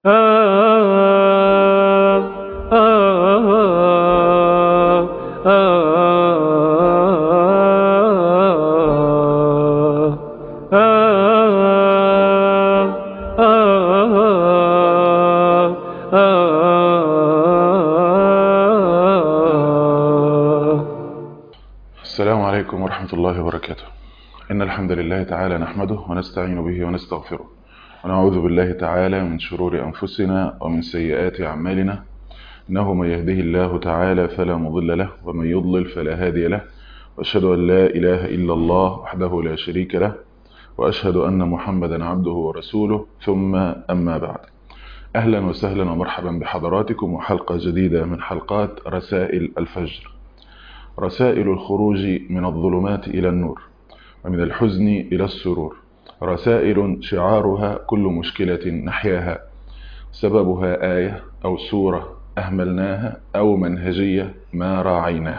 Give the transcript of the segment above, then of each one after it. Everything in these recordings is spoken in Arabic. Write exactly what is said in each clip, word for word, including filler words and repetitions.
السلام عليكم ورحمة الله وبركاته. إن الحمد لله تعالى نحمده ونستعين به ونستغفره، ونعوذ بالله تعالى من شرور أنفسنا ومن سيئات أعمالنا. إنه من يهده الله تعالى فلا مضل له، ومن يضلل فلا هادي له، وأشهد أن لا إله إلا الله وحده لا شريك له، وأشهد أن محمدا عبده ورسوله، ثم أما بعد. أهلا وسهلا ومرحبا بحضراتكم وحلقة جديدة من حلقات رسائل الفجر، رسائل الخروج من الظلمات إلى النور ومن الحزن إلى السرور، رسائل شعارها كل مشكلة نحياها سببها آية أو سورة أهملناها أو منهجية ما راعيناها.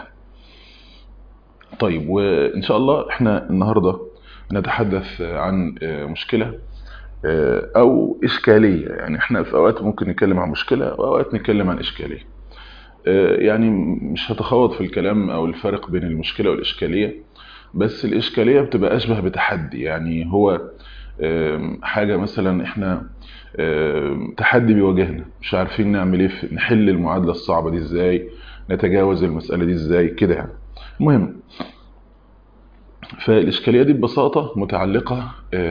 طيب، وإن شاء الله إحنا النهاردة نتحدث عن مشكلة أو إشكالية. يعني إحنا في أوقات ممكن نتكلم عن مشكلة وأوقات نتكلم عن إشكالية. يعني مش هتخوض في الكلام أو الفرق بين المشكلة والإشكالية، بس الإشكالية بتبقى أشبه بتحدي. يعني هو حاجة مثلا إحنا تحدي بيواجهنا، مش عارفين نعمل إيه، نحل المعادلة الصعبة دي إزاي، نتجاوز المسألة دي إزاي كده. يعني المهم، فالإشكالية دي ببساطة متعلقة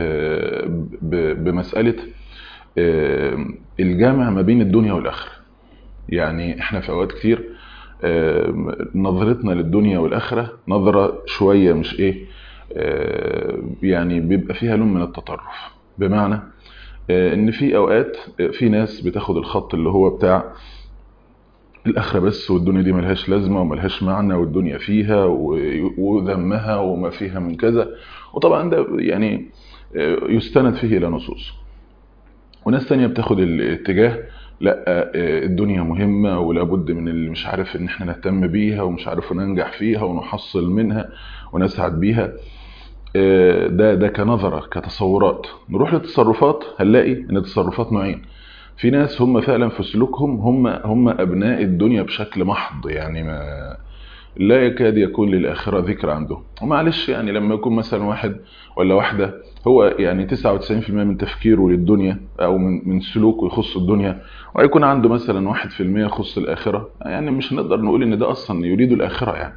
بمسألة الجامع ما بين الدنيا والآخرة. يعني إحنا في أوقات كتير نظرتنا للدنيا والآخرة نظرة شوية مش إيه، يعني بيبقى فيها لون من التطرف. بمعنى إن في أوقات في ناس بتاخد الخط اللي هو بتاع الآخرة بس، والدنيا دي ملهاش لازمة وملهاش معنى، والدنيا فيها وذمها وما فيها من كذا. وطبعا ده يعني يستند فيه إلى نصوص. وناس تانية بتاخد الاتجاه لا، الدنيا مهمة ولا بد من اللي مش عارف ان احنا نهتم بيها ومش عارف ننجح فيها ونحصل منها ونسعد بيها. ده ده كنظرة كتصورات. نروح للتصرفات هنلاقي ان التصرفات نوعين. في ناس هم فعلا في سلوكهم هم هم ابناء الدنيا بشكل محض، يعني ما لا يكاد يكون للآخرة ذكر عنده. ومعلش يعني لما يكون مثلا واحد ولا واحدة هو يعني تسعة وتسعين بالمئة من تفكيره للدنيا أو من من سلوكه يخص الدنيا، ويكون عنده مثلا واحد في المئة يخص الآخرة، يعني مش هنقدر نقول إن ده أصلا يريد الآخرة يعني.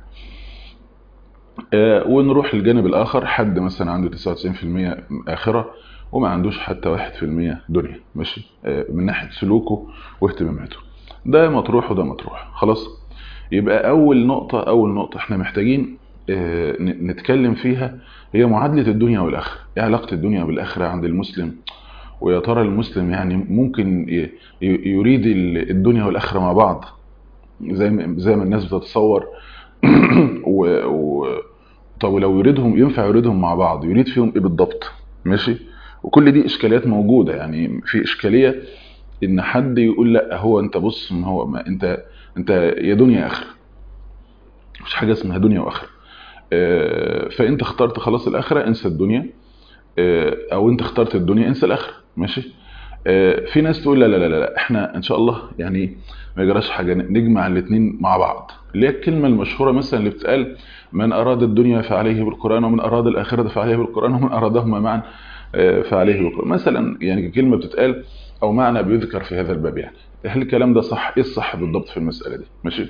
آه ونروح للجانب الآخر، حد مثلا عنده تسعة وتسعين بالمئة آخرة وما عندوش حتى واحد في المئة دنيا، ماشي، آه من ناحية سلوكه واهتماماته. ده مطروح وده مطروح، خلاص. يبقى أول نقطة أول نقطة احنا محتاجين اه نتكلم فيها هي معادلة الدنيا والآخرة. ايه علاقة الدنيا بالآخرة عند المسلم؟ ويا ترى المسلم يعني ممكن يريد الدنيا والآخرة مع بعض زي ما زي ما الناس بتتصور؟ و... و... طب لو يريدهم، ينفع يريدهم مع بعض؟ يريد فيهم ايه بالضبط؟ ماشي. وكل دي إشكاليات موجودة. يعني في إشكالية إن حد يقول لا، هو أنت بص، ما هو ما أنت أنت يا دنيا آخرة، مش حاجة اسمها دنيا وآخرة. فانت اخترت خلاص الآخرة، انسى الدنيا، او انت اخترت الدنيا، انسى الآخرة، ماشي. في ناس تقول لا لا لا لا، احنا ان شاء الله يعني ما يجراش حاجة، نجمع الاثنين مع بعض. اللي هي الكلمة المشهورة مثلا اللي بتقال: من أراد الدنيا فعليه بالقرآن، ومن أراد الآخرة فعليه بالقرآن، ومن أرادهما معا فعليه بالقرآن مثلا. يعني كلمة بتتقال او معنى بيذكر في هذا الباب. يعني هل الكلام ده صح؟ ايه الصح بالضبط في المسألة دي؟ ماشي.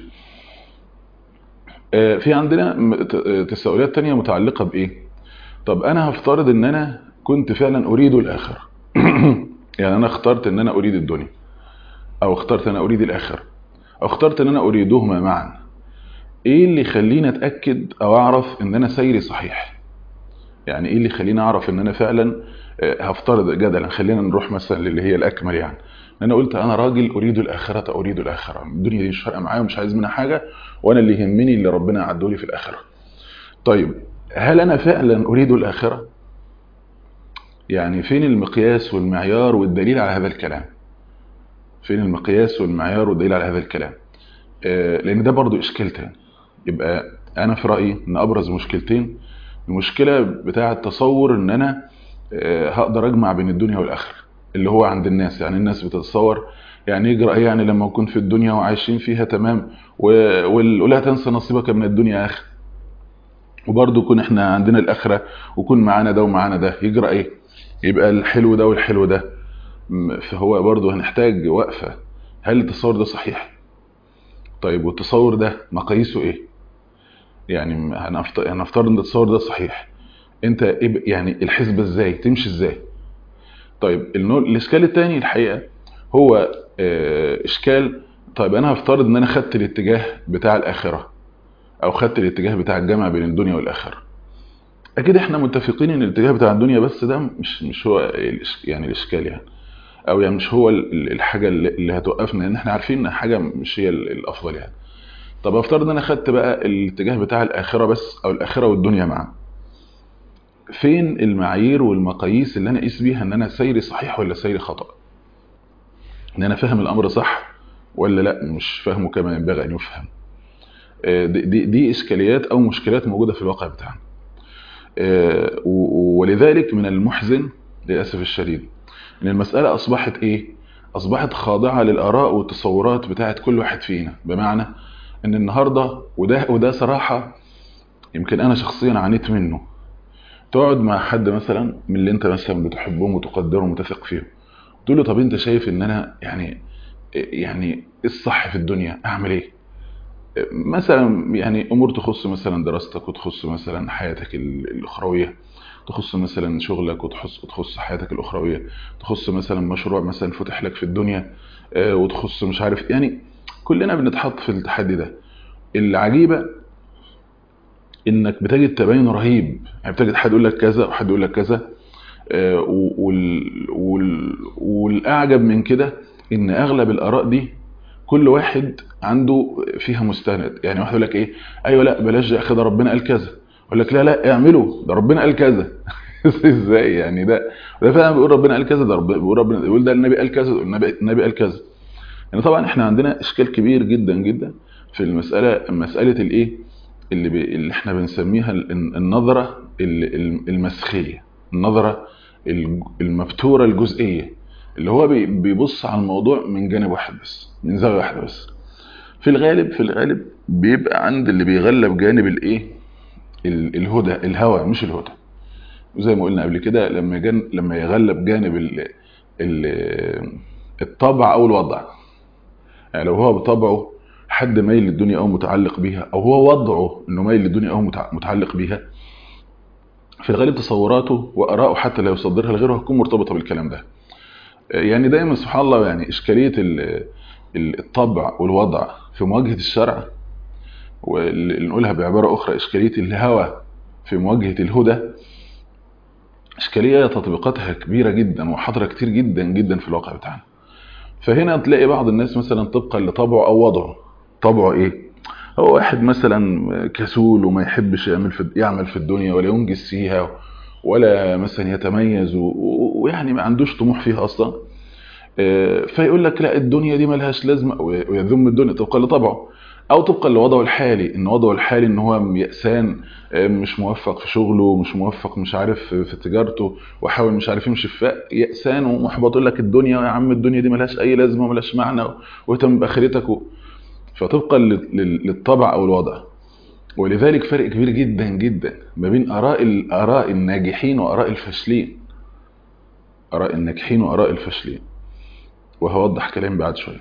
في عندنا تساؤلات تانية متعلقة بإيه؟ طب أنا هفترض إن أنا كنت فعلا أريد الآخرة. يعني أنا اخترت إن أنا أريد الدنيا، أو اخترت إن أنا أريد الآخرة، أو اخترت إن أنا أريدهما معا. إيه اللي يخليني أتأكد أو أعرف إن أنا سيري صحيح؟ يعني إيه اللي يخليني أعرف إن أنا فعلا هفترض جدلا، خلينا نروح مثلا للي هي الأكمل. يعني أنا قلت أنا راجل أريد الآخرة، أريد الآخرة، الدنيا دي مش فارقة معايا ومش عايز منها حاجة، وأنا اللي يهمني اللي ربنا عدولي في الآخرة. طيب، هل أنا فعلا أريد الآخرة؟ يعني فين المقياس والمعيار والدليل على هذا الكلام؟ فين المقياس والمعيار والدليل على هذا الكلام؟ آه لأن ده برضو إشكال تاني. يبقى أنا في رأيي أن أبرز مشكلتين: المشكلة بتاعة تصور أن أنا آه هقدر أجمع بين الدنيا والآخرة، اللي هو عند الناس. يعني الناس بتتصور يعني يجرأ ايه يعني لما نكون في الدنيا وعايشين فيها تمام و- وال- ولا تنسى نصيبك من الدنيا يا اخي، وبرضه يكون احنا عندنا الاخره ويكون معانا ده ومعانا ده، يجرأ ايه؟ يبقى الحلو ده والحلو ده. م- فهو برضه هنحتاج وقفه، هل التصور ده صحيح؟ طيب والتصور ده مقاييسه ايه؟ يعني هنفت- هنفترض ان التصور ده صحيح، انت إيه ب- يعني الحسبه ازاي تمشي ازاي؟ طيب النوع- الاشكال الثاني الحقيقه هو آه، اشكال، طيب انا هفترض ان انا خدت الاتجاه بتاع الاخره، او خدت الاتجاه بتاع الجمع بين الدنيا والاخره. اكيد احنا متفقين ان الاتجاه بتاع الدنيا بس ده مش مش هو الإش- يعني الاشكال يعني، او يعني مش هو ال- ال- الحاجه اللي اللي هتوقفنا، ان احنا عارفين ان حاجه مش هي ال- الافضل يعني. طب افترض ان انا خدت بقى الاتجاه بتاع الاخره بس، او الاخره والدنيا معا، فين المعايير والمقاييس اللي انا اقيس بيها ان انا سيري صحيح ولا سيري خطأ؟ ان انا فاهم الامر صح ولا لا مش فاهمه كما ينبغي ان يفهم؟ آه، دي, دي, دي اشكاليات او مشكلات موجوده في الواقع بتاعنا. آه، و- ولذلك من المحزن للاسف الشديد ان المساله اصبحت ايه؟ اصبحت خاضعه للاراء والتصورات بتاعت كل واحد فينا. بمعنى ان النهارده، وده وده صراحه يمكن انا شخصيا عانيت منه، تقعد مع حد مثلا من اللي انت مثلا بتحبهم وتقدرهم وتثق فيهم، تقول له طب انت شايف ان انا يعني يعني ايه الصح في الدنيا؟ اعمل ايه؟ مثلا يعني امور تخص مثلا دراستك، وتخص مثلا حياتك ال- الاخرويه، تخص مثلا شغلك، وتخص تخص حياتك الاخرويه، تخص مثلا مشروع مثلا فتح لك في الدنيا، آه، وتخص مش عارف يعني. كلنا بنتحط في التحدي ده. العجيبه انك بتجد تباين رهيب، يعني بتجد حد يقول لك كذا وحد يقول لك كذا. آه، وال... وال... والاعجب من كده ان اغلب الاراء دي كل واحد عنده فيها مستند. يعني واحد يقول لك ايه، ايوه لا بلاش يا اخي ده ربنا قال كذا، يقول لك لا لا اعمله ده ربنا قال كذا. ازاي يعني؟ ده ده فعلا بيقول ربنا قال كذا، ده رب- بيقول ربنا، يقول ده النبي قال كذا، النبي النبي قال كذا. يعني طبعا احنا عندنا اشكال كبير جدا جدا في المساله، مساله الايه اللي, بي اللي احنا بنسميها ال- النظره ال- ال- المسخيه، النظره الج- المبتوره الجزئيه، اللي هو بي- بيبص على الموضوع من جانب واحد بس، من زاويه واحده بس. في الغالب في الغالب بيبقى عند اللي بيغلب جانب الايه، ال- الهدى، الهوى مش الهدى. وزي ما قلنا قبل كده، لما جان لما يغلب جانب ال ال الطبع او الوضع. يعني لو هو بطبعه حد مايل للدنيا او متعلق بيها، او هو وضعه انه مايل للدنيا او متع- متعلق بيها، في الغالب تصوراته واراءه حتى لا يصدرها لغيره هتكون مرتبطه بالكلام ده. يعني دايما سبحان الله، يعني اشكاليه ال- ال- الطبع والوضع في مواجهه الشرع، واللي نقولها بعباره اخرى اشكاليه الهوى في مواجهه الهدى، اشكاليه تطبيقاتها كبيره جدا وحاضره كتير جدا جدا في الواقع بتاعنا. فهنا تلاقي بعض الناس مثلا طبقا لطبعه او وضعه. طبعه ايه؟ هو واحد مثلا كسول وما يحبش يعمل في يعمل في الدنيا ولا ينجز فيها، ولا مثلا يتميز و- و- ويعني ما عندوش طموح فيها اصلا. آه، فيقول لك لا الدنيا دي ملهاش لازمه، ويذم الدنيا طبقا لطبعه. او طبقا لوضعه الحالي، ان وضعه الحالي ان هو يأسان، آه، مش موفق في شغله، مش موفق مش عارف في في تجارته، وحاول مش عارف يمشي في فق- يأسان ومحبط، يقول لك الدنيا يا عم الدنيا دي ملهاش اي لازمه وملهاش معنى، واهتم باخرتك و- فطبقا لل- لل- للطبع او الوضع. ولذلك فرق كبير جدا جدا ما بين اراء ال- اراء الناجحين واراء الفاشلين. اراء الناجحين واراء الفاشلين، وهوضح كلامي بعد شويه.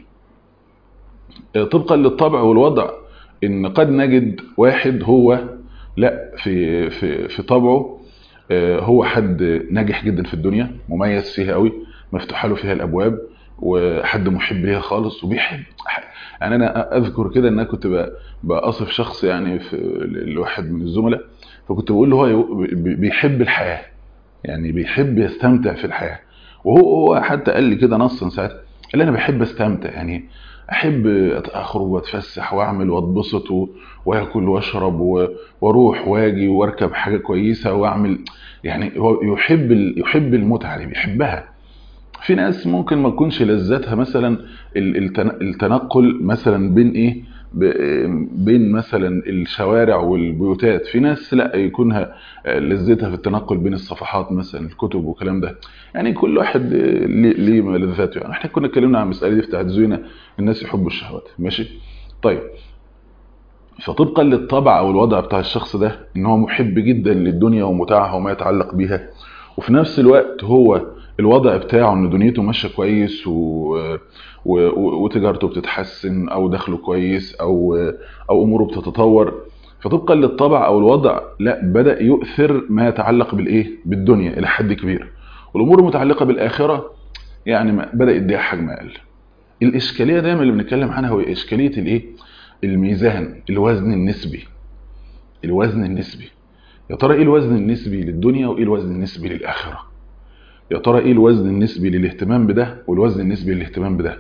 طبقا للطبع والوضع، ان قد نجد واحد هو لا في في في طبعه آه، هو حد ناجح جدا في الدنيا، مميز فيها قوي، مفتوحه له فيها الابواب، وحد محب ليها خالص وبيحب. يعني انا اذكر كده ان انا كنت ب- بأصف شخص يعني في لواحد من الزملاء، فكنت بقول له هو يو- بي- بيحب الحياه، يعني بيحب يستمتع في الحياه. وهو هو حتى قال لي كده نصا ساعتها، قال لي انا بحب استمتع، يعني احب اخرج واتفسح واعمل واتبسط و- واكل واشرب و- واروح واجي واركب حاجه كويسه واعمل. يعني هو يحب ال- يحب المتعه دي، بيحبها. في ناس ممكن ما تكونش لذتها مثلا ال- التن- التنقل مثلا بين ايه، بين مثلا الشوارع والبيوتات، في ناس لا يكونها لذتها في التنقل بين الصفحات مثلا الكتب والكلام ده. يعني كل واحد ليه ملذاته. يعني احنا كنا اتكلمنا عن المساله دي بتاعت زينه الناس يحبوا الشهوات، ماشي. طيب، فطبقا للطبع او الوضع بتاع الشخص ده ان هو محب جدا للدنيا ومتاعها وما يتعلق بيها، وفي نفس الوقت هو الوضع بتاعه ان دنيته ماشيه كويس و... و... وتجارته بتتحسن او دخله كويس او او اموره بتتطور، فطبقا للطبع او الوضع لا بدأ يؤثر ما يتعلق بالايه بالدنيا الى حد كبير، والامور المتعلقه بالاخره يعني ما- بدأ يديها حجم اقل. الاشكاليه دايما اللي بنتكلم عنها هو اشكاليه الايه الميزان، الوزن النسبي. الوزن النسبي، يا ترى ايه الوزن النسبي للدنيا وايه الوزن النسبي للاخره؟ يا ترى ايه الوزن النسبي للاهتمام بده والوزن النسبي للاهتمام بده؟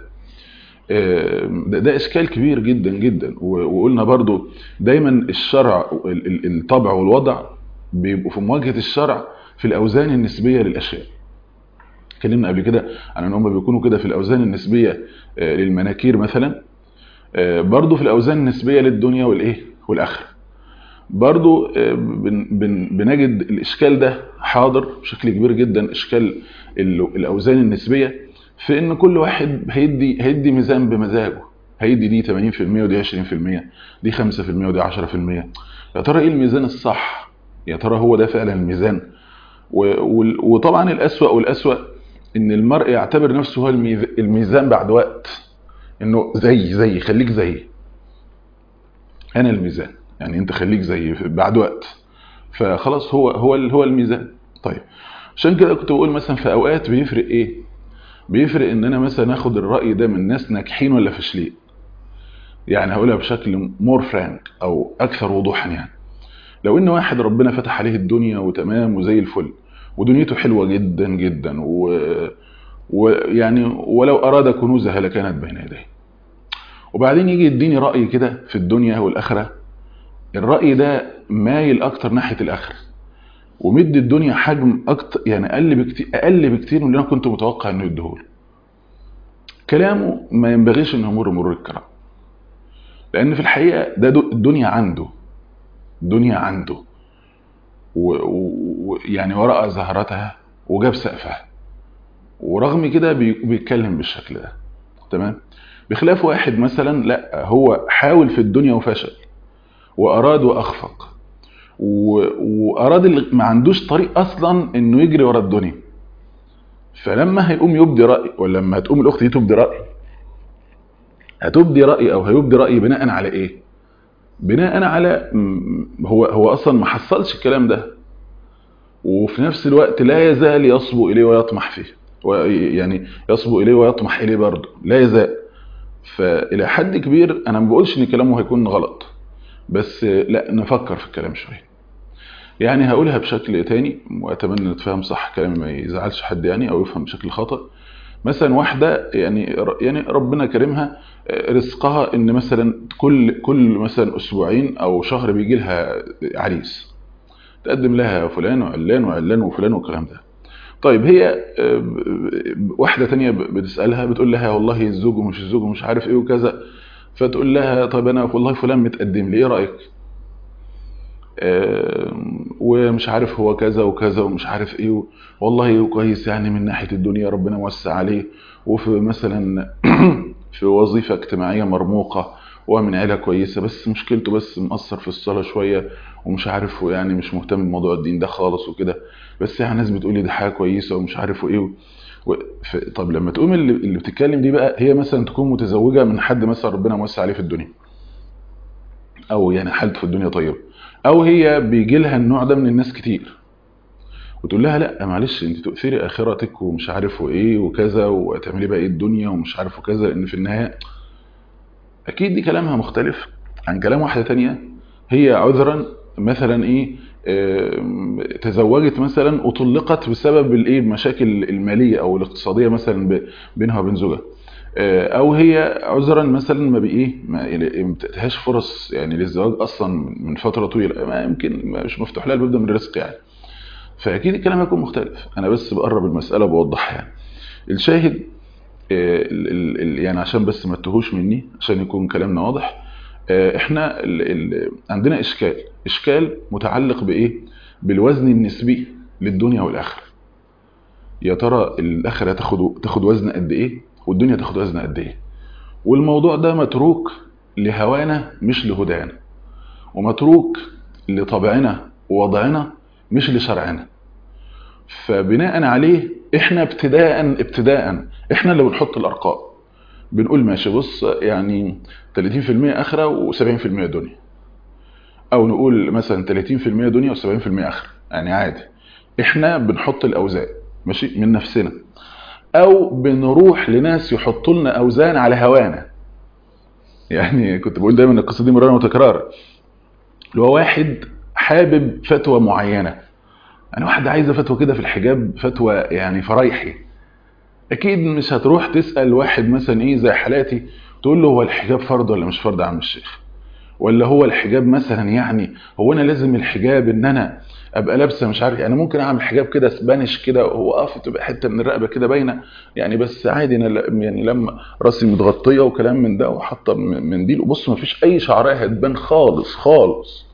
آه، ده, ده اشكال كبير جدا جدا. و- وقلنا برضو دايما الشرع ال- ال- الطبع والوضع بيبقوا في مواجهه الشرع في الاوزان النسبيه للاشياء. اتكلمنا قبل كده عن ان هم بيكونوا كده في الاوزان النسبيه آه، للمناكير مثلا، آه، برضو في الاوزان النسبيه للدنيا والايه والاخره. برضو آه، بن بن بنجد الاشكال ده حاضر بشكل كبير جدا، اشكال ال- الاوزان النسبيه، في ان كل واحد هيدي هيدي ميزان بمزاجه، هيدي دي ثمانين في المية ودي عشرين في المية، دي خمسة في المية ودي عشرة في المية. يا ترى ايه الميزان الصح؟ يا ترى هو ده فعلا الميزان؟ و- وال- وطبعا الاسوأ والاسوأ ان المرء يعتبر نفسه هو الميز- الميزان بعد وقت، انه زي زي خليك زي انا الميزان، يعني انت خليك زي بعد وقت، فخلاص هو هو ال- هو الميزان. طيب، عشان كده كنت بقول مثلا في اوقات بيفرق ايه، بيفرق ان انا مثلا اخد الراي ده من ناس ناجحين ولا فاشلين. يعني هقولها بشكل مور فرانك او اكثر وضوحا. يعني لو ان واحد ربنا فتح عليه الدنيا وتمام وزي الفل ودنيته حلوه جدا جدا و ويعني ولو اراد كنوزها لكانت بين يديه، وبعدين يجي يديني راي كده في الدنيا والاخره، الراي ده مايل اكتر ناحيه الاخره ومدي الدنيا حجم اكتر، يعني اقل بكتير اقل بكتير من اللي انا كنت متوقع انه يديهولي. كلامه ما ينبغيش انه يمر مرور الكرام، لان في الحقيقه ده دو- الدنيا عنده، الدنيا عنده ويعني وراء زهرتها وجاب سقفها، ورغم كده بي- بيتكلم بالشكل ده. تمام. بخلاف واحد مثلا لا هو حاول في الدنيا وفشل واراد واخفق و- واراد اللي ما عندوش طريق اصلا انه يجري ورا الدنيا، فلما هيقوم يبدي راي، ولا لما هتقوم الاخت دي تبدي راي، هتبدي راي او هيبدي راي بناء على ايه؟ بناء على م- هو هو اصلا ما حصلش الكلام ده، وفي نفس الوقت لا يزال يصبو اليه ويطمح فيه، يعني يصبو اليه ويطمح اليه برضه لا يزال. فالى حد كبير انا ما بقولش ان كلامه هيكون غلط، بس لا نفكر في الكلام شويه. يعني هقولها بشكل تاني واتمنى ان تفهم صح كلامي ما يزعلش حد يعني او يفهم بشكل خطأ. مثلا واحدة يعني يعني ربنا كرمها رزقها ان مثلا كل كل مثلا اسبوعين او شهر بيجي لها عريس، تقدم لها فلان وعلان وعلان وفلان والكلام ده. طيب هي آه، واحدة تانية بتسألها بتقول لها والله الزوج ومش الزوج ومش عارف ايه وكذا، فتقول لها طيب انا والله فلان متقدم لي ايه رأيك؟ آه، ومش عارف هو كذا وكذا ومش عارف ايه، والله كويس يعني من ناحية الدنيا ربنا وسع عليه، وفي مثلا في وظيفة اجتماعية مرموقة ومن عيلة كويسة، بس مشكلته بس مقصر في الصلاة شوية ومش عارف يعني مش مهتم بموضوع الدين ده خالص وكده، بس يعني ناس بتقولي دي حاجة كويسة ومش عارف ايه و... ف... طب لما تقوم اللي, اللي بتتكلم دي بقى هي مثلا تكون متزوجة من حد مثلا ربنا موسع عليه في الدنيا، او يعني حالته في الدنيا طيبة، او هي بيجي لها النوع ده من الناس كتير، وتقول لها لا معلش انت تؤثري اخرتك ومش عارف وايه وكذا وتعملي بقى ايه الدنيا ومش عارف وكذا، ان في النهايه اكيد دي كلامها مختلف عن كلام واحده تانية هي عذرا مثلا ايه آم، تزوجت مثلا وطلقت بسبب الايه المشاكل الماليه او الاقتصاديه مثلا ب- بينها وبين زوجها، آه، او هي عذرا مثلا ما بايه ما يعني ما بتتهاش فرص يعني للزواج اصلا من فتره طويله، ما يمكن مش مفتوح لها الباب ده من الرزق يعني، فاكيد الكلام هيكون مختلف. انا بس بقرب المساله بوضحها يعني. الشاهد آه، ال- ال- ال- يعني عشان بس ما تتوهوش مني عشان يكون كلامنا واضح، احنا ال ال عندنا اشكال اشكال متعلق بايه؟ بالوزن النسبي للدنيا والاخره. يا ترى الاخره تاخد تاخد وزن قد ايه والدنيا تاخد وزن قد ايه؟ والموضوع ده متروك لهوانا مش لهدانا، ومتروك لطبعنا ووضعنا مش لشرعنا. فبناء عليه احنا ابتداء ابتداء احنا اللي بنحط الارقام، بنقول ماشي بص يعني ثلاثين في المية اخره و70% دنيا، او نقول مثلا ثلاثين في المية دنيا و70% اخره، يعني عادي احنا بنحط الاوزان ماشي من نفسنا، او بنروح لناس يحطوا لنا اوزان على هوانا. يعني كنت بقول دايما القصه دي مرارا وتكرارا، اللي هو واحد حابب فتوى معينه، يعني واحد عايزه فتوى كده في الحجاب، فتوى يعني فرايحي، اكيد مش هتروح تسال واحد مثلا ايه زي حالاتي تقول له هو الحجاب فرض ولا مش فرض يا عم الشيخ، ولا هو الحجاب مثلا يعني هو انا لازم الحجاب ان انا ابقى لابسه مش عارف، يعني ممكن اعمل حجاب كده سبانيش كده وقف تبقى حته من الرقبه كده باينه يعني، بس عادي انا يعني لما راسي متغطيه وكلام من ده وحاطه منديل وبص ما فيش اي شعرايه هتبان خالص خالص.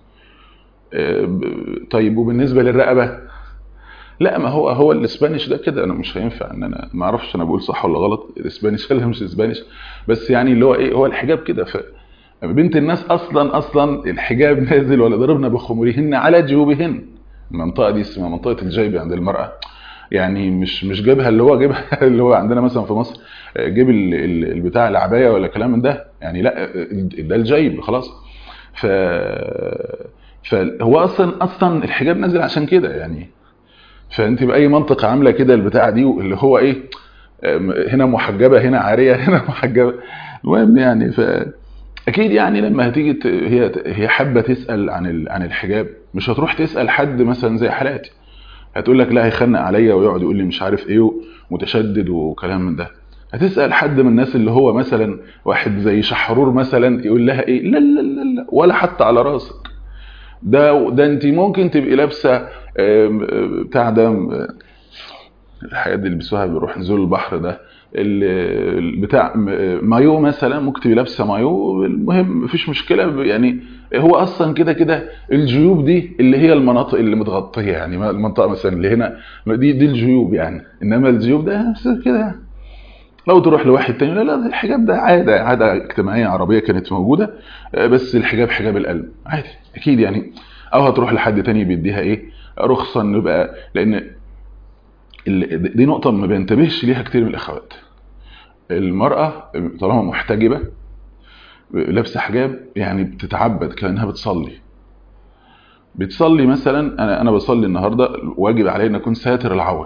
طيب وبالنسبه للرقبه لا، ما هو هو الاسبانيش ده كده انا مش هينفع ان انا ما اعرفش انا بقول صح ولا غلط، الاسبانيش ولا مش اسبانيش، بس يعني اللي هو ايه هو الحجاب كده. ف بنت الناس اصلا اصلا الحجاب نازل ولا ضربنا بخمرهن على جيوبهن، المنطقه دي اسمها منطقه الجيب عند المراه، يعني مش مش جيبها اللي هو جيبها اللي هو عندنا مثلا في مصر جيب البتاع العبايه ولا كلام من ده، يعني لا ده الجيب خلاص. ف فهو اصلا اصلا الحجاب نازل عشان كده يعني. فانت باي منطق عامله كده البتاعه دي اللي هو ايه هنا محجبه هنا عاريه هنا محجبه، المهم يعني ف اكيد يعني لما هتيجي هي هي حابه تسال عن عن الحجاب مش هتروح تسال حد مثلا زي حالاتي هتقول لك لا هيخنق عليا ويقعد يقول لي مش عارف ايه متشدد وكلام من ده. هتسال حد من الناس اللي هو مثلا واحد زي شحرور مثلا يقول لها ايه لا لا لا لا ولا حتى على راسك، ده ده انت ممكن تبقي لابسه بتاع ده الحاجات اللي بيلبسوها بيروح نزول البحر ده بتاع مايو مثلا، ممكن تبقي لابسه مايو المهم مفيش مشكله يعني. هو اصلا كده كده الجيوب دي اللي هي المناطق اللي متغطيه، يعني المنطقه مثلا اللي هنا دي دي الجيوب يعني، انما الجيوب ده كده. لو تروح لواحد تاني لا لا الحجاب ده عاده عاده اجتماعيه عربيه كانت موجوده، بس الحجاب حجاب القلب عادي اكيد يعني. او هتروح لحد تاني بيديها ايه رخصه انه يبقى، لان دي نقطه ما بينتبهش ليها كتير من الاخوات. المراه طالما محتجبه لابسه حجاب يعني بتتعبد كانها بتصلي، بتصلي مثلا انا انا بصلي النهارده واجب علي ان اكون ساتر العوره،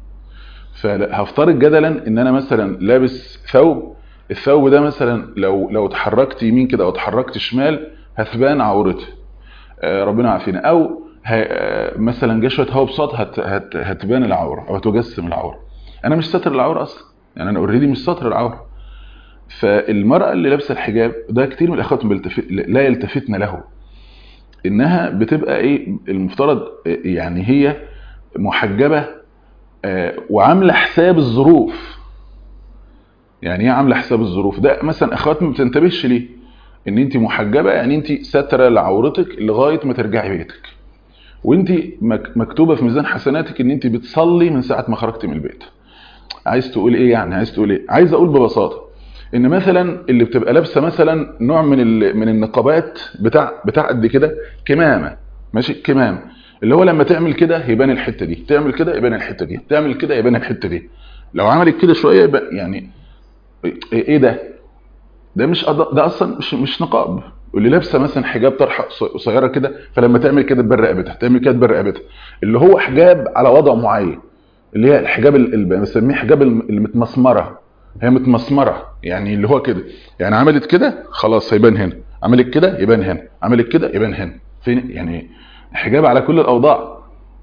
فهفترض جدلا ان انا مثلا لابس ثوب، الثوب ده مثلا لو لو اتحركت يمين كده او اتحركت شمال هتبان عورتي ربنا عافينا، او مثلا جه شويه هوا بصوت هت هت هتبان العوره او هتجسم العوره. انا مش ساتر العوره اصلا يعني، انا اوريدي مش ساتر العوره. فالمراه اللي لابسه الحجاب ده كتير من الاخوات لا يلتفتن له، انها بتبقى ايه المفترض يعني هي محجبه وعامله حساب الظروف. يعني ايه عامله حساب الظروف؟ ده مثلا اخوات ما بتنتبهش ليه ان انت محجبه، يعني انت ساتره لعورتك لغايه ما ترجعي بيتك، وانت مكتوبه في ميزان حسناتك ان انت بتصلي من ساعه ما خرجتي من البيت. عايز تقول ايه يعني؟ عايز تقول ايه؟ عايز اقول ببساطه ان مثلا اللي بتبقى لابسه مثلا نوع من من النقابات بتاع بتاع قد كده كمامه ماشي، كمام اللي هو لما تعمل كده يبان الحته دي، تعمل كده يبان الحته دي، تعمل كده يبان الحته دي، لو عملت كده شويه يبقى يعني ايه ده؟ ده مش ده اصلا مش مش نقاب. واللي لابسه مثلا حجاب طرحه قصيره كده فلما تعمل كده تبان رقبتها، تعمل كده تبان رقبتها، اللي هو حجاب على وضع معين، اللي هي الحجاب اللي بنسميه حجاب المتمسمره، هي متمسمره يعني اللي هو كده، يعني عملت كده خلاص هيبان هنا، عملت كده يبان هنا، عملت كده يبان هنا، فين يعني حجاب على كل الاوضاع.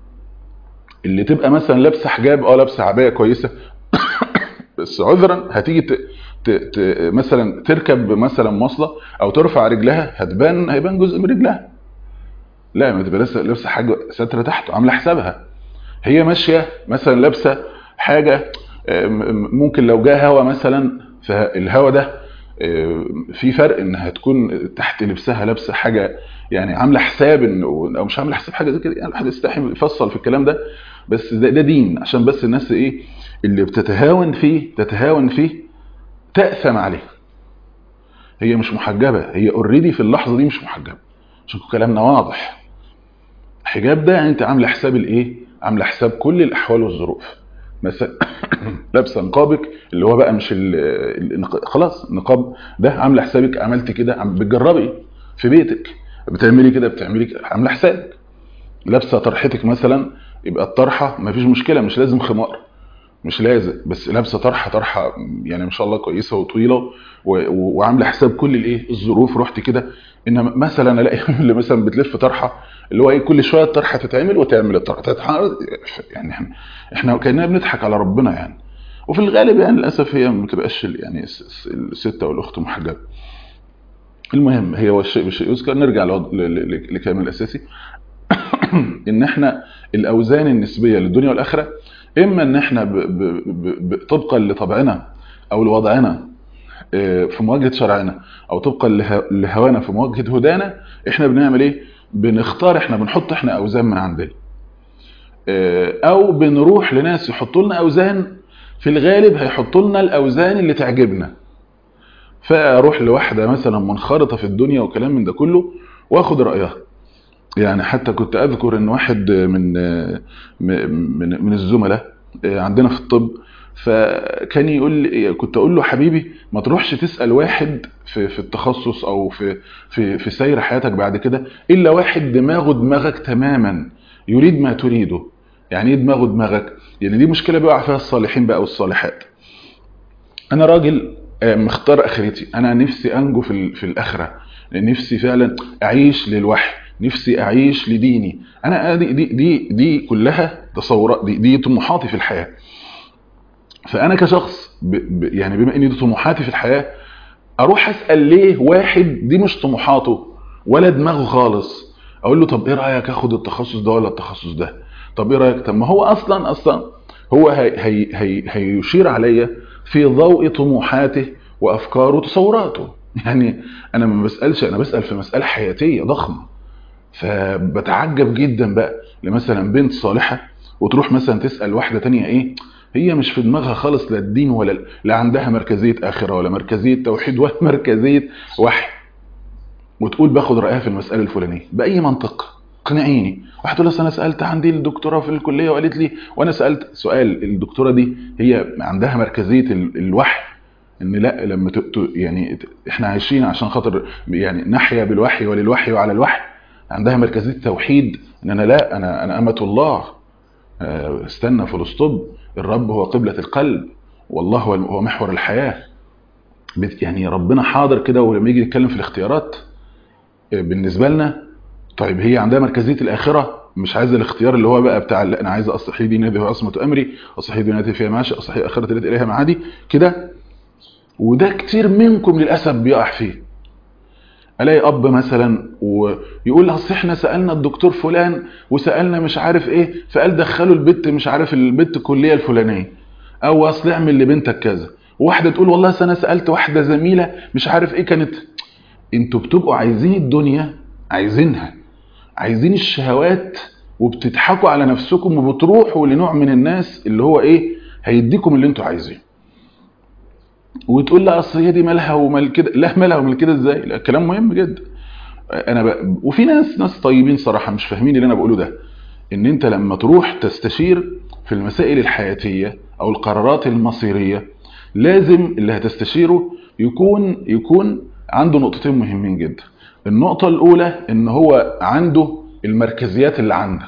اللي تبقى مثلا لابسه حجاب اه لابسه عبايه كويسه بس عذرا هتيجي ت... ت... ت... مثلا تركب مثلا مواصله او ترفع رجلها هتبان هيبان جزء من رجلها. لا ما تبقى لابسه لابسه حاجه ساتره تحت عامله حسابها، هي ماشيه مثلا لابسه حاجه ممكن لو جاء هوا مثلا فالهوا ده في فرق انها تكون تحت لبسها لابسه حاجه يعني عامله حساب انه، او مش عامله حساب حاجه زي كده، يعني الواحد يستحي يفصل في الكلام ده، بس ده, ده دين، عشان بس الناس ايه اللي بتتهاون فيه تتهاون فيه تأثم عليه. هي مش محجبه، هي اوريدي في اللحظه دي مش محجبه، عشان كلامنا واضح. حجاب ده يعني انت عامله حساب الايه، عامله حساب كل الاحوال والظروف. مثلا لابسه نقابك اللي هو بقى مش ال ال خلاص النقاب ده عامله حسابك، عملت كده، عم بتجربي في بيتك، بتعملي كده بتعملي كده، عامله حسابك. لابسه طرحتك مثلا، يبقى الطرحه ما فيش مشكله، مش لازم خمار، مش لازم، بس لابسه طرحه طرحه يعني ما شاء الله كويسه وطويله، وعامله حساب كل الايه الظروف. رحت كده ان مثلا الاقي اللي مثلا بتلف طرحه اللي هو ايه كل شويه الطرحه تتعمل وتعمل الطرحه تتحرك، يعني احنا احنا كاننا بنضحك على ربنا يعني. وفي الغالب يعني للاسف هي ما بتبقاش يعني الست او الاخت محجبه. المهم هي والشيء بالشيء يذكر. نرجع لكلام الاساسي ان احنا الاوزان النسبيه للدنيا والاخره، اما ان احنا ب ب ب طبقا لطبعنا او لوضعنا في مواجهه شرعنا، او طبقا لهوانا في مواجهه هدانا، احنا بنعمل ايه؟ بنختار، احنا بنحط احنا اوزان من عندنا، او بنروح لناس يحطوا لنا اوزان، في الغالب هيحطوا لنا الاوزان اللي تعجبنا. فاروح لواحده مثلا منخرطه في الدنيا وكلام من ده كله واخد رايها. يعني حتى كنت اذكر ان واحد من من من الزملاء عندنا في الطب، فكان يقول لي، كنت اقول له حبيبي ما تروحش تسال واحد في في التخصص او في في في سير حياتك بعد كده الا واحد دماغه دماغك تماما، يريد ما تريده. يعني ايه دماغه دماغك؟ يعني دي مشكله بيقع فيها الصالحين بقى والصالحات. انا راجل مختار اخرتي، انا نفسي انجو في في الاخره، نفسي فعلا اعيش للوحي، نفسي اعيش لديني. انا دي دي دي, دي كلها تصورات، دي, دي طموحاتي في الحياه. فانا كشخص ب ب يعني بما اني دي طموحاتي في الحياه، اروح اسال ليه واحد دي مش طموحاته ولا دماغه خالص، اقول له طب ايه رايك اخد التخصص ده ولا التخصص ده؟ طب ايه رايك؟ طب ما هو اصلا اصلا هو هي هي هي هيشير عليا في ضوء طموحاته وافكاره وتصوراته. يعني انا ما بسالش، انا بسال في مساله حياتيه ضخمه. فبتعجب جدا بقى لمثلا بنت صالحه وتروح مثلا تسال واحده تانية ايه، هي مش في دماغها خالص لا الدين ولا لا عندها مركزيه اخره ولا مركزيه توحيد ولا مركزيه وحي، وتقول باخد رايها في المساله الفلانيه باي منطق؟ اقنعيني. واحد تقول انا سالت عندي الدكتوره في الكليه وقالت لي، وانا سالت سؤال الدكتوره دي هي عندها مركزيه الوحي، ان لا لما ت... يعني احنا عايشين عشان خاطر يعني نحيا بالوحي وللوحي وعلى الوحي، عندها مركزيه توحيد ان انا لا انا انا امه الله، استنى فلسطب، الرب هو قبلة القلب والله هو محور الحياة. يعني ربنا حاضر كده، ولما يجي يتكلم في الاختيارات بالنسبة لنا، طيب هي عندها مركزية الآخرة، مش عايزة الاختيار اللي هو بقى بتاع لا انا عايزة اصلحي ديني هذه هو عصمة امري، اصلحي دنيتي فيها ماشي، اصلحي اخرتي التي اليها معادي كده. وده كتير منكم للاسف بيقع فيه. الاقي اب مثلا ويقول اصل احنا سالنا الدكتور فلان وسالنا مش عارف ايه، فقال دخلوا البت مش عارف البت الكليه الفلانيه، او اصل اعمل لبنتك كذا. وواحده تقول والله انا سالت واحده زميله مش عارف ايه كانت. انتوا بتبقوا عايزين الدنيا، عايزينها، عايزين الشهوات، وبتضحكوا على نفسكم وبتروحوا لنوع من الناس اللي هو ايه هيديكم اللي انتوا عايزينه. وتقول لا اصل هي دي مالها ومال كده، لا مالها ومال كده ازاي؟ لا كلام مهم جدا. انا ب... وفي ناس ناس طيبين صراحه مش فاهمين اللي انا بقوله ده، ان انت لما تروح تستشير في المسائل الحياتيه او القرارات المصيريه، لازم اللي هتستشيره يكون يكون عنده نقطتين مهمين جدا. النقطه الاولى ان هو عنده المركزيات اللي عندك،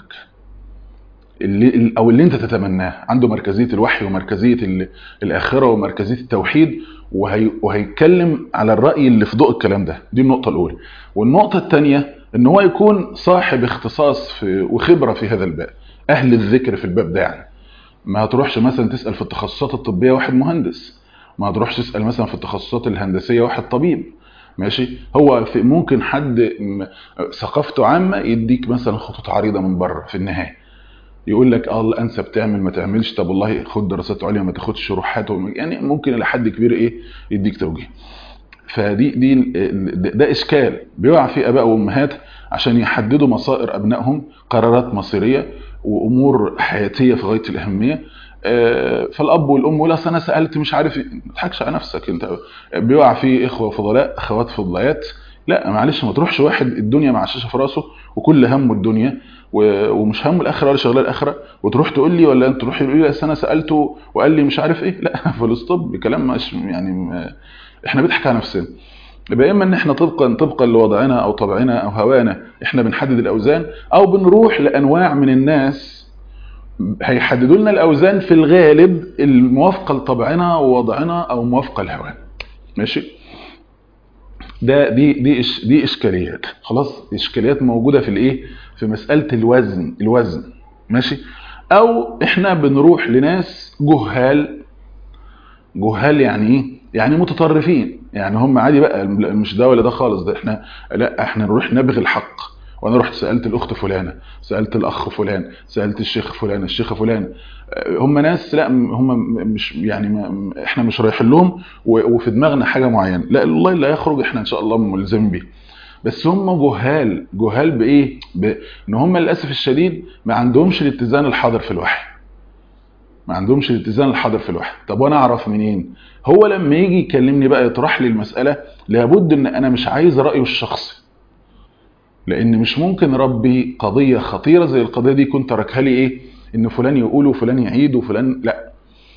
اللي او اللي انت تتمناه، عنده مركزيه الوحي ومركزيه الاخره ومركزيه التوحيد، وهي وهيتكلم على الراي اللي في ضوء الكلام ده. دي النقطه الاولى. والنقطه الثانيه ان هو يكون صاحب اختصاص في وخبره في هذا الباب، اهل الذكر في الباب ده. يعني ما هتروحش مثلا تسال في التخصصات الطبيه واحد مهندس، ما هتروحش تسال مثلا في التخصصات الهندسيه واحد طبيب، ماشي؟ هو في ممكن حد ثقافته عامه يديك مثلا خطوط عريضه من بره في النهايه، يقول لك اه الانسب تعمل ما تعملش، طب والله خد دراسات عليا ما تاخدش شروحات، يعني ممكن الى حد كبير ايه يديك توجيه. فدي دي ده اشكال بيقع فيه اباء وامهات عشان يحددوا مصائر ابنائهم، قرارات مصيريه وامور حياتيه في غايه الاهميه. فالاب والام يقول اصل انا سالت مش عارف، ما تضحكش على نفسك انت. بيقع فيه اخوه فضلاء اخوات فضليات. لا معلش، ما تروحش واحد الدنيا معششه في راسه وكل همه الدنيا ومش همه الاخره ولا شغال الاخره، وتروح تقول لي ولا انت تروح يقول لي انا سالته وقال لي مش عارف ايه. لا فول ستوب، كلام مش يعني احنا بنضحك على نفسنا. يبقى اما ان احنا طبقا طبقا لوضعنا او طبعنا او هوانا احنا بنحدد الاوزان، او بنروح لانواع من الناس هيحددوا لنا الاوزان في الغالب الموافقه لطبعنا ووضعنا او موافقه لهوانا. ماشي؟ ده دي دي إش دي اشكاليات. خلاص، اشكاليات موجوده في الايه، في مساله الوزن الوزن ماشي؟ او احنا بنروح لناس جهال. جهال يعني ايه؟ يعني متطرفين، يعني هم عادي بقى مش ده ولا ده خالص، ده احنا لا احنا نروح نبغي الحق. وانا رحت سالت الاخت فلانه، سالت الاخ فلان، سالت الشيخ فلان، الشيخه فلان. هم ناس لا هم مش يعني ما احنا مش رايحين لهم وفي دماغنا حاجه معينه، لا الله لا يخرج احنا ان شاء الله ملزمين بيه. بس هم جهال. جهال بايه؟ بان هم للاسف الشديد ما عندهمش الاتزان الحاضر في الوحي. ما عندهمش الاتزان الحاضر في الوحي. طب وانا اعرف منين؟ هو لما يجي يكلمني بقى يطرح لي المساله، لابد ان انا مش عايز رايه الشخصي، لان مش ممكن ربي قضيه خطيره زي القضيه دي كنت تركها لي ايه، ان فلان يقول وفلان يعيد وفلان لا.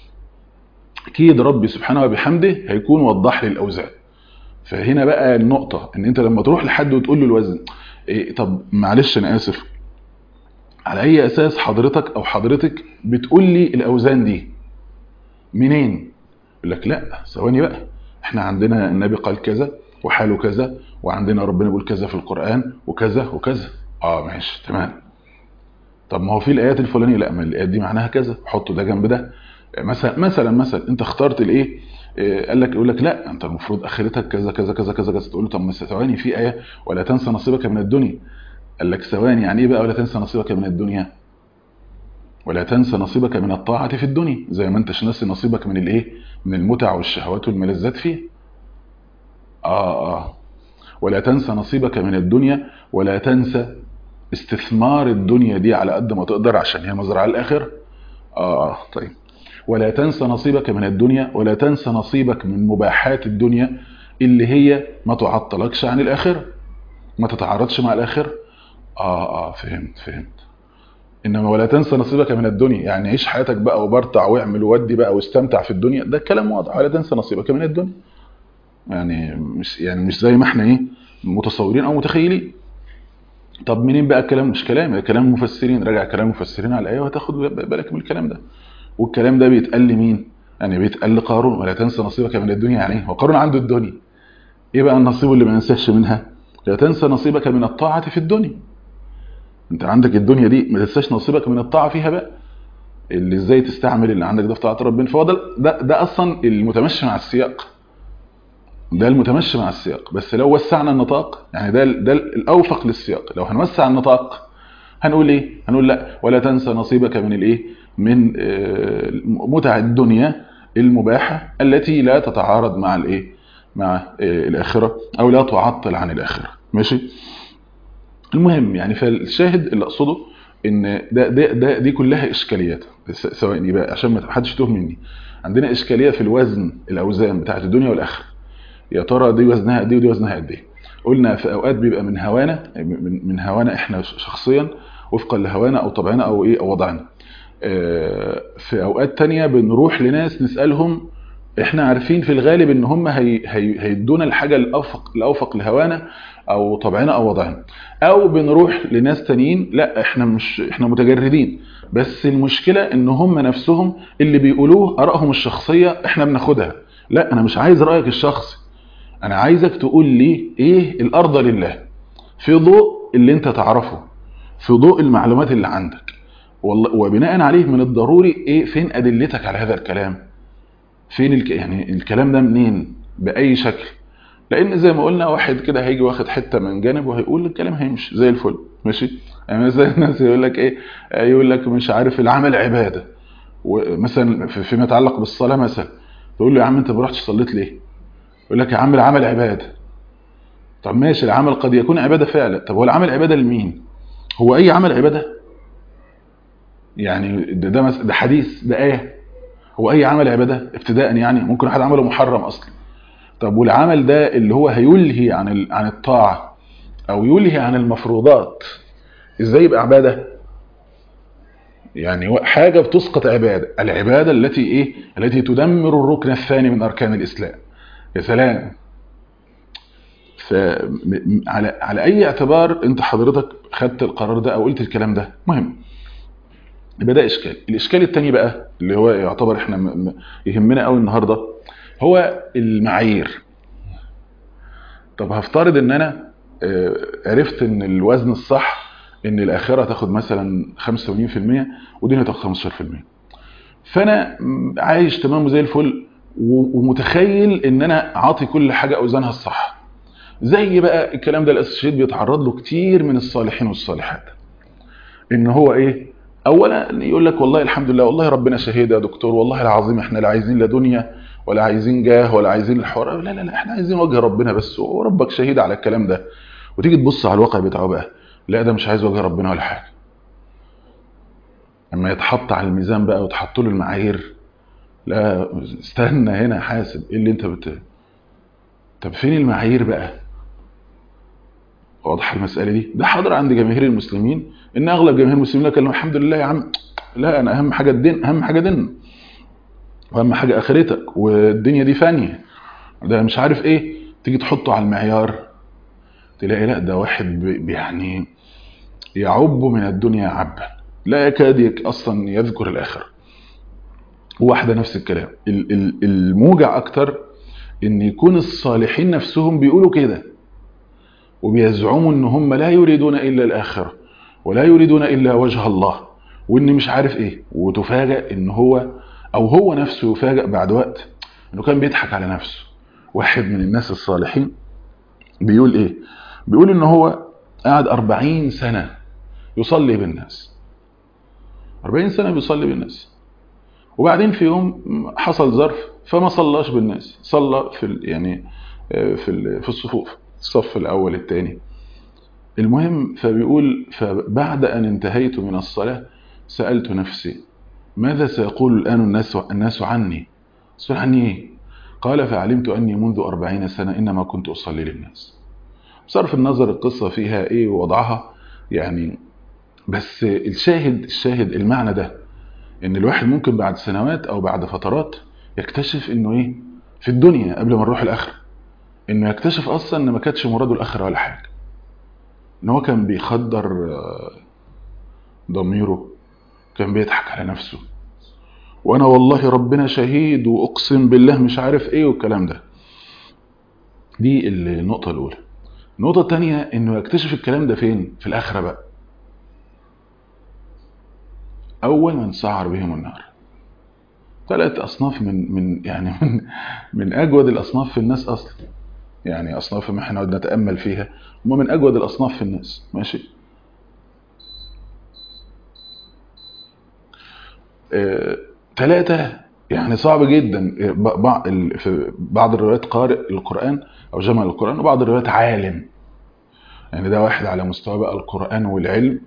اكيد ربي سبحانه وبحمده هيكون وضح لي الاوزان. فهنا بقى النقطه، ان انت لما تروح لحد وتقول له الوزن إيه، طب معلش انا اسف، على اي اساس حضرتك او حضرتك بتقول لي الاوزان دي منين؟ يقول لك لا ثواني بقى، احنا عندنا النبي قال كذا وحاله كذا، وعندنا ربنا بيقول كذا في القرآن وكذا وكذا. اه ماشي تمام. طب ما هو في الايات الفلانيه، لا ما الايات دي معناها كذا، حطوا ده جنب ده. مثلا مثلا مثلا انت اخترت الايه، إيه قال لك، يقول لك لا انت المفروض اخرتك كذا كذا كذا كذا كذا. تقول له طب ما ثواني، في ايه ولا تنسى نصيبك من الدنيا. قال لك ثواني، يعني ايه بقى ولا تنسى نصيبك من الدنيا؟ ولا تنسى نصيبك من الطاعة في الدنيا، زي ما انتش ناسي نصيبك من الايه، من المتع والشهوات والملذات فيه. اه اه ولا تنسى نصيبك من الدنيا، ولا تنسى استثمار الدنيا دي على قد ما تقدر عشان هي مزرعة الآخر. اه اه طيب. ولا تنسى نصيبك من الدنيا، ولا تنسى نصيبك من مباحات الدنيا اللي هي ما تعطلكش عن الآخر، ما تتعارضش مع الآخر. اه اه فهمت فهمت. انما ولا تنسى نصيبك من الدنيا يعني عيش حياتك بقى وبرتع واعمل وودي بقى واستمتع في الدنيا، ده كلام واضح. ولا تنسى نصيبك من الدنيا يعني مش يعني مش زي ما احنا ايه متصورين او متخيلين. طب منين بقى الكلام؟ مش كلام، كلام المفسرين. راجع كلام المفسرين على الايه وهتاخد بالك من الكلام ده. والكلام ده بيتقال لمين؟ يعني بيتقال لقارون. ولا تنسى نصيبك من الدنيا يعني ايه؟ وقارون عنده الدنيا، ايه بقى النصيب اللي ما ينساش منها؟ لا تنسى نصيبك من الطاعه في الدنيا. انت عندك الدنيا دي ما تنساش نصيبك من الطاعه فيها بقى، اللي ازاي تستعمل اللي عندك ده في طاعه ربنا. فهو ده, ده ده اصلا المتمشي مع السياق، ده المتمشي مع السياق. بس لو وسعنا النطاق، يعني ده ده الاوفق للسياق. لو هنوسع النطاق هنقول ايه؟ هنقول لا ولا تنسى نصيبك من الايه، من متع الدنيا المباحه التي لا تتعارض مع الايه، مع الاخره، او لا تعطل عن الاخره. ماشي؟ المهم يعني فالشاهد اللي اقصده ان ده ده ده دي كلها اشكاليات. سواء يبقى عشان ما حدش يتوه مني، عندنا اشكاليه في الوزن، الاوزان بتاعه الدنيا والاخره. يا ترى دي وزنها قد ايه ودي وزنها قد ايه؟ قلنا في اوقات بيبقى من هوانا، من, من هوانا احنا شخصيا وفقا لهوانا او طبعنا او ايه او وضعنا. في اوقات تانية بنروح لناس نسالهم، احنا عارفين في الغالب ان هم هي هي هيدونا الحاجه الاوفق الاوفق لهوانا او طبعنا او وضعنا. او بنروح لناس تانيين لا احنا مش احنا متجردين، بس المشكله ان هم نفسهم اللي بيقولوه ارائهم الشخصيه احنا بناخدها. لا انا مش عايز رايك الشخصي، انا عايزك تقول لي ايه الارضى لله في ضوء اللي انت تعرفه، في ضوء المعلومات اللي عندك، وبناء عليه من الضروري ايه فين ادلتك على هذا الكلام، فين الك... يعني الكلام ده منين باي شكل. لان زي ما قلنا واحد كده هيجي واخد حته من جانب وهيقول الكلام هيمشي زي الفل ماشي. يعني مثلا الناس يقول لك ايه، يقول لك مش عارف العمل عباده، ومثلا فيما يتعلق بالصلاه مثلا تقول له يا عم انت ما رحتش صليت ليه؟ يقول لك يا عم العمل عباده. طب ماشي، العمل قد يكون عباده فعلا. طب هو العمل عباده لمين؟ هو اي عمل عباده؟ يعني ده ده, ده حديث، ده ايه؟ هو اي عمل عباده ابتداء؟ يعني ممكن واحد عمله محرم اصلا. طب والعمل ده اللي هو هيلهي عن عن الطاعه او يلهي عن المفروضات، ازاي يبقى عباده؟ يعني حاجه بتسقط عباده، العباده التي ايه؟ التي تدمر الركن الثاني من اركان الاسلام. يا سلام. فعلى على اي اعتبار انت حضرتك خدت القرار ده او قلت الكلام ده؟ مهم. يبقى ده اشكال. الاشكال الثاني بقى اللي هو يعتبر احنا م- م- يهمنا قوي النهارده، هو المعايير. طب هفترض ان انا آه، عرفت ان الوزن الصح ان الاخره تاخد مثلا خمسة وثمانين في المية ودي تاخد خمستاشر في المية، فانا م- عايش تمام وزي الفل و- ومتخيل ان انا عاطي كل حاجه اوزانها الصح. زي بقى الكلام ده للاسف الشديد بيتعرض له كتير من الصالحين والصالحات، ان هو ايه؟ اولا يقول لك والله الحمد لله، والله ربنا شهيد يا دكتور، والله العظيم احنا لا عايزين لا دنيا ولا عايزين جاه ولا عايزين الحوار، لا لا لا احنا عايزين وجه ربنا بس، وربك شهيد على الكلام ده. وتيجي تبص على الواقع بتاعه بقى، لا ده مش عايز وجه ربنا ولا حاجه. اما يتحط على الميزان بقى وتحط له المعايير، لا استنى هنا حاسب، ايه اللي انت بت... طب فين المعايير بقى؟ واضح المساله دي؟ ده حاضر عند جماهير المسلمين، ان اغلب جماهير المسلمين قالوا الحمد لله يا عم، لا انا اهم حاجه الدين، اهم حاجه دين، واهم حاجه اخرتك، والدنيا دي فانيه، ده مش عارف ايه. تيجي تحطه على المعيار تلاقي لا ده واحد ب- يعني يعب من الدنيا عبا، لا يكاد يك اصلا يذكر الاخره. واحده نفس الكلام. ال- ال- الموجع اكتر ان يكون الصالحين نفسهم بيقولوا كده، وبيزعموا ان هم لا يريدون الا الاخره ولا يريدون الا وجه الله، وان مش عارف ايه. وتفاجأ ان هو او هو نفسه يفاجأ بعد وقت انه كان بيضحك على نفسه. واحد من الناس الصالحين بيقول ايه؟ بيقول ان هو قعد أربعين سنة يصلي بالناس، أربعين سنة بيصلي بالناس، وبعدين في يوم حصل ظرف فما صلاش بالناس، صلى في ال يعني آه، في ال- في الصفوف، الصف الاول الثاني. المهم فبيقول فبعد ان انتهيت من الصلاة سألت نفسي ماذا سيقول الآن الناس الناس عني؟ سأل عني ايه؟ قال فعلمت أني منذ أربعين سنة إنما كنت أصلي للناس. بصرف النظر القصة فيها ايه ووضعها يعني، بس الشاهد الشاهد المعنى ده، ان الواحد ممكن بعد سنوات او بعد فترات يكتشف انه ايه في الدنيا قبل ما نروح الاخره، انه يكتشف اصلا ان ما كانتش مراده الاخره ولا حاجه، ان هو كان بيخدر آه، ضميره، كان بيضحك على نفسه، وانا والله ربنا شهيد واقسم بالله مش عارف ايه والكلام ده. دي النقطه الاولى. النقطه الثانيه انه يكتشف الكلام ده فين؟ في الاخره بقى، اول من سعر بهم النار. ثلاث اصناف من من يعني من من اجود الاصناف في الناس اصلا، يعني اصناف ما احنا نتامل فيها هم من اجود الاصناف في الناس. ماشي. آه، ثلاثة يعني صعب جدا. آه، ب- بع- ال- في بعض الروايات قارئ القرآن أو جمع القرآن، وبعض الروايات عالم. يعني ده واحد على مستوى بقى القرآن والعلم،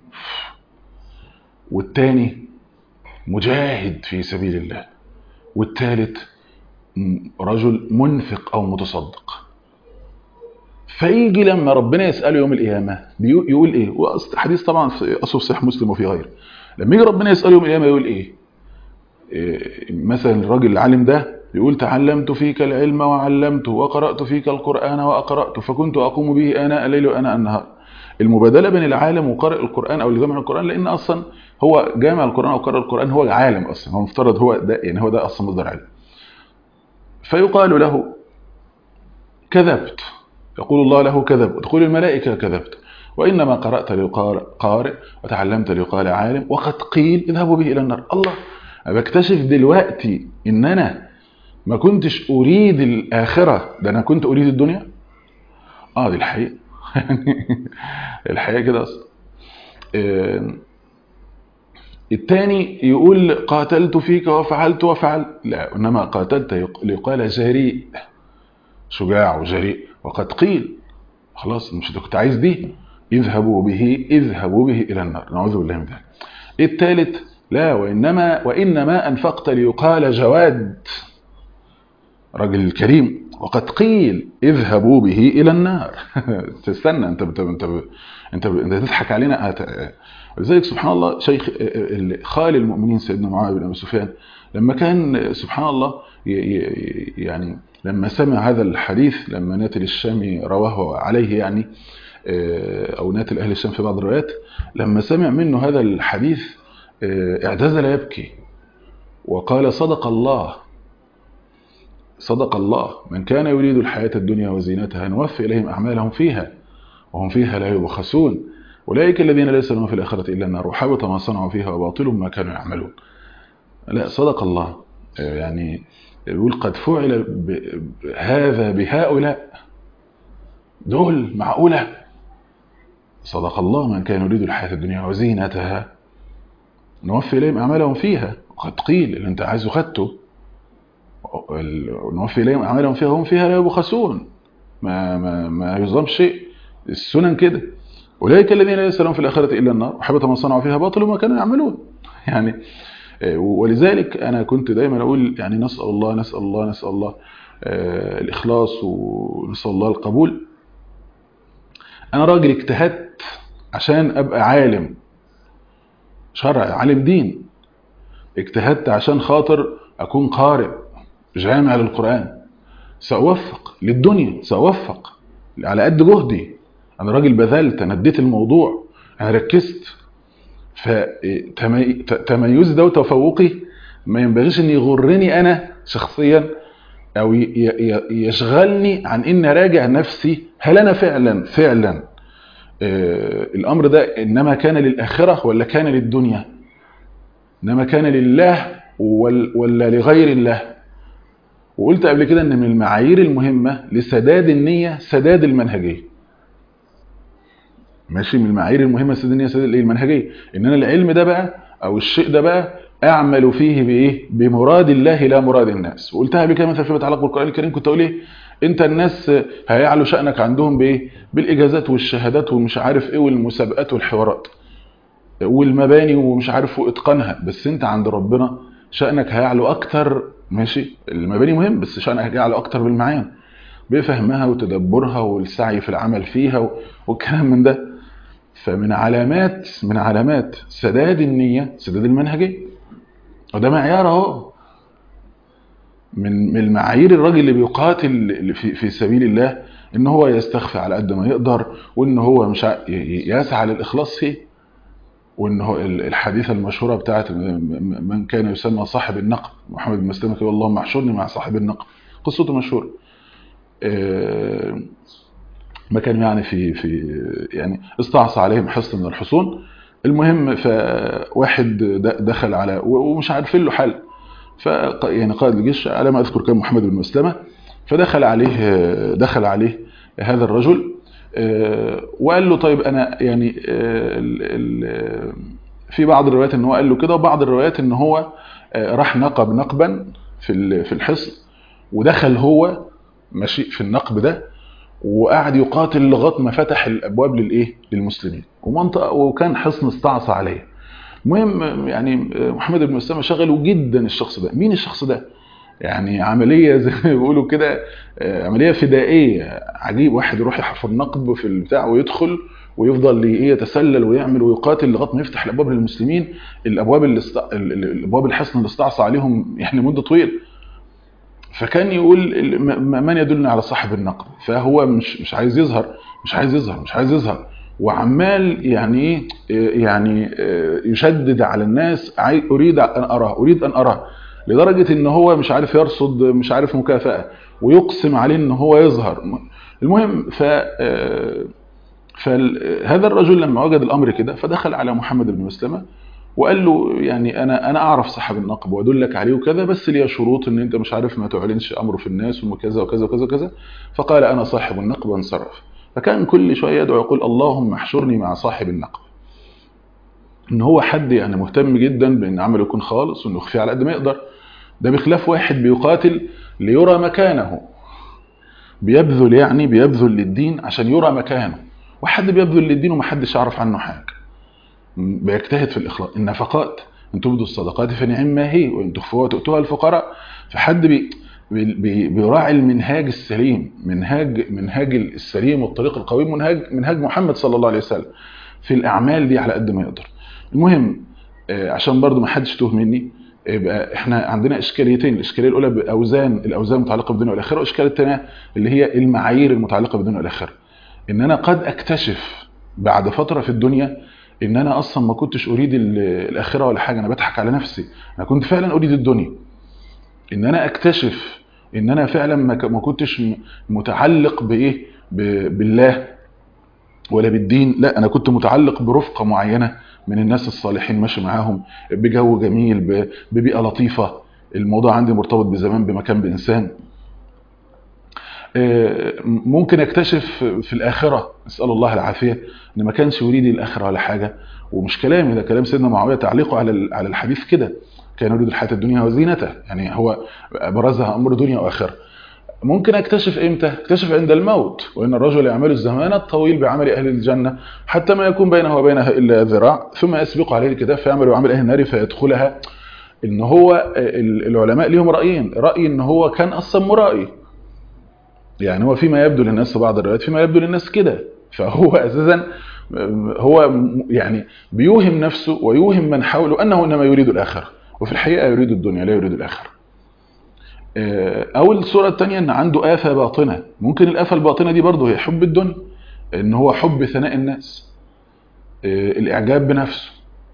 والتاني مجاهد في سبيل الله، والتالت م- رجل منفق أو متصدق. فيجي لما ربنا يسأله يوم القيامة بيقول يقول إيه؟ وحديث طبعا في أصل صحيح مسلم وفي غيره. لما يجي ربنا يسأله يوم القيامة يقول إيه؟ إيه، مثلا الراجل العالم ده يقول تعلمت فيك العلم وعلمته وقرأت فيك القرآن وأقرأت فكنت أقوم به آناء الليل وآناء النهار. المبادلة بين العالم وقارئ القرآن أو اللي جامع القرآن، لأن أصلا هو جامع القرآن أو قارئ القرآن هو عالم أصلا، هو مفترض هو ده، يعني هو ده أصلا مصدر علم. فيقال له كذبت، يقول الله له كذب، وتقول الملائكة كذبت، وإنما قرأت ليقال قارئ وتعلمت ليقال عالم، وقد قيل اذهبوا به إلى النار. الله، بكتشف دلوقتي إن أنا ما كنتش أريد الآخرة، ده أنا كنت أريد الدنيا. آه دي الحقيقة. الحقيقة كده أصلا. آه، الثاني يقول قاتلت فيك وفعلت وفعل، لا إنما قاتلت ليقال جريء، شجاع وجريء. وقد قيل خلاص مش انت كنت عايز دي، اذهبوا به اذهبوا به الى النار، نعوذ بالله من ذلك. الثالث لا وانما وانما انفقت ليقال جواد، راجل كريم. وقد قيل اذهبوا به الى النار. تستنى انت انت انت انت, انت تضحك علينا. ولذلك سبحان الله شيخ خال المؤمنين سيدنا معاويه بن ابي سفيان لما كان سبحان الله يعني لما سمع هذا الحديث، لما ناتل الشامي رواه عليه يعني او ناتل اهل الشام في بعض الروايات، لما سمع منه هذا الحديث اعتزل يبكي وقال صدق الله صدق الله، من كان يريد الحياة الدنيا وزينتها نوفي إليهم أعمالهم فيها وهم فيها لا يبخسون، أولئك الذين ليس لهم في الآخرة إلا النار وحبط ما صنعوا فيها وباطل ما كانوا يعملون. لا صدق الله، يعني يقول قد فعل هذا بهؤلاء، دول معقولة؟ صدق الله، من كان يريد الحياة الدنيا وزينتها نوفي إليهم أعمالهم فيها. وقد قيل اللي أنت عايزه خدته، نوفي إليهم أعمالهم فيها هم فيها لا يبخسون، ما, ما, ما يظلم شيء، السنن كده. أولئك الذين ليس لهم في الآخرة إلا النار وحبط ما صنعوا فيها باطل ما كانوا يعملون. يعني ولذلك أنا كنت دايما أقول يعني نسأل الله نسأل الله نسأل الله آه الإخلاص ونسأل الله القبول. أنا راجل اجتهدت عشان أبقى عالم شرع، عالم دين، اجتهدت عشان خاطر أكون قارئ جامع للقرآن، سأوفق للدنيا، سأوفق على قد جهدي. أنا راجل بذلت، أنا اديت الموضوع، أنا ركزت. فتميز ده وتفوقي ما ينبغيش أن يغرني أنا شخصيا أو يشغلني عن أن راجع نفسي هل أنا فعلا فعلا الأمر ده إنما كان للآخرة ولا كان للدنيا، إنما كان لله ولا لغير الله. وقلت قبل كده ان من المعايير المهمة لسداد النية سداد المنهجية. ماشي، من المعايير المهمة سداد النية سداد المنهجية، ان انا العلم ده بقى او الشيء ده بقى اعمل فيه بايه؟ بمراد الله لا مراد الناس. وقلتها قبل كده مثلا فيما يتعلق بالقرآن الكريم، كنت اقول ايه؟ انت الناس هيعلو شأنك عندهم بايه؟ بالاجازات والشهادات ومش عارف ايه والمسابقات والحوارات والمباني ومش عارف واتقانها، بس انت عند ربنا شأنك هيعلو اكتر. ماشي، المباني مهم بس شأنك هيعلو اكتر بالمعاني، بفهمها وتدبرها والسعي في العمل فيها والكلام من ده. فمن علامات من علامات سداد النية سداد المنهجية، وده معيار اهو من المعايير الراجل اللي بيقاتل في في سبيل الله، ان هو يستخفى على قد ما يقدر، وان هو مش يسعى للاخلاص فيه. وان هو الحديثه المشهوره بتاعت من كان يسمى صاحب النقب، محمد بن مسلمه يقول اللهم احشرني مع صاحب النقب، قصته مشهوره. ما كان يعني في في يعني استعصى عليهم حصن من الحصون. المهم فواحد دخل على ومش عارفين له حل، ف يعني قائد الجيش على ما اذكر كان محمد بن مسلمه، فدخل عليه دخل عليه هذا الرجل وقال له طيب انا يعني في بعض الروايات ان هو قال له كده، وبعض الروايات ان هو راح نقب نقبا في في الحصن، ودخل هو ماشي في النقب ده وقعد يقاتل لغايه ما فتح الابواب للايه للمسلمين، ومنطقه وكان حصن استعصى عليه. المهم يعني محمد بن مسلمه شغله جدا الشخص ده. مين الشخص ده؟ يعني عمليه زي ما بيقولوا كده، عمليه فدائيه عجيب. واحد يروح يحفر نقب في البتاع ويدخل ويفضل يتسلل ويعمل ويقاتل لغايه ما يفتح الابواب للمسلمين، الابواب اللي است... الابواب الحصن اللي استعصى عليهم يعني مده طويله. فكان يقول من يدلنا على صاحب النقب، فهو مش مش عايز يظهر مش عايز يظهر مش عايز يظهر وعمال يعني يعني يشدد على الناس، اريد ان اراه اريد ان اراه لدرجه ان هو مش عارف يرصد مش عارف مكافاه، ويقسم عليه ان هو يظهر. المهم ف فهذا الرجل لما وجد الامر كده فدخل على محمد بن مسلمه وقال له يعني انا انا اعرف صاحب النقب وادلك عليه وكذا، بس ليه شروط ان انت مش عارف ما تعلنش امره في الناس وكذا وكذا وكذا وكذا. فقال انا صاحب النقب وانصرف. فكان كل شويه يدعو يقول اللهم احشرني مع صاحب النقب، ان هو حد يعني مهتم جدا بان عمله يكون خالص وانه يخفي على قد ما يقدر. ده بخلاف واحد بيقاتل ليرى مكانه، بيبذل يعني بيبذل للدين عشان يرى مكانه، وحد بيبذل للدين ومحدش يعرف عنه حاجه، بيجتهد في الاخلاص. النفقات ان تبدوا الصدقات فنعما هي وان تخفوها وتؤتوها الفقراء. فحد بي بي بيراعي المنهاج السليم، منهاج منهاج السليم والطريق القويم، منهاج منهاج محمد صلى الله عليه وسلم في الاعمال دي على قد ما يقدر. المهم عشان برضو ما حدش توه مني، يبقى احنا عندنا اشكاليتين. الاشكاليه الاولى باوزان الاوزان المتعلقه بالدنيا والاخره، والاشكاليه الثانيه اللي هي المعايير المتعلقه بالدنيا والاخره. ان انا قد اكتشف بعد فتره في الدنيا ان انا اصلا ما كنتش اريد الاخره ولا حاجه، انا بضحك على نفسي، انا كنت فعلا اريد الدنيا. ان انا اكتشف ان انا فعلا ما كنتش متعلق بايه بالله ولا بالدين، لا انا كنت متعلق برفقه معينه من الناس الصالحين ماشي معاهم بجو جميل ببيئه لطيفه. الموضوع عندي مرتبط بزمان بمكان بانسان. ممكن اكتشف في الاخره، اسال الله العافيه، ان ما كانش يريد الاخره ولا حاجه. ومش كلامي ده، كلام سيدنا معاويه تعليقه على على الحديث كده، كان يريد الحياه الدنيا وزينتها، يعني هو برزها امر دنيا واخره. ممكن اكتشف امتى؟ اكتشف عند الموت، وان الرجل يعمل الزمان الطويل بعمل اهل الجنه حتى ما يكون بينه وبينها الا ذراع ثم يسبق عليه الكتاب فيعمل وعمل اهل النار فيدخلها. ان هو العلماء ليهم رايين، راي ان هو كان اصلا مرائي، يعني هو فيما يبدو للناس، بعض الروايات فيما يبدو للناس كده، فهو اساسا هو يعني بيوهم نفسه ويوهم من حوله انه انما يريد الاخره، وفي الحقيقه يريد الدنيا لا يريد الاخره. او الصوره الثانيه ان عنده آفة باطنه. ممكن الآفة الباطنه دي برضه هي حب الدنيا، ان هو حب ثناء الناس، الاعجاب بنفسه،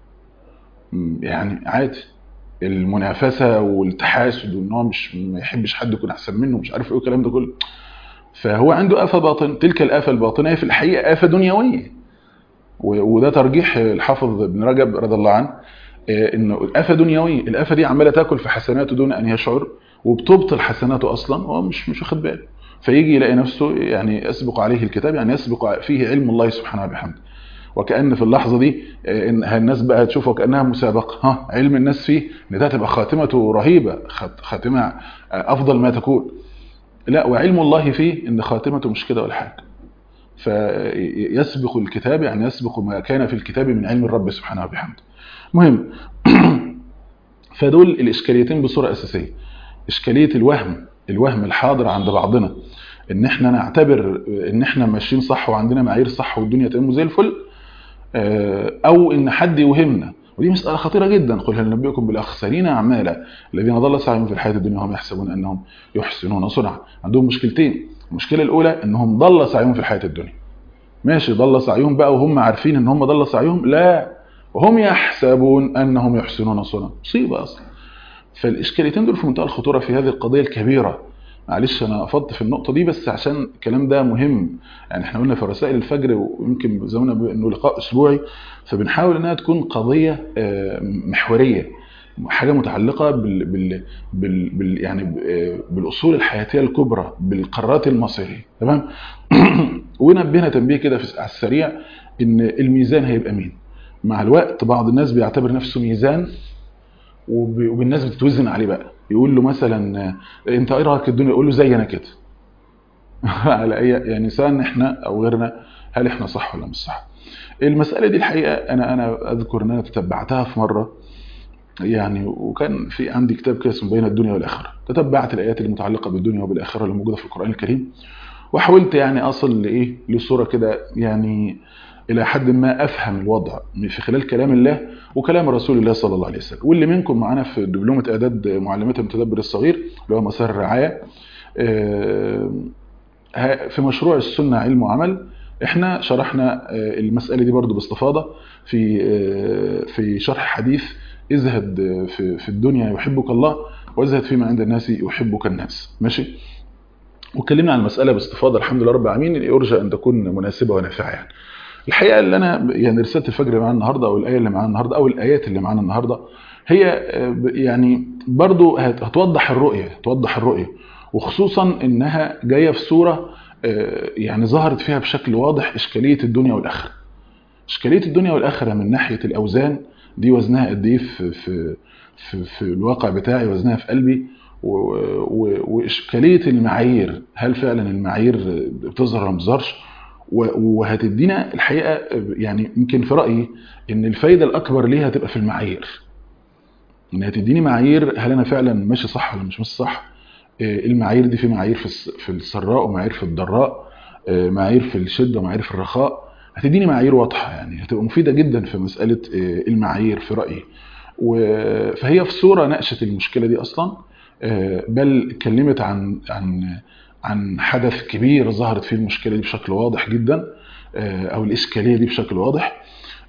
يعني عادي المنافسه والتحاسد، وان هو مش ما يحبش حد يكون احسن منه، مش عارف ايه الكلام ده كله. فهو عنده آفة باطنه، تلك الآفة الباطنه هي في الحقيقه آفة دنيويه. وده ترجيح الحافظ ابن رجب رضي الله عنه، انه الآفة دنيويه، الآفة دي عماله تاكل في حسناته دون ان يشعر، وبتبطل حسناته اصلا وهو مش مش واخد باله. فيجي يلاقي نفسه يعني يسبق عليه الكتاب، يعني يسبق فيه علم الله سبحانه وبحمده. وكأن في اللحظه دي ان الناس بقى تشوفه كأنها مسابقه، ها علم الناس فيه ان ده تبقى خاتمته رهيبه، خاتمه افضل ما تكون. لا، وعلم الله فيه ان خاتمته مش كده ولا حاجه. فيسبق الكتاب، يعني يسبق ما كان في الكتاب من علم الرب سبحانه وبحمده. مهم. فدول الاشكاليتين بصوره اساسيه. اشكاليه الوهم، الوهم الحاضر عند بعضنا ان احنا نعتبر ان احنا ماشيين صح وعندنا معايير صح والدنيا تمام زي الفل، او ان حد يوهمنا. ودي مساله خطيره جدا. قل هل ننبئكم بالاخسرين اعمالا الذين ضل سعيهم في الحياه الدنيا وهم يحسبون انهم يحسنون صنعا. عندهم مشكلتين. المشكله الاولى انهم ضل سعيهم في الحياه الدنيا، ماشي ضل سعيهم بقى وهم عارفين ان هم ضل سعيهم، لا وهم يحسبون انهم يحسنون صنعا، مصيبه اصلا. فالاشكاليتين دول في منتهى الخطوره في هذه القضيه الكبيره. معلش انا افضت في النقطه دي بس عشان الكلام ده مهم. يعني احنا قلنا في رسائل الفجر، ويمكن زماننا انه لقاء اسبوعي، فبنحاول انها تكون قضيه محوريه، حاجه متعلقه بال, بال, بال, بال يعني بالاصول الحياتيه الكبرى، بالقرارات المصيريه، تمام. ونبهنا تنبيه كده على السريع ان الميزان هيبقى مين مع الوقت. بعض الناس بيعتبر نفسه ميزان، وبالناس بتتوزن عليه بقى، يقول له مثلا انت ايه رايك الدنيا، يقول له زي انا كده. على اي يعني سواء احنا او غيرنا، هل احنا صح ولا مش صح؟ المساله دي الحقيقه انا انا اذكر ان انا تتبعتها في مره، يعني وكان في عندي كتاب كده اسمه بين الدنيا والاخره. تتبعت الايات المتعلقه بالدنيا وبالاخره اللي موجوده في القران الكريم، وحاولت يعني اصل لايه لصوره كده، يعني الى حد ما افهم الوضع في خلال كلام الله وكلام رسول الله صلى الله عليه وسلم. واللي منكم معانا في دبلومه اعداد معلمات المتدبر الصغير اللي هو مسار الرعايه، في مشروع السنه علم وعمل، احنا شرحنا المساله دي برضو باستفاضه في في شرح حديث ازهد في في الدنيا يحبك الله وازهد فيما عند الناس يحبك الناس، ماشي. واتكلمنا عن المساله باستفاضه الحمد لله رب العالمين، يرجى ان تكون مناسبه ونافعه. يعني الحقيقه اللي انا يعني رساله الفجر اللي معانا النهارده، او الايه اللي معانا النهارده، او الايات اللي معانا النهارده، هي يعني برضو هتوضح الرؤيه، هتوضح الرؤيه، وخصوصا انها جايه في صوره يعني ظهرت فيها بشكل واضح اشكاليه الدنيا والاخره. اشكاليه الدنيا والاخره من ناحيه الاوزان دي، وزنها قد ايه في في في, في الواقع بتاعي، وزنها في قلبي، وإشكالية المعايير، هل فعلا المعايير بتظهر ولا ما بتظهرش. وهتدينا الحقيقة يعني يمكن في رأيي إن الفايدة الأكبر ليها هتبقى في المعايير، إن هتديني معايير هل أنا فعلا ماشي صح ولا مش ماشي صح. المعايير دي في معايير في السراء ومعايير في الضراء، معايير في الشدة ومعايير في الرخاء. هتديني معايير واضحة، يعني هتبقى مفيدة جدا في مسألة المعايير في رأيي. فهي في صورة ناقشت المشكلة دي أصلا، بل اتكلمت عن عن عن حدث كبير ظهرت فيه المشكلة دي بشكل واضح جدا، أو الإشكالية دي بشكل واضح.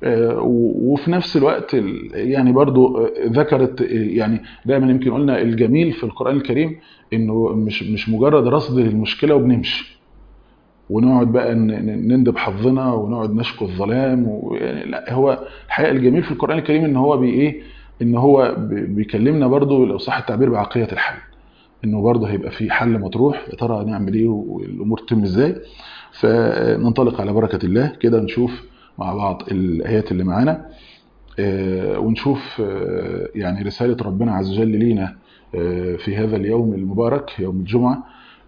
وفي نفس الوقت يعني برضو ذكرت، يعني دائما يمكن قلنا الجميل في القرآن الكريم إنه مش مش مجرد رصد للمشكلة وبنمشي ونقعد بقى نندب حظنا ونقعد نشكو الظلام و... لا، هو الحقيقة الجميل في القرآن الكريم إن هو بي إيه إن هو بيكلمنا برضو لو صح التعبير بعقلية الحل، إنه برضو هيبقى في حل مطروح، يا ترى نعمل إيه والأمور تتم إزاي. فننطلق على بركة الله كده، نشوف مع بعض الآيات اللي معانا، ونشوف يعني رسالة ربنا عز وجل لينا في هذا اليوم المبارك يوم الجمعة،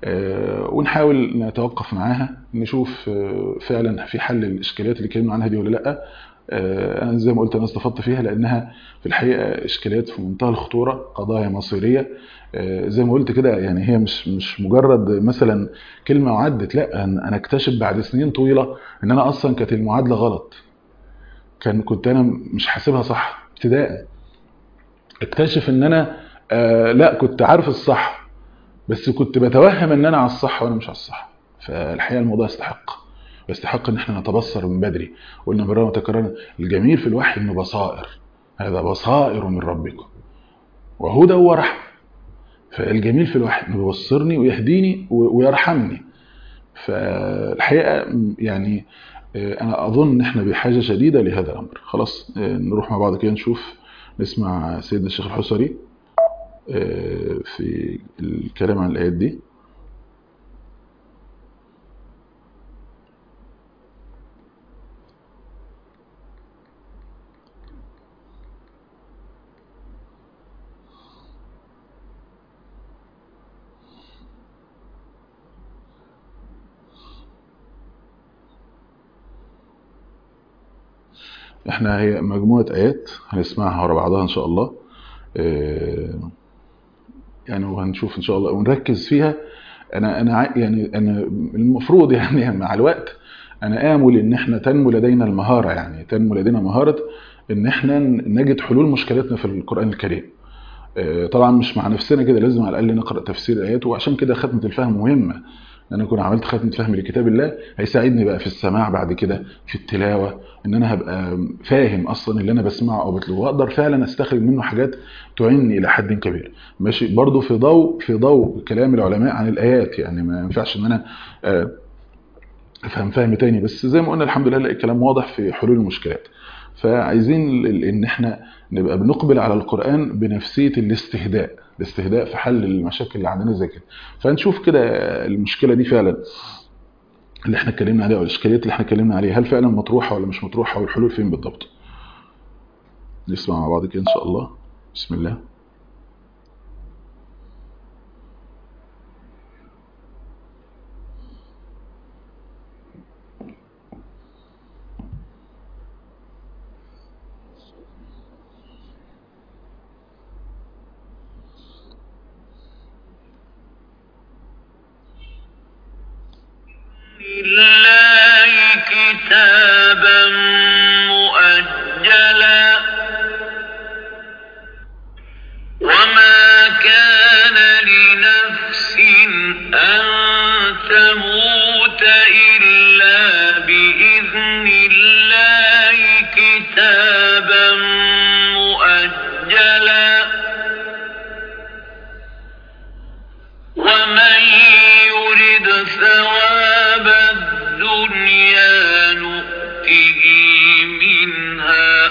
ونحاول نتوقف معاها نشوف فعلا في حل الإشكاليات اللي اتكلمنا عنها دي ولا لأ. أنا زي ما قلت أنا استفدت فيها لأنها في الحقيقة إشكاليات في منتهى الخطورة، قضايا مصيرية زي ما قلت كده. يعني هي مش مش مجرد مثلا كلمة وعدت، لا، أنا اكتشف بعد سنين طويلة إن أنا أصلا كانت المعادلة غلط، كان كنت أنا مش حاسبها صح ابتداء. اكتشف إن أنا آه لا كنت عارف الصح، بس كنت بتوهم إن أنا على الصح وأنا مش على الصح. فالحقيقة الموضوع يستحق يستحق إن احنا نتبصر من بدري. وإن مرة وتكررنا الجميل في الوحي إنه بصائر، هذا بصائر من ربكم وهدى ورحمة. فالجميل في الوحي إنه يبصرني ويهديني ويرحمني. فالحقيقة يعني أنا أظن إن احنا بحاجة شديدة لهذا الأمر. خلاص نروح مع بعض كده نشوف، نسمع سيدنا الشيخ الحسري في الكلام عن الآيات دي. احنا هي مجموعة آيات هنسمعها ورا بعضها إن شاء الله، يعني وهنشوف إن شاء الله ونركز فيها. أنا أنا يعني أنا المفروض يعني مع الوقت أنا آمل إن احنا تنمو لدينا المهارة، يعني تنمو لدينا مهارة إن احنا نجد حلول مشكلتنا في القرآن الكريم. طبعا مش مع نفسنا كده، لازم على الأقل نقرأ تفسير الآيات. وعشان كده ختمة الفهم مهمة، أنا أكون عملت ختمة فهم لكتاب الله هيساعدني بقى في السماع بعد كده، في التلاوة، إن أنا هبقى فاهم أصلا اللي أنا بسمعه أو بتلوه، وأقدر فعلا أستخرج منه حاجات تعني إلى حد كبير. ماشي برضو في ضوء في ضوء كلام العلماء عن الآيات، يعني ما ينفعش إن أنا أفهم فهم تاني، بس زي ما قلنا الحمد لله الكلام واضح في حلول المشكلات. فعايزين إن احنا نبقى بنقبل على القرآن بنفسية الاستهداء الاستهداء في حل المشاكل اللي عندنا زي كده. فنشوف كده المشكلة دي فعلا اللي احنا اتكلمنا عليها، والاشكاليات اللي احنا اتكلمنا عليها، هل فعلا مطروحة ولا مش مطروحة، والحلول فين بالضبط. نسمع مع بعض كده ان شاء الله. بسم الله. لله كتابا مؤجلا وما كان لنفس أن تموت إلا بإذن الله كتابا مؤجلا ومن يرد ثواب الدنيا نؤته منها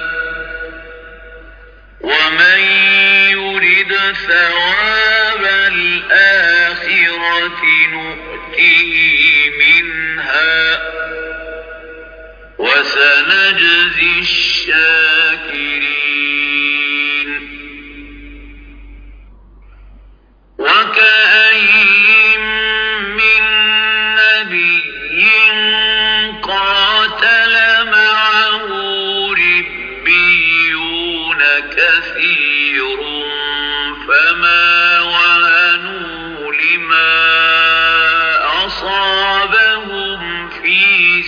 ومن يرد ثواب الآخرة نؤته منها وسنجزي الشاكرين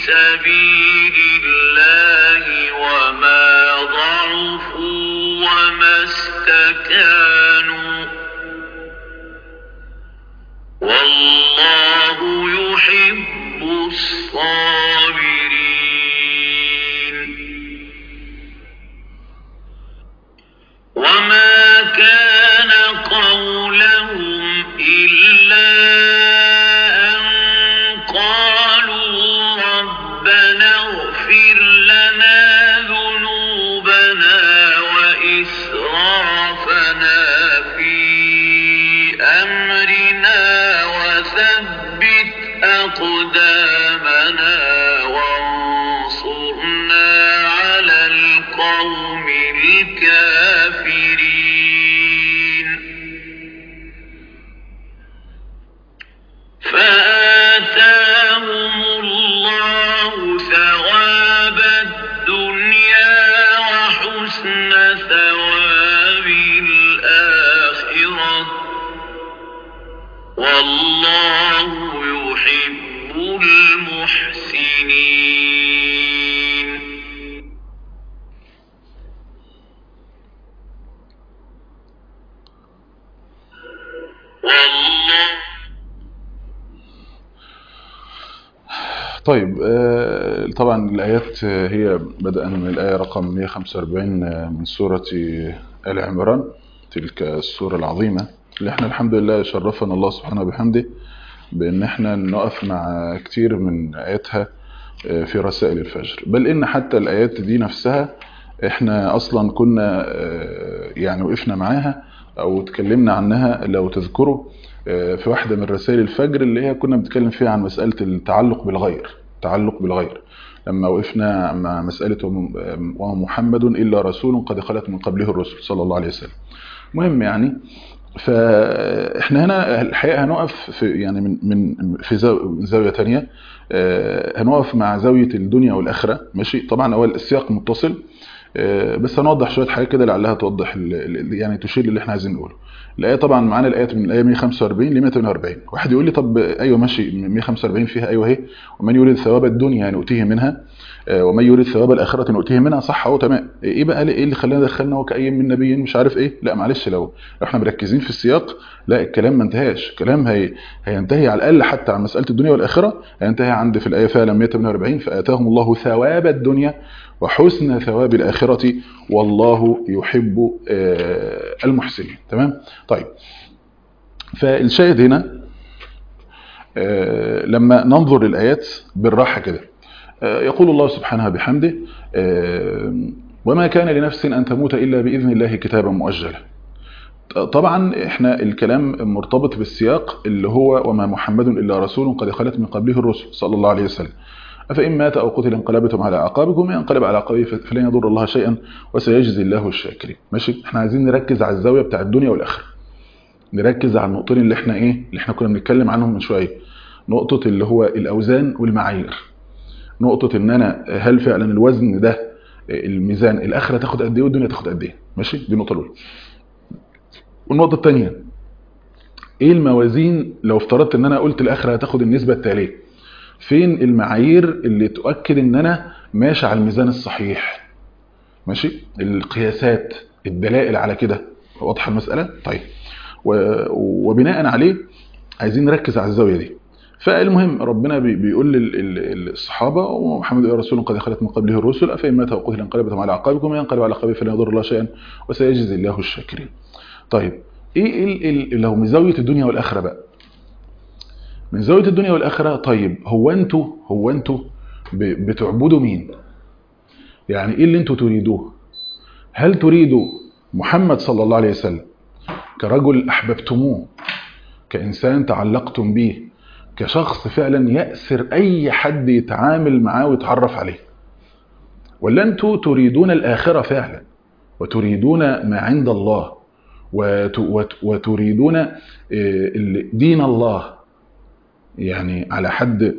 سبيل الله وما ضعفوا وما استكانوا والله يحب الصابرين وما كان قولهم إلا أن قالوا ربنا اغفر لنا ذنوبنا وإسرافنا في أمرنا وثبت أقدامنا وانصرنا على القوم الكافرين فآتاهم الله ثواب الدنيا وحسن ثواب الآخرة والله يحب المحسنين والله طيب آه، طبعا الآيات آه، هي بدءا من الآية رقم مئة وخمسة وأربعين آه، من سورة آل عمران، تلك السورة العظيمة اللي احنا الحمد لله شرفنا الله سبحانه وبحمده بأن احنا نقف مع كتير من آياتها آه، في رسائل الفجر، بل إن حتى الآيات دي نفسها احنا أصلا كنا آه، يعني وقفنا معاها أو تكلمنا عنها لو تذكروا آه، في واحدة من رسائل الفجر اللي هي كنا بنتكلم فيها عن مسألة التعلق بالغير التعلق بالغير لما وقفنا مع مسألة ومحمد إلا رسول قد خلت من قبله الرسل صلى الله عليه وسلم. مهم يعني فاحنا هنا الحقيقة هنقف في يعني من من في زاوية تانية، آه، هنقف مع زاوية الدنيا والآخرة. ماشي، طبعا اول السياق متصل آه، بس هنوضح شوية حاجات كده لعلها توضح يعني تشير للي احنا عايزين نقوله. الآية طبعا معانا الآيات من الآية مئة وخمسة وأربعين ل مئة وثمانية وأربعين. واحد يقول لي طب ايوه ماشي مئة وخمسة وأربعين فيها ايوه اهي ومن يريد ثواب الدنيا نؤتيه منها ومن يريد ثواب الآخرة نؤتيه منها، صح اهو تمام. ايه بقى ايه اللي خلانا دخلنا وكأي من نبي مش عارف ايه؟ لا معلش، لو لو احنا مركزين في السياق لا الكلام ما انتهاش، الكلام هي هينتهي على الأقل حتى عن مسألة الدنيا والآخرة، هينتهي عند في الآية فعلا مئة وثمانية وأربعين فآتاهم الله ثواب الدنيا وحسن ثواب الآخرة والله يحب المحسنين. تمام. طيب فالشاهد هنا لما ننظر للآيات بالراحة كده، يقول الله سبحانه بحمده وما كان لنفس أن تموت إلا بإذن الله كتابا مؤجلا. طبعا احنا الكلام مرتبط بالسياق اللي هو وما محمد إلا رسول قد خلت من قبله الرسل صلى الله عليه وسلم أفإن مات أو قتل انقلبتم على أعقابكم ينقلب على عقابه فلن يضر الله شيئا وسيجزي الله الشاكرين. ماشي، احنا عايزين نركز على الزاوية بتاع الدنيا والآخرة، نركز على النقطتين اللي احنا ايه اللي احنا كنا بنتكلم عنهم من شوية، نقطة اللي هو الأوزان والمعايير، نقطة ان انا هل فعلا الوزن ده الميزان الآخرة تاخد قد ايه والدنيا تاخد قد ايه. ماشي، دي النقطة الأولى. والنقطة الثانية ايه الموازين لو افترضت ان انا قلت الآخرة هتاخد النسبة التالية، فين المعايير اللي تؤكد ان انا ماشي على الميزان الصحيح. ماشي، القياسات الدلائل على كده، واضحة المسألة. طيب وبناء عليه عايزين نركز على الزاوية دي. فالمهم ربنا بيقول للصحابة ومحمد رسول قد خلت من قبله الرسل أفإن مات أو قتل انقلبتم على أعقابكم ينقلب على عقابه فلن يضر الله شيئا وسيجزي الله الشاكرين. طيب ايه لو من زاوية الدنيا والآخرة بقى، من زاوية الدنيا والآخرة، طيب هو انتوا هو انتوا بتعبدوا مين؟ يعني ايه اللي انتوا تريدوه؟ هل تريدوا محمد صلى الله عليه وسلم كرجل أحببتموه، كإنسان تعلقتم به، كشخص فعلا يأسر أي حد يتعامل معاه ويتعرف عليه، ولا أنتوا تريدون الآخرة فعلا وتريدون ما عند الله وتريدون دين الله؟ يعني على حد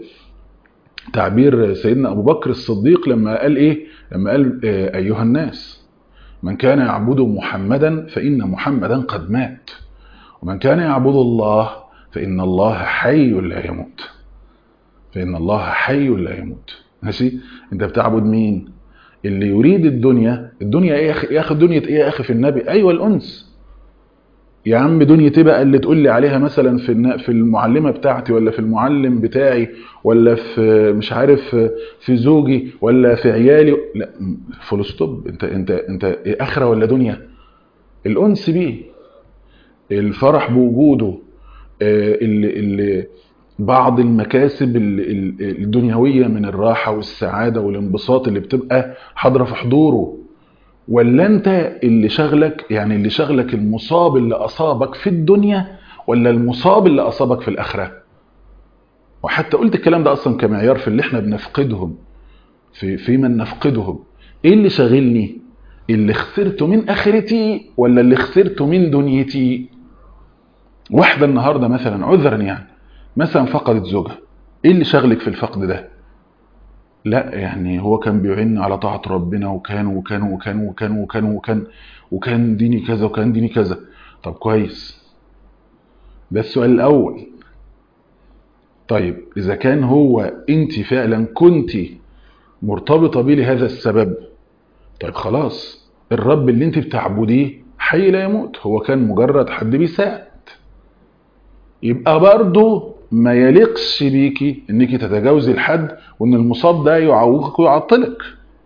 تعبير سيدنا أبو بكر الصديق لما قال إيه؟ لما قال أيها الناس من كان يعبد محمدا فإن محمدا قد مات ومن كان يعبد الله فإن الله حي لا يموت فإن الله حي لا يموت. ماشي. انت بتعبد مين؟ اللي يريد الدنيا. الدنيا ايه يا اخي؟ يا اخي دنيا ايه يا اخي في النبي؟ ايوه الانس يا عم. دنيا تبقى اللي تقول لي عليها مثلا في النا- في المعلمه بتاعتي، ولا في المعلم بتاعي، ولا في مش عارف في زوجي، ولا في عيالي. لا، فول ستوب. انت انت انت إيه، اخره ولا دنيا؟ الانس بيه، الفرح بوجوده، آه، اللي اللي بعض المكاسب ال- ال- الدنيويه من الراحه والسعاده والانبساط اللي بتبقى حاضره في حضوره. ولا انت اللي شغلك، يعني اللي شغلك المصاب اللي اصابك في الدنيا، ولا المصاب اللي اصابك في الاخره؟ وحتى قلت الكلام ده اصلا كمعيار في اللي احنا بنفقدهم، في في من نفقدهم. ايه اللي شاغلني؟ اللي خسرته من اخرتي ولا اللي خسرته من دنيتي؟ واحده النهارده مثلا عذرا يعني مثلا فقدت زوجها، ايه اللي شغلك في الفقد ده؟ لا يعني هو كان بيعين على طاعة ربنا، وكان وكان وكان وكان وكان وكان وكان ديني كذا وكان ديني كذا. طب كويس، ده السؤال الأول. طيب إذا كان هو أنت فعلا كنت مرتبطة بيه لهذا السبب، طيب خلاص، الرب اللي أنت بتعبديه حي لا يموت، هو كان مجرد حد بيساعد. يبقى برضه ما يليقش بيكي انك تتجاوزي الحد وان المصاب ده يعوقك ويعطلك.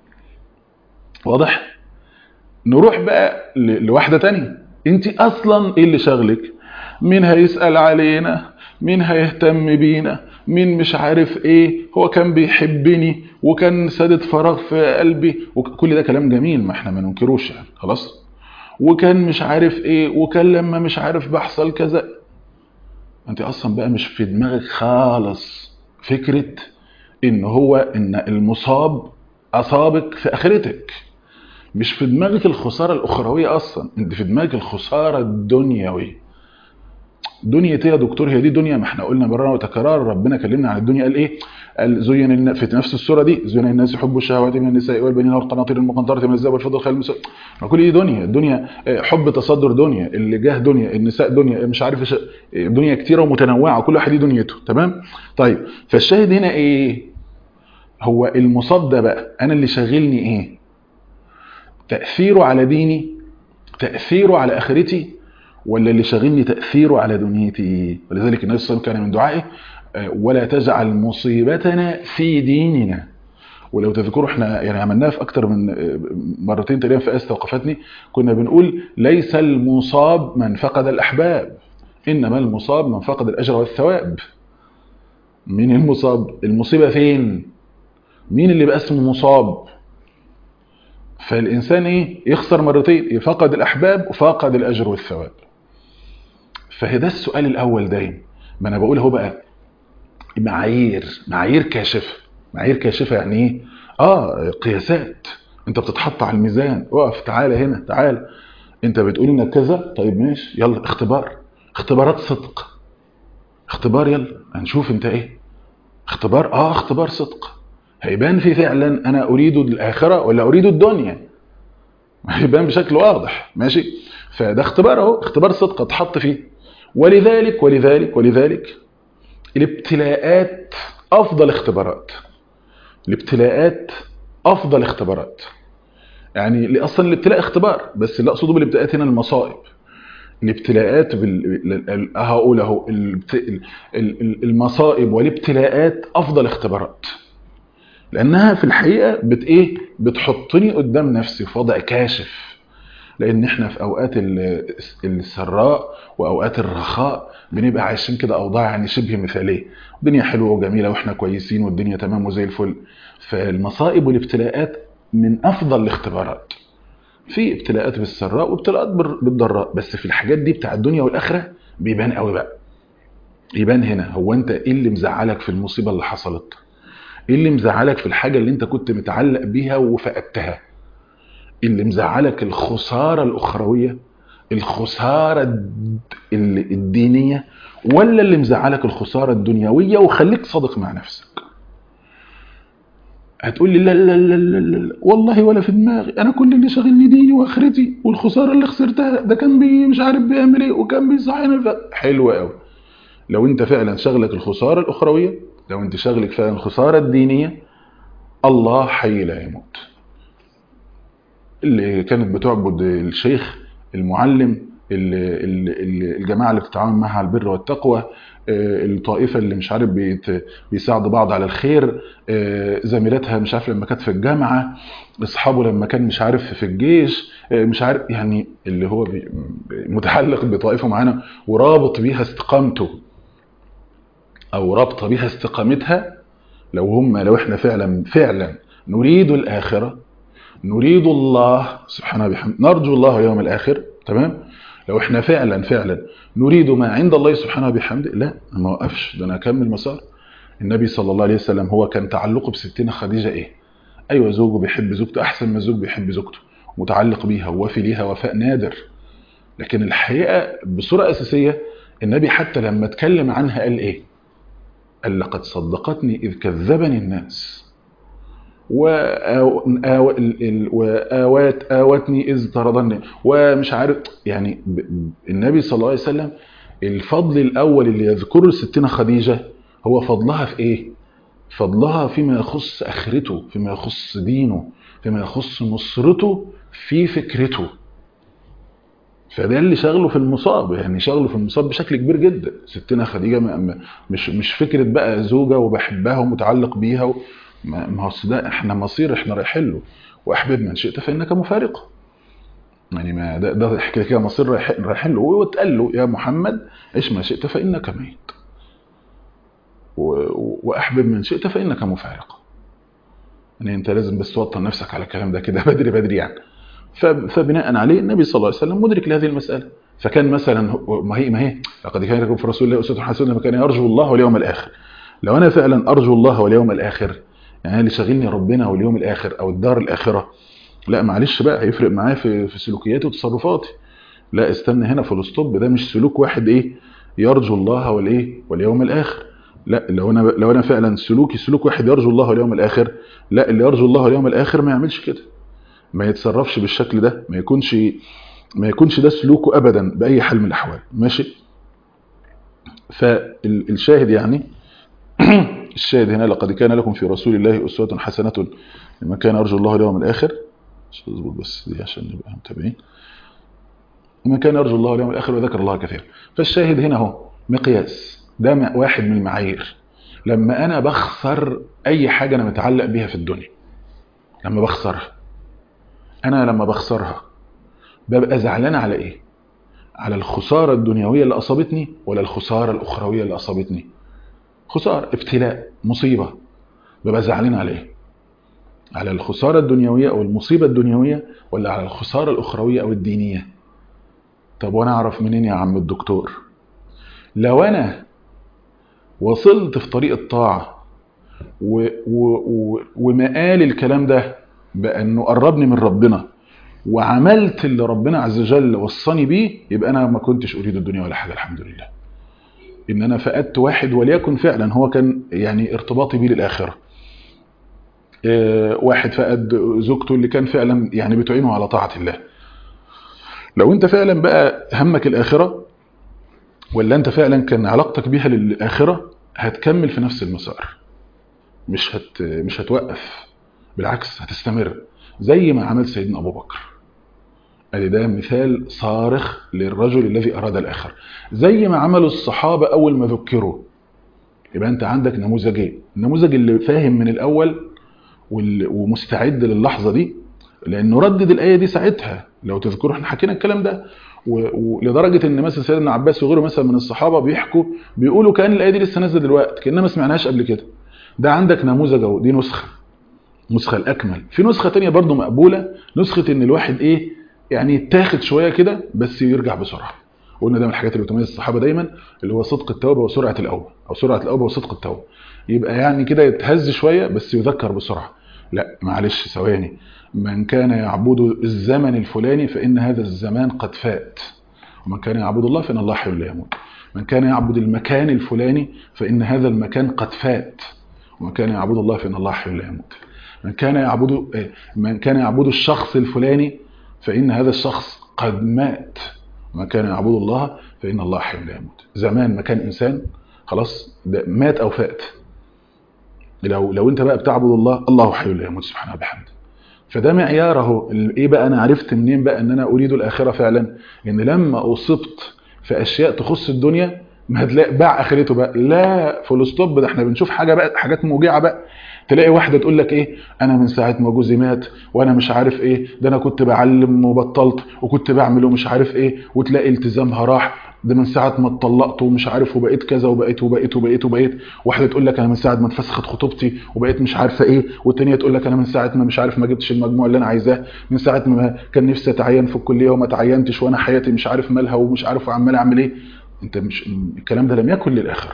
واضح؟ نروح بقى ل- لواحدة تانية. انت اصلا ايه اللي شغلك؟ مين هيسأل علينا؟ مين هيهتم بينا؟ مين مش عارف ايه؟ هو كان بيحبني وكان سادة فراغ في قلبي، وكل ده كلام جميل ما احنا ما ننكروش يعني، خلاص. وكان مش عارف ايه، وكان لما مش عارف بحصل كذا. انت اصلا بقى مش في دماغك خالص فكرة ان هو ان المصاب اصابك في اخرتك. مش في دماغك الخسارة الأخروية أصلا، أنت في دماغك الخسارة الدنيوية. دنيا ايه يا دكتور؟ هي دي دنيا؟ ما احنا قلنا مرة وتكرار، ربنا كلمنا عن الدنيا قال ايه؟ قال زين الن- في نفس السورة دي زين الناس حب الشهوات من النساء والبنين والقناطير المقنطرة من الذهب والفضة والخيل المسومة. ما كل دي دنيا. الدنيا آه، حب تصدر دنيا، اللي جاه دنيا، النساء دنيا، مش عارف إيش- دنيا كتيرة ومتنوعة، كل واحد ليه دنيته. تمام؟ طيب فالشاهد هنا ايه؟ هو المصاب ده بقى انا اللي شاغلني ايه؟ تأثيره على ديني، تأثيره على آخرتي، ولا اللي شاغلني تأثيره على دنيتي؟ ولذلك النبي صلى الله عليه وسلم كان من دعائه آه، ولا تجعل مصيبتنا في ديننا. ولو تذكروا احنا يعني عملناها في اكتر من آه، مرتين تقريبا في آية توقفتني. كنا بنقول ليس المصاب من فقد الأحباب، إنما المصاب من فقد الأجر والثواب. مين المصاب؟ المصيبة فين؟ مين اللي بقى اسمه مصاب؟ فالإنسان إيه؟ يخسر مرتين، يفقد الأحباب وفقد الأجر والثواب. فده السؤال الأول دايما. ما أنا بقول اهو بقى معايير، معايير كاشفة. معايير كاشفة يعني إيه؟ آه قياسات. أنت بتتحط على الميزان، اقف تعالى هنا تعالى. أنت بتقول إنك كذا، طيب ماشي يلا اختبار، اختبارات صدق. اختبار يلا هنشوف أنت إيه. اختبار آه اختبار صدق. هيبان في فعلا أنا أريد الآخرة ولا أريد الدنيا. هيبان بشكل واضح. ماشي. فده اختبار اهو، اختبار صدق اتحط فيه. ولذلك ولذلك ولذلك الابتلاءات افضل اختبارات. الابتلاءات افضل اختبارات. يعني اصلا الابتلاء اختبار، بس اللي اقصده بالابتلاءات هنا المصائب. الابتلاءات بال... هقول اهو الابت- ال- ال- المصائب والابتلاءات افضل اختبارات، لانها في الحقيقه بت ايه بتحطني قدام نفسي في وضع كاشف. لان احنا في اوقات ال- السراء واوقات الرخاء بنبقى عايشين كده اوضاع يعني شبه مثاليه، الدنيا حلوه وجميله واحنا كويسين والدنيا تمام وزي الفل. فالمصائب والابتلاءات من افضل الاختبارات. في ابتلاءات بالسراء وابتلاءات بال- بالضراء، بس في الحاجات دي بتاع الدنيا والاخره بيبان قوي بقى. يبان هنا هو انت ايه اللي مزعلك في المصيبه اللي حصلت؟ ايه اللي مزعلك في الحاجه اللي انت كنت متعلق بيها وفقدتها؟ اللي مزعلك الخسارة الأخروية، الخسارة الد- ال- الدينية، ولا اللي مزعلك الخسارة الدنيوية؟ وخليك صادق مع نفسك. هتقول لي لا لا لا لا لا والله ولا في دماغي، أنا كل اللي شاغلني ديني وآخرتي، والخسارة اللي خسرتها ده كان بي مش عارف بيعمل إيه وكان بيصحيني الف... حلو قوي. لو أنت فعلا شغلك الخسارة الأخروية، لو أنت شغلك فعلا الخسارة الدينية، الله حي لا يموت. اللي كانت بتعبد الشيخ المعلم، اللي اللي الجماعة اللي بتتعاون معها على البر والتقوى، الطائفة اللي مش عارف بيت بيساعدوا بعض على الخير، زميلتها مش عارف لما كانت في الجامعة، اصحابه لما كان مش عارف في الجيش، مش عارف يعني اللي هو متعلق بطائفة معانا ورابط بيها استقامته او رابطة بيها استقامتها. لو هم لو احنا فعلا فعلا نريد الآخرة، نريد الله سبحانه وبحمده، نرجو الله يوم الآخر، تمام، لو احنا فعلا فعلا نريد ما عند الله سبحانه وبحمده، لا ما وقفش، ده انا اكمل مسار. النبي صلى الله عليه وسلم هو كان تعلقه بستنا خديجة ايه؟ ايوه زوجه بيحب زوجته احسن ما الزوج بيحب زوجته، متعلق بيها ووافي ليها وفاء نادر. لكن الحقيقة بصورة اساسية النبي حتى لما اتكلم عنها قال ايه؟ قال لقد صدقتني اذ كذبني الناس، وآوات آواتني إذ طردني، ومش عارف يعني. النبي صلى الله عليه وسلم الفضل الأول اللي يذكره ستنا خديجة هو فضلها في إيه؟ فضلها فيما يخص آخرته، فيما يخص دينه، فيما يخص نصرته في فكرته. فده اللي شغله في المصاب، يعني شغله في المصاب بشكل كبير جدا. ستنا خديجة مش مش فكرة بقى زوجة وبحبها ومتعلق بيها و... ما هو ده احنا مصير احنا رايحين له، واحبب من شئت فانك مفارقه. يعني ما ده ده كده كده مصير رايحين له، واتقال له يا محمد عش ما شئت فانك ميت، واحبب من شئت فانك مفارقه. يعني انت لازم بس توطن نفسك على الكلام ده كده بدري بدري يعني. فبناء عليه النبي صلى الله عليه وسلم مدرك لهذه المساله. فكان مثلا ما هي ما هي لقد كان لكم في رسول الله اسوه حسنه لمن كان يرجو الله واليوم الاخر. لو انا فعلا ارجو الله واليوم الاخر، يعني اللي شاغلني ربنا واليوم الاخر او الدار الاخره، لا معلش بقى هيفرق معايا في في سلوكياتي وتصرفاتي. لا استنى هنا في الاسطوب، ده مش سلوك واحد ايه يرجو الله والايه واليوم الاخر. لا لو انا لو انا فعلا سلوكي سلوك واحد يرجو الله واليوم الاخر، لا اللي يرجو الله واليوم الاخر ما يعملش كده، ما يتصرفش بالشكل ده، ما يكونش ما يكونش ده سلوكه ابدا باي حال من الاحوال. ماشي. فالشاهد يعني الشاهد هنا لقد كان لكم في رسول الله أسوة حسنة لمن كان يرجو الله اليوم الآخر. مش هظبط بس دي عشان نبقى متابعين. لمن كان يرجو الله اليوم الآخر وذكر الله كثيرا. فالشاهد هنا هو مقياس، ده واحد من المعايير. لما أنا بخسر أي حاجة أنا متعلق بيها في الدنيا، لما بخسرها، أنا لما بخسرها ببقى زعلان على إيه؟ على الخسارة الدنيوية اللي أصابتني ولا الخسارة الأخروية اللي أصابتني؟ خسارة، ابتلاء، مصيبة، ببقى زعلان على ايه؟ على الخسارة الدنيوية او المصيبة الدنيوية ولا على الخسارة الاخروية او الدينية؟ طب وانا اعرف منين يا عم الدكتور؟ لو انا وصلت في طريق الطاعة و و و ومقال الكلام ده بانه قربني من ربنا وعملت اللي ربنا عز وجل وصاني بيه، يبقى انا ما كنتش اريد الدنيا ولا حاجة، الحمد لله. ان انا فقدت واحد وليكن فعلا هو كان يعني ارتباطي بيه للآخرة. واحد فقد زوجته اللي كان فعلا يعني بتعينه على طاعة الله. لو انت فعلا بقى همك الآخرة، ولا انت فعلا كان علاقتك بيها للآخرة، هتكمل في نفس المسار، مش هت مش هتوقف، بالعكس هتستمر زي ما عمل سيدنا أبو بكر. ادي ده مثال صارخ للرجل الذي أراد الآخرة، زي ما عملوا الصحابة أول ما ذكروا. يبقى انت عندك نموذجين، النموذج اللي فاهم من الأول ومستعد للحظة دي، لأنه ردد الآية دي ساعتها لو تذكروا احنا حكينا الكلام ده، ولدرجة ان مثلا سيدنا عباس وغيره مثلا من الصحابة بيحكوا بيقولوا كأن الآية دي لسه نازله دلوقتي، كأننا ما سمعناهاش قبل كده. ده عندك نموذج اهو، دي نسخة نسخة الأكمل. في نسخة تانية برضو مقبولة، نسخة ان الواحد ايه يعني يتاخد شوية كده بس يرجع بسرعة. وقلنا ده من الحاجات اللي بتميز الصحابة دايما، اللي هو صدق التوبة وسرعة الأوبة، أو سرعة الأوبة وصدق التوبة. يبقى يعني كده يتهز شوية بس يذكر بسرعة. لا معلش ثواني، من كان يعبد الزمن الفلاني فإن هذا الزمان قد فات، ومن كان يعبد الله فإن الله حي لا يموت. من كان يعبد المكان الفلاني فإن هذا المكان قد فات، ومن كان يعبد الله فإن الله حي لا يموت. من كان يعبد من كان يعبد الشخص الفلاني فإن هذا الشخص قد مات، ومن كان يعبد الله فإن الله حي لا يموت. زمان مكان إنسان خلاص ده مات أو فات. لو لو انت بقى بتعبد الله، الله حي لا يموت سبحانه وبحمده. فده معيار اهو. ايه بقى انا عرفت منين بقى ان انا اريد الاخره فعلا؟ ان لما اصبت في اشياء تخص الدنيا ما هتلاقي باع اخرته بقى، لا فول ستوب. ده احنا بنشوف حاجه بقى، حاجات موجعه بقى. تلاقي واحده تقول لك ايه، انا من ساعه ما جوزي مات وانا مش عارف ايه، ده انا كنت بعلم وبطلت وكنت بعمل ومش عارف ايه، وتلاقي التزامها راح. ده من ساعه ما اتطلقت ومش عارف وبقيت كذا وبقيت وبقيت وبقيت وبقيت. واحده تقول لك انا من ساعه ما اتفسخت خطوبتي وبقيت مش عارفه ايه، والتانيه تقول لك انا من ساعه ما مش عارف ما جبتش المجموع اللي انا عايزاه، من ساعه ما كان نفسي اتعين في الكليه وما تعينتش، وانا حياتي مش عارف مالها ومش عارف وعمال اعمل ايه. انت مش الكلام ده لم يكن للاخره.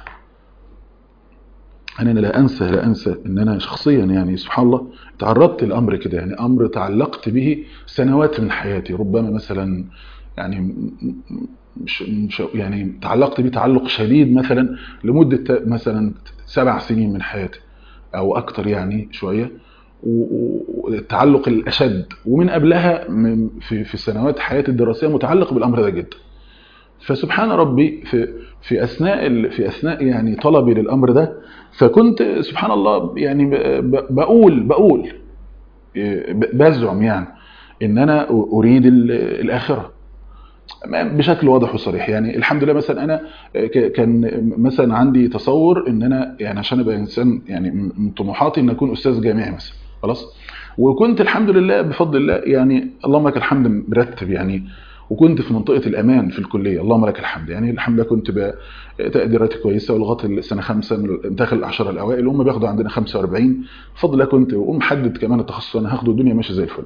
انا لا انسى لا انسى ان انا شخصيا يعني سبحان الله تعرضت لامر كده، يعني امر تعلقت به سنوات من حياتي، ربما مثلا يعني مش مش يعني تعلقت بيه تعلق شديد مثلا لمده مثلا سبع سنين من حياتي او اكتر يعني شويه، والتعلق الاشد. ومن قبلها من في في سنوات حياتي الدراسيه متعلق بالامر ده جدا. فسبحان ربي في في اثناء ال- في اثناء يعني طلبي للامر ده، فكنت سبحان الله يعني ب- ب- بقول بقول ب- بزعم يعني ان انا اريد ال- الاخره بشكل واضح وصريح. يعني الحمد لله مثلا انا ك- كان مثلا عندي تصور ان انا يعني عشان ابقى انسان يعني من طموحاتي ان اكون استاذ جامعي مثلا، خلاص. وكنت الحمد لله بفضل الله يعني اللهم لك الحمد مرتب يعني، وكنت في منطقه الامان في الكليه اللهم لك الحمد. يعني الحمد لله كنت ب- تقديراتي كويسه، ولغايه السنه خمسه من داخل العشره الاوائل، هم بياخدوا عندنا خمسة واربعين بفضل الله. كنت ومحدد كمان التخصص انا هاخده، الدنيا ماشيه زي الفل.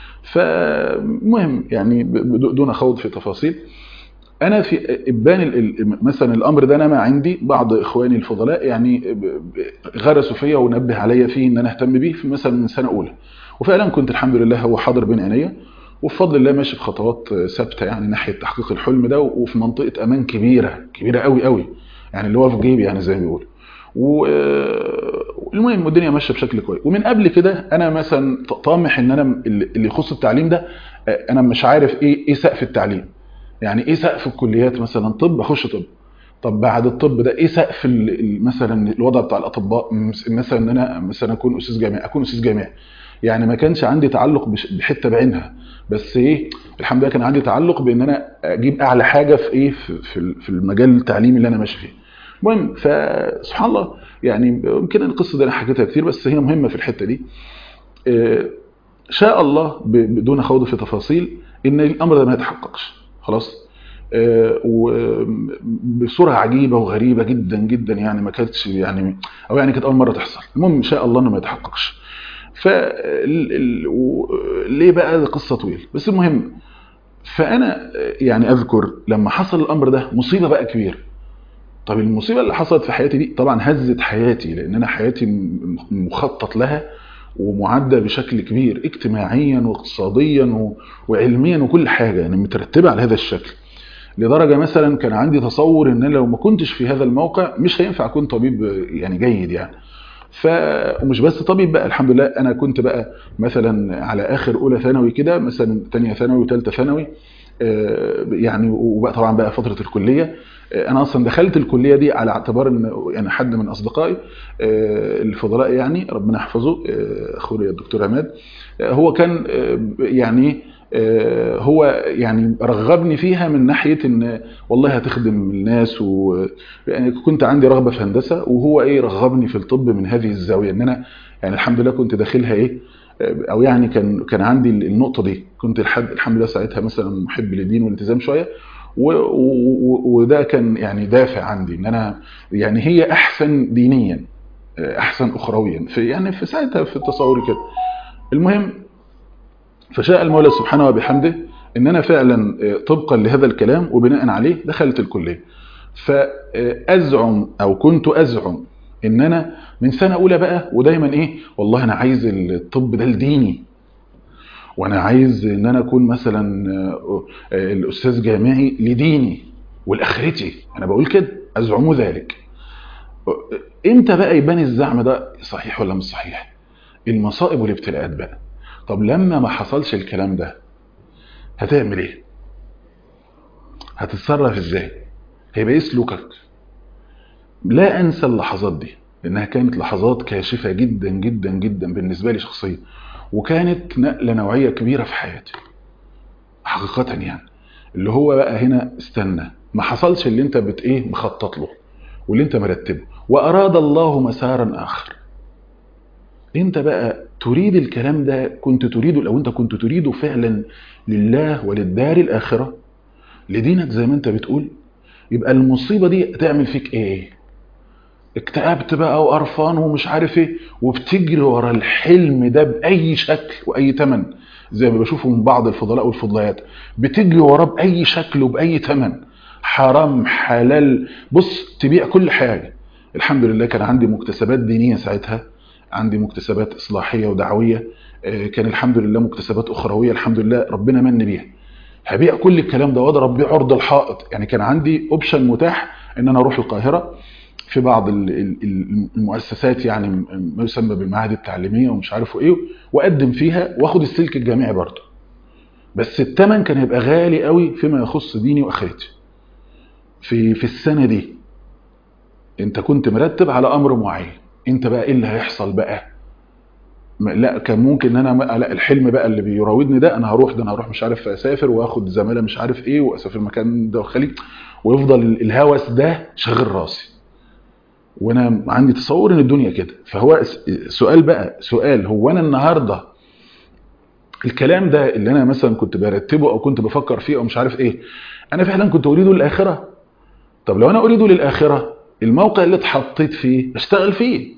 فمهم يعني ب- دون خوض في تفاصيل، انا في ابان ال- ال- مثلا الامر ده نما عندي، بعض اخواني الفضلاء يعني ب- ب- غرسوا فيا ونبه عليا فيه ان انا اهتم بيه في مثلا من سنه اولى. وفعلا كنت الحمد لله هو حاضر بين عينيا، وبفضل الله ماشي بخطوات ثابته يعني ناحيه تحقيق الحلم ده، وفي منطقه امان كبيره كبيره قوي قوي، يعني اللي هو في جيبي يعني زي ما بيقولوا. والمهم الدنيا ماشيه بشكل كويس. ومن قبل كده انا مثلا طامح ان انا اللي اللي يخص التعليم ده، انا مش عارف ايه ايه سقف التعليم، يعني ايه سقف الكليات. مثلا طب اخش طب، طب بعد الطب ده ايه سقف ال- ال- مثلا الوضع بتاع الاطباء، مس- مثلا ان انا مثلا اكون استاذ جامعي، اكون استاذ جامعي. يعني ما كانش عندي تعلق بش- بحته بعينها، بس ايه الحمد لله كان عندي تعلق بان انا اجيب اعلى حاجه في ايه في في ال- في المجال التعليمي اللي انا ماشي فيه. المهم فسبحان الله يعني يمكن القصه دي انا حكيتها كتير بس هي مهمه في الحته دي. آه، شاء الله ب- بدون خوض في تفاصيل ان الامر ده ما يتحققش خلاص. آه، وبصوره عجيبه وغريبه جدا جدا، يعني ما كانتش يعني او يعني كانت اول مره تحصل. المهم ان شاء الله انه ما يتحققش. ف ال- ال- و- ليه بقى؟ ده قصه طويله بس المهم. فانا يعني اذكر لما حصل الامر ده مصيبه بقى كبيره. طب المصيبه اللي حصلت في حياتي دي طبعا هزت حياتي، لان انا حياتي م- مخطط لها ومعدة بشكل كبير اجتماعيا واقتصاديا و- وعلميا وكل حاجة، يعني مترتبة على هذا الشكل. لدرجة مثلا كان عندي تصور ان أنا لو ما كنتش في هذا الموقع مش هينفع اكون طبيب يعني جيد يعني. ف ومش بس طبيب بقى، الحمد لله انا كنت بقى مثلا على اخر اولى ثانوي كده، مثلا ثانيه ثانوي وثالثه ثانوي. آه، يعني وبقى طبعا بقى فتره الكليه. آه، انا اصلا دخلت الكليه دي على اعتبار ان يعني حد من اصدقائي آه، الفضلاء يعني ربنا يحفظه، آه، اخويا الدكتور عماد. آه، هو كان آه، يعني آه، هو يعني رغبني فيها من ناحيه ان والله هتخدم الناس. و يعني كنت عندي رغبه في هندسه، وهو ايه رغبني في الطب من هذه الزاويه ان انا يعني الحمد لله كنت داخلها ايه، او يعني كان كان عندي النقطه دي. كنت الحد الحمد لله ساعتها مثلا محب للدين والالتزام شويه، و- و- وده كان يعني دافع عندي ان انا يعني هي احسن دينيا، احسن اخرويا في يعني في ساعتها في تصوري كده. المهم فشاء المولى سبحانه وبحمده ان انا فعلا طبقا لهذا الكلام وبناء عليه دخلت الكليه. فازعم او كنت ازعم ان انا من سنه اولى بقى ودايما ايه والله انا عايز الطب ده لديني، وانا عايز ان انا اكون مثلا آه، آه، الاستاذ جامعي لديني ولاخرتي. انا بقول كده ازعم ذلك. امتى بقى يبان الزعم ده صحيح ولا مش صحيح؟ المصائب والابتلاءات بقى. طب لما ما حصلش الكلام ده هتعمل ايه؟ هتتصرف ازاي؟ هيبقى ايه سلوكك؟ لا انسى اللحظات دي. انها كانت لحظات كاشفة جدا جدا جدا بالنسبة لي شخصيا، وكانت نقلة نوعية كبيرة في حياتي حقيقة يعني. اللي هو بقى هنا استنى، ما حصلش اللي انت بت ايه مخطط له واللي انت مرتبه، واراد الله مسارا اخر. انت بقى تريد الكلام ده، كنت تريده لو انت كنت تريده فعلا لله وللدار الاخرة لدينك زي ما انت بتقول، يبقى المصيبة دي تعمل فيك ايه؟ اكتئبت بقى وقرفان ومش عارف ايه، وبتجري ورا الحلم ده باي شكل واي ثمن، زي ما بشوفه من بعض الفضلاء والفضليات، بتجري وراه باي شكل وباي ثمن، حرام حلال، بص تبيع كل حاجه. الحمد لله كان عندي مكتسبات دينيه ساعتها، عندي مكتسبات اصلاحيه ودعويه، كان الحمد لله مكتسبات اخرويه الحمد لله ربنا من بيها. هبيع كل الكلام ده واضرب بيه عرض الحائط. يعني كان عندي اوبشن متاح ان انا اروح القاهره في بعض المؤسسات، يعني ما يسمى بالمعاهد التعليميه ومش عارفه ايه، واقدم فيها واخد السلك الجامعي برضه، بس الثمن كان هيبقى غالي قوي فيما يخص ديني واخرتي. في في السنه دي انت كنت مرتب على امر معين، انت بقى ايه اللي هيحصل بقى؟ لا كان ممكن ان انا لا الحلم بقى اللي بيراودني ده انا هروح ده انا هروح مش عارف اسافر واخد زماله مش عارف ايه واسافر المكان ده والخليج، ويفضل الهوس ده شغل راسي وانا عندي تصور ان الدنيا كده. فهو سؤال بقى سؤال، هو انا النهارده الكلام ده اللي انا مثلا كنت برتبه او كنت بفكر فيه او مش عارف ايه، انا فعلا كنت اريده للاخره؟ طب لو انا اريده للاخره، الموقع اللي اتحطيت فيه اشتغل فيه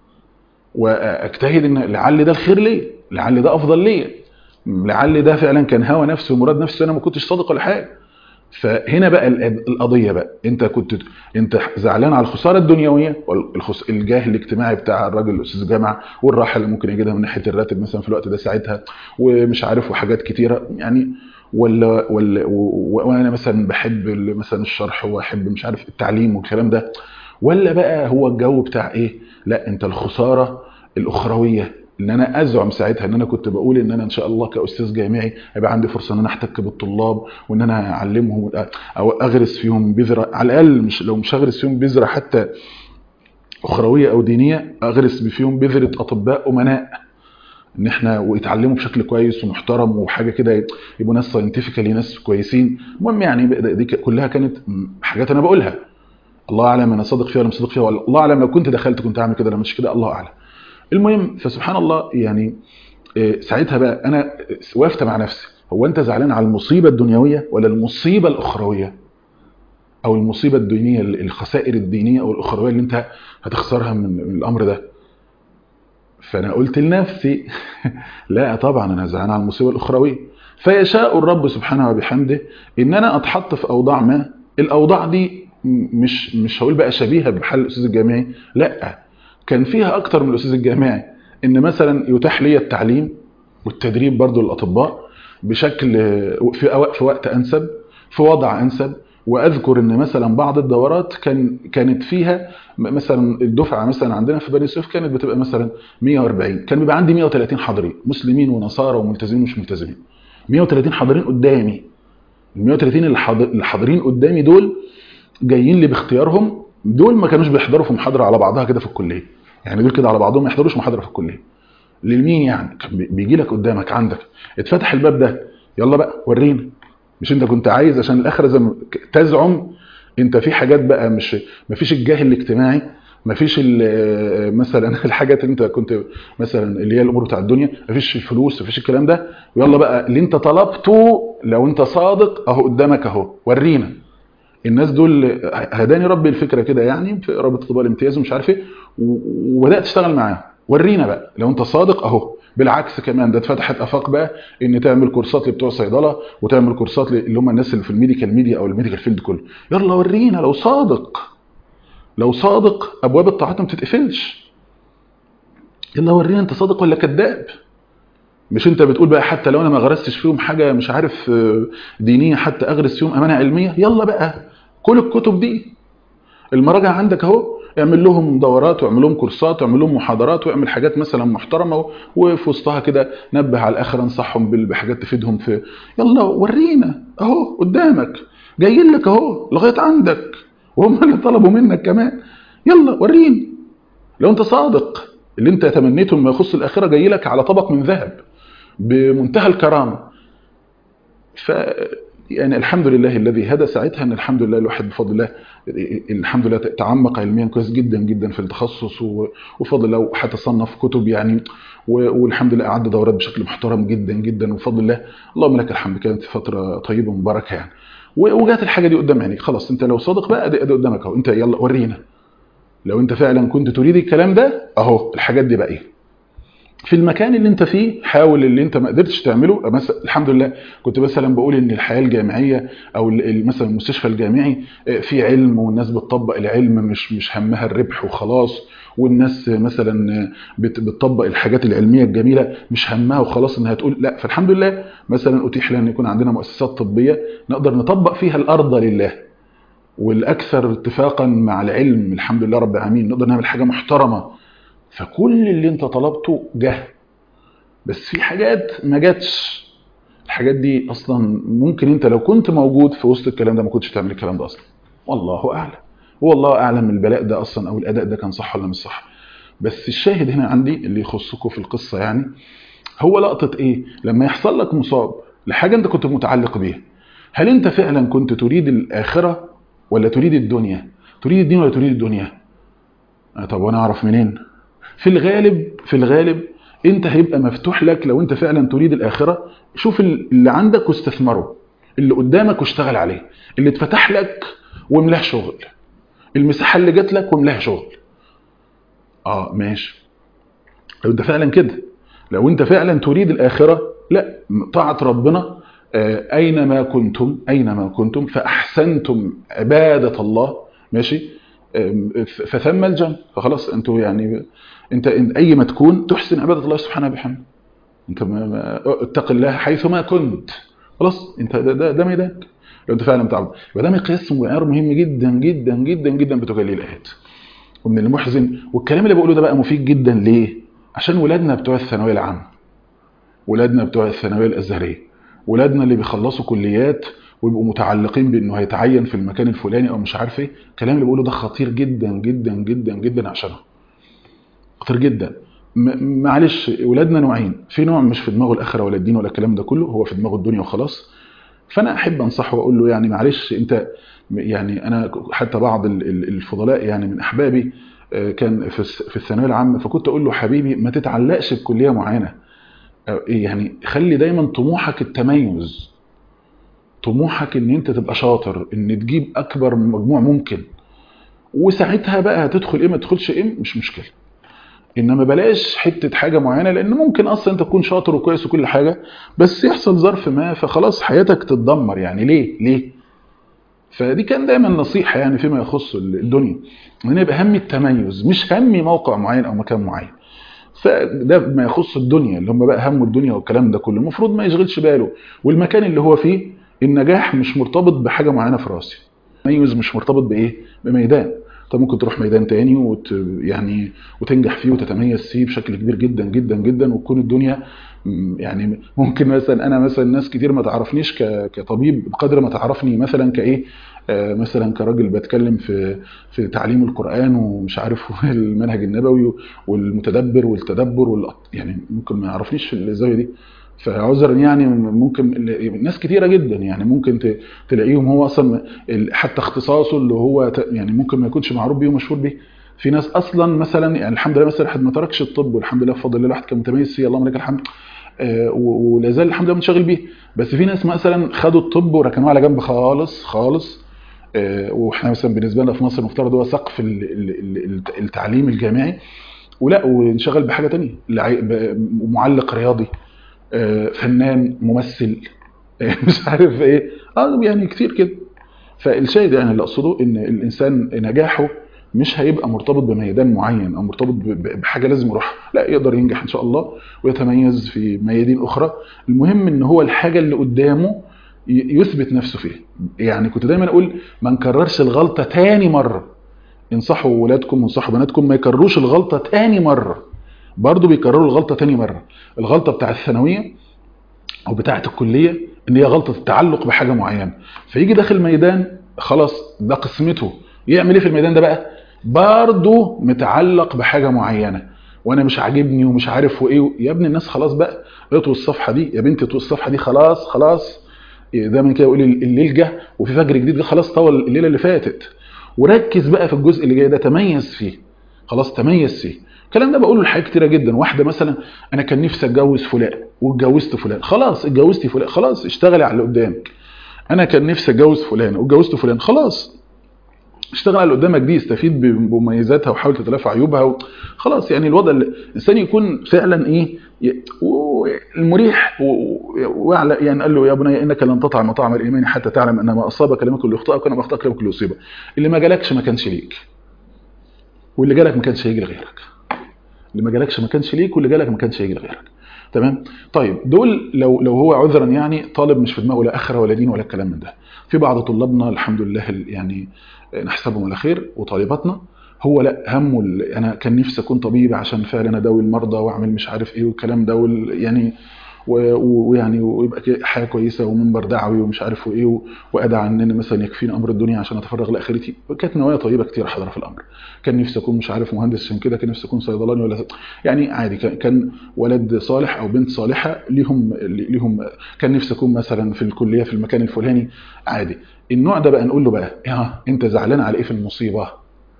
واجتهد ان لعل ده الخير ليا، لعل ده افضل ليا، لعل ده فعلا كان هوى نفسي ومراد نفسي انا ما كنتش صادق ولا حاجه. فهنا بقى القضيه بقى، انت كنت انت زعلان على الخساره الدنيويه والخس... الجاه الاجتماعي بتاع الراجل الاستاذ الجامعه والراحه اللي ممكن يجدها من ناحيه الراتب مثلا في الوقت ده ساعتها ومش عارف وحاجات كتيره يعني، ولا ولا وانا مثلا بحب مثلا الشرح واحب مش عارف التعليم والكلام ده، ولا بقى هو الجو بتاع ايه؟ لا انت الخساره الاخرويه، ان انا ازعم ساعتها ان انا كنت بقول ان انا ان شاء الله كاستاذ جامعي هيبقى عندي فرصه ان انا احتك بالطلاب وان انا اعلمهم او اغرس فيهم بذره، على الاقل مش لو مش اغرس فيهم بذره حتى اخرويه او دينيه، اغرس فيهم بذره اطباء امناء، ان احنا ويتعلموا بشكل كويس ومحترم وحاجه كده، يبقوا ناس ساينتفيكالي ناس كويسين. المهم يعني دي كلها كانت حاجات انا بقولها، الله اعلم انا صادق فيها ولا مش صادق فيها، ولا الله اعلم لو كنت دخلت كنت هعمل كده ولا مش كده، الله اعلم. المهم فسبحان الله يعني ساعتها بقى انا وقفت مع نفسي، هو انت زعلان على المصيبه الدنيويه ولا المصيبه الاخرويه؟ او المصيبه الدينيه، الخسائر الدينيه او الاخرويه اللي انت هتخسرها من الامر ده؟ فانا قلت لنفسي لا طبعا انا زعلان على المصيبه الاخرويه. فيشاء الرب سبحانه وبحمده ان انا اتحط في اوضاع ما، الاوضاع دي مش مش هقول بقى شبيهه بحال الاستاذ الجامعي، لا كان فيها اكتر من الاستاذ الجامعي، ان مثلا يتاح لي التعليم والتدريب برضو للاطباء بشكل في في وقت انسب في وضع انسب. واذكر ان مثلا بعض الدورات كان كانت فيها مثلا الدفعه مثلا عندنا في بني سويف كانت بتبقى مثلا مية واربعين، كان بيبقى عندي مية وتلاتين حاضرين مسلمين ونصارى وملتزمين ومش ملتزمين، مية وتلاتين حاضرين قدامي. ال مية وتلاتين اللي حاضرين قدامي دول جايين لي باختيارهم، دول ما كانوش بيحضروا في محاضره على بعضها كده في الكليه، يعني دول كده على بعضهم ما يحضروش محاضره في الكليه. لمين يعني؟ بيجي لك قدامك عندك اتفتح الباب ده، يلا بقى ورينا، مش انت كنت عايز عشان الاخره زي ما تزعم انت في حاجات بقى، مش ما فيش الجاه الاجتماعي، ما فيش مثلا الحاجات اللي انت كنت مثلا اللي هي الامور بتاع الدنيا، ما فيش الفلوس، ما فيش الكلام ده، ويلا بقى اللي انت طلبته لو انت صادق اهو قدامك اهو ورينا. الناس دول هداني ربي الفكره كده يعني في رابطه طلاب الامتياز ومش عارف ايه، وبدات اشتغل معاهم، ورينا بقى لو انت صادق اهو. بالعكس كمان ده اتفتحت افاق بقى ان تعمل كورسات لبتوع صيدله وتعمل كورسات اللي هم الناس اللي في الميديكال ميديا او الميديكال فيلد كله، يلا ورينا لو صادق، لو صادق ابواب الطاعات ما بتتقفلش، يلا ورينا انت صادق ولا كذاب. مش انت بتقول بقى حتى لو انا ما غرستش فيهم حاجه مش عارف دينيه حتى اغرس فيهم امانه علميه، يلا بقى كل الكتب دي المراجع عندك اهو، اعمل لهم دورات واعمل لهم كورسات واعمل لهم محاضرات واعمل حاجات مثلا محترمه وفي وسطها كده نبه على الاخر انصحهم بحاجات تفيدهم في، يلا ورينا اهو قدامك جايين لك اهو لغايه عندك وهم اللي طلبوا منك كمان، يلا ورينا. لو انت صادق اللي انت تمنيته مما يخص الاخره جاي لك على طبق من ذهب بمنتهى الكرامه. ف يعني الحمد لله الذي هدى ساعتها، ان الحمد لله الواحد بفضل الله الحمد لله تعمق علميا كويس جدا جدا في التخصص، وبفضل الله وحتى صنف كتب يعني، والحمد لله اعد دورات بشكل محترم جدا جدا، وبفضل الله اللهم لك الحمد. كانت فتره طيبه مباركه يعني، وجات الحاجه دي قدام عينيك خلاص. انت لو صادق بقى ادي قدامك اهو، انت يلا ورينا لو انت فعلا كنت تريد الكلام ده اهو، الحاجات دي بقى ايه في المكان اللي انت فيه. حاول اللي انت ما قدرتش تعمله مثلا. الحمد لله كنت مثلا بقول ان الحياه الجامعيه او مثلا المستشفى الجامعي في علم، والناس بتطبق العلم، مش مش همها الربح وخلاص، والناس مثلا بتطبق الحاجات العلميه الجميله مش همها وخلاص انها تقول لا. فالحمد لله مثلا اتيح لنا ان يكون عندنا مؤسسات طبيه نقدر نطبق فيها الارض لله والاكثر اتفاقا مع العلم، الحمد لله رب العالمين، نقدر نعمل حاجه محترمه. فكل اللي انت طلبته جه، بس في حاجات ما جاتش. الحاجات دي اصلا ممكن انت لو كنت موجود في وسط الكلام ده ما كنتش تعمل الكلام ده اصلا، والله اعلم. والله اعلم البلاء ده اصلا او الاداء ده كان صح ولا مش صح. بس الشاهد هنا عندي اللي يخصكم في القصه يعني هو لقطه ايه؟ لما يحصل لك مصاب لحاجه انت كنت متعلق بيها، هل انت فعلا كنت تريد الاخره ولا تريد الدنيا؟ تريد الدين ولا تريد الدنيا؟ طب وانا اعرف منين؟ في الغالب في الغالب انت هيبقى مفتوح لك لو انت فعلا تريد الاخره. شوف اللي عندك واستثمره، اللي قدامك واشتغل عليه، اللي اتفتح لك واملاه شغل، المساحه اللي جات لك واملاها شغل. اه ماشي، لو انت فعلا كده، لو انت فعلا تريد الاخره، لا طاعه ربنا. آه اينما كنتم اينما كنتم فاحسنتم عباده الله، ماشي، فثم الجنة. فخلاص انتوا يعني انت اي ما تكون تحسن عبادة الله سبحانه وبحمده. انت اتق الله حيثما كنت، خلاص انت ده ده, ده ميدانك لو انت فعلا بتعبد. وده مقياس ومعيار مهم جدا جدا جدا جدا بتجلي الايات. ومن المحزن، والكلام اللي بقوله ده بقى مفيد جدا ليه؟ عشان ولادنا بتوع الثانويه العامه، ولادنا بتوع الثانويه الازهريه، ولادنا اللي بيخلصوا كليات ويبقوا متعلقين بانه هيتعين في المكان الفلاني او مش عارف ايه. الكلام اللي بقوله ده خطير جدا جدا جدا جدا عشانه، خطير جدا. معلش ولادنا نوعين، في نوع مش في دماغه الاخره ولا الدين ولا الكلام ده كله، هو في دماغه الدنيا وخلاص. فانا احب انصحه واقول له يعني معلش انت يعني، انا حتى بعض الفضلاء يعني من احبابي كان في الثانويه العامه، فكنت اقول له حبيبي ما تتعلقش بكليه معينه، يعني خلي دايما طموحك التميز، طموحك ان انت تبقى شاطر، ان تجيب اكبر مجموع ممكن، وساعتها بقى هتدخل ايه ما تدخلش ايه مش مشكله. انما بلاش حته حاجه معينه، لان ممكن اصلا انت تكون شاطر وكويس وكل حاجه بس يحصل ظرف ما فخلاص حياتك تتدمر. يعني ليه ليه فدي كان دايما نصيحه يعني فيما يخص الدنيا، ان يبقى همي التميز مش همي موقع معين او مكان معين. فده ما يخص الدنيا اللي هم بقى همه الدنيا والكلام ده كله المفروض ما يشغلش باله. والمكان اللي هو فيه النجاح مش مرتبط بحاجه معينه في راسي، التميز مش مرتبط بايه بميدان. طب ممكن تروح ميدان تاني وت يعني وتنجح فيه وتتميز فيه بشكل كبير جدا جدا جدا، وتكون الدنيا يعني ممكن مثلا انا مثلا ناس كتير ما تعرفنيش كطبيب بقدر ما تعرفني مثلا كايه، مثلا كراجل بتكلم في في تعليم القرآن ومش عارف المنهج النبوي والمتدبر والتدبر وال يعني ممكن ما يعرفنيش في الزاويه دي. فعذرا يعني ممكن ناس كتيره جدا يعني ممكن تلاقيهم هو اصلا حتى اختصاصه اللي هو يعني ممكن ما يكونش معروف بيه ومشهور بيه. في ناس اصلا مثلا يعني الحمد لله مثلا واحد ما تركش الطب والحمد لله بفضل الله الواحد كان متميز فيه اللهم لك الحمد، آه ولا زال الحمد لله منشغل بيه. بس في ناس مثلا خدوا الطب وركنوه على جنب خالص خالص، آه واحنا مثلا بالنسبه لنا في مصر المفترض هو سقف التعليم الجامعي، ولا وانشغل بحاجه ثانيه، معلق رياضي، آه فنان، ممثل، آه مش عارف ايه، اه يعني كتير كده. فالشاهد يعني اللي اقصده ان الانسان نجاحه مش هيبقى مرتبط بميدان معين او مرتبط بحاجه لازم يروحها، لا يقدر ينجح ان شاء الله ويتميز في ميادين اخرى. المهم ان هو الحاجه اللي قدامه يثبت نفسه فيها. يعني كنت دايما اقول ما نكررش الغلطه تاني مره. انصحوا ولادكم وانصحوا بناتكم ما يكرروش الغلطه تاني مره. برضو بيكرروا الغلطه تاني مره. الغلطه بتاعه الثانويه او بتاعه الكليه ان هي غلطه التعلق بحاجه معينه، فيجي داخل ميدان خلاص ده قسمته، يعمل ايه في الميدان ده بقى؟ برضه متعلق بحاجه معينه وانا مش عاجبني ومش عارف وايه. يا ابني الناس خلاص بقى اطوي الصفحه دي، يا بنتي اطوي الصفحه دي، خلاص خلاص. دايما كده يقول الليل جه وفي فجر جديد جه، خلاص طول الليله اللي فاتت، وركز بقى في الجزء اللي جاي ده، تميز فيه، خلاص تميز فيه. الكلام ده بقوله لحاجات كتيره جدا. واحده مثلا انا كان نفسي اتجوز فلان واتجوزت فلان، خلاص اتجوزتي فلان، خلاص اشتغلي على اللي قدامك. انا كان نفسي اتجوز فلان واتجوزت فلان، خلاص اشتغل على اللي قدامك دي، استفيد بمميزاتها وحاول تتلافى عيوبها و... خلاص. يعني الوضع اللي الانسان يكون فعلا ايه ي- و- المريح و- ويعلى. يعني قال له يا بني انك لن تطعم مطعم الايمان حتى تعلم ان ما اصابك لم يكن ليخطئك وما اخطاك لم يكن ليصيبك. اللي ما جالكش ما كانش ليك، واللي جالك ما كانش هيجي لغيرك. اللي ما جالكش ما كانش ليك، واللي جالك ما كانش هيجي لغيرك. تمام. طيب دول لو لو هو عذرا يعني طالب مش في دماغه لا اخره ولا دين ولا الكلام من ده. في بعض طلابنا الحمد لله ال- يعني نحسبهم على خير، وطالباتنا هو لا همه ال- انا كان نفسي اكون طبيب عشان فعلا اداوي المرضى واعمل مش عارف ايه والكلام ده وال- يعني و- و- ويعني ويبقى كده حياه كويسه ومنبر دعوي ومش عارف وايه و- وادعى ان أنا مثلا يكفيني امر الدنيا عشان اتفرغ لاخرتي. كانت نوايا طيبه كتير حاضره في الامر. كان نفسي اكون مش عارف مهندس عشان كده، كان نفسي اكون صيدلاني ولا يعني عادي. كان كان ولد صالح او بنت صالحه ليهم ليهم كان نفسي اكون مثلا في الكليه في المكان الفلاني، عادي. النوع ده بقى نقول له بقى يا انت زعلان على ايه في المصيبه؟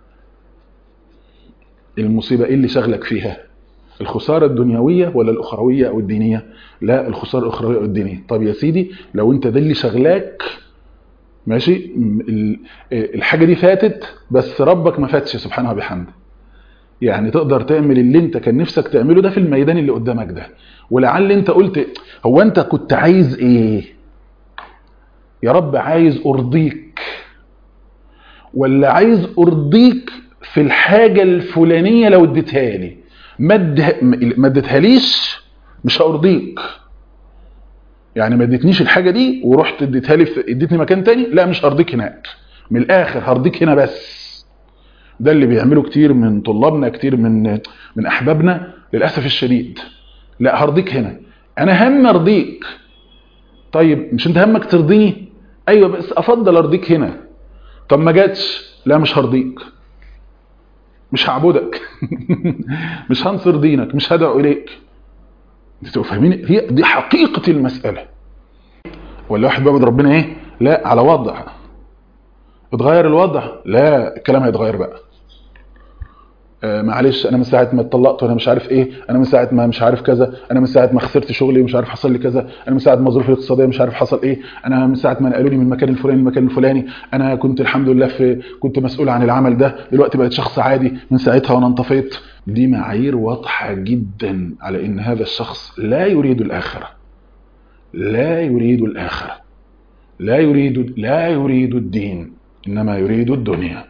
المصيبه ايه اللي شغلك فيها؟ الخساره الدنيويه ولا الاخرويه او الدينيه؟ لا الخساره الاخرويه او الدينيه. طب يا سيدي لو انت ده اللي شغلاك ماشي، م- ال- الحاجه دي فاتت بس ربك ما فاتش سبحانه وبحمده. يعني تقدر تعمل اللي انت كان نفسك تعمله ده في الميدان اللي قدامك ده. ولعل انت قلت هو انت كنت عايز ايه؟ يا رب عايز ارضيك، ولا عايز ارضيك في الحاجه الفلانيه لو اديتها لي؟ ما ادها- ما اديتها ليش مش هارضيك. يعني ما اديتنيش الحاجه دي ورحت اديتها لي في اديتني مكان تاني، لا مش هرضيك هناك. من الاخر هرضيك هنا بس. ده اللي بيعمله كتير من طلابنا، كتير من من احبابنا للاسف الشديد. لا هرضيك هنا، انا هم ارضيك. طيب مش انت همك ترضيني؟ ايوه بس افضل ارضيك هنا. طب ما جاتش، لا مش هرضيك، مش هعبدك مش هنصر دينك، مش هدعو اليك. انتوا فاهمين؟ هي دي حقيقه المساله. ولا واحد بيعبد ربنا ايه؟ لا على وضع. اتغير الوضع، لا الكلام هيتغير بقى. آه معلش انا من ساعه ما اتطلقت وانا مش عارف ايه، انا من ساعه ما مش عارف كذا، انا من ساعه ما خسرت شغلي ومش عارف حصل لي كذا، انا من ساعه ما ظروفي الاقتصاديه مش عارف حصل ايه، انا من ساعه ما نقلوني من المكان الفلاني للمكان الفلاني، انا كنت الحمد لله في كنت مسؤول عن العمل ده، دلوقتي بقيت شخص عادي من ساعتها وانا انطفيت. دي معايير واضحه جدا على ان هذا الشخص لا يريد الاخره. لا يريد الاخره. لا يريد لا يريد الدين، انما يريد الدنيا.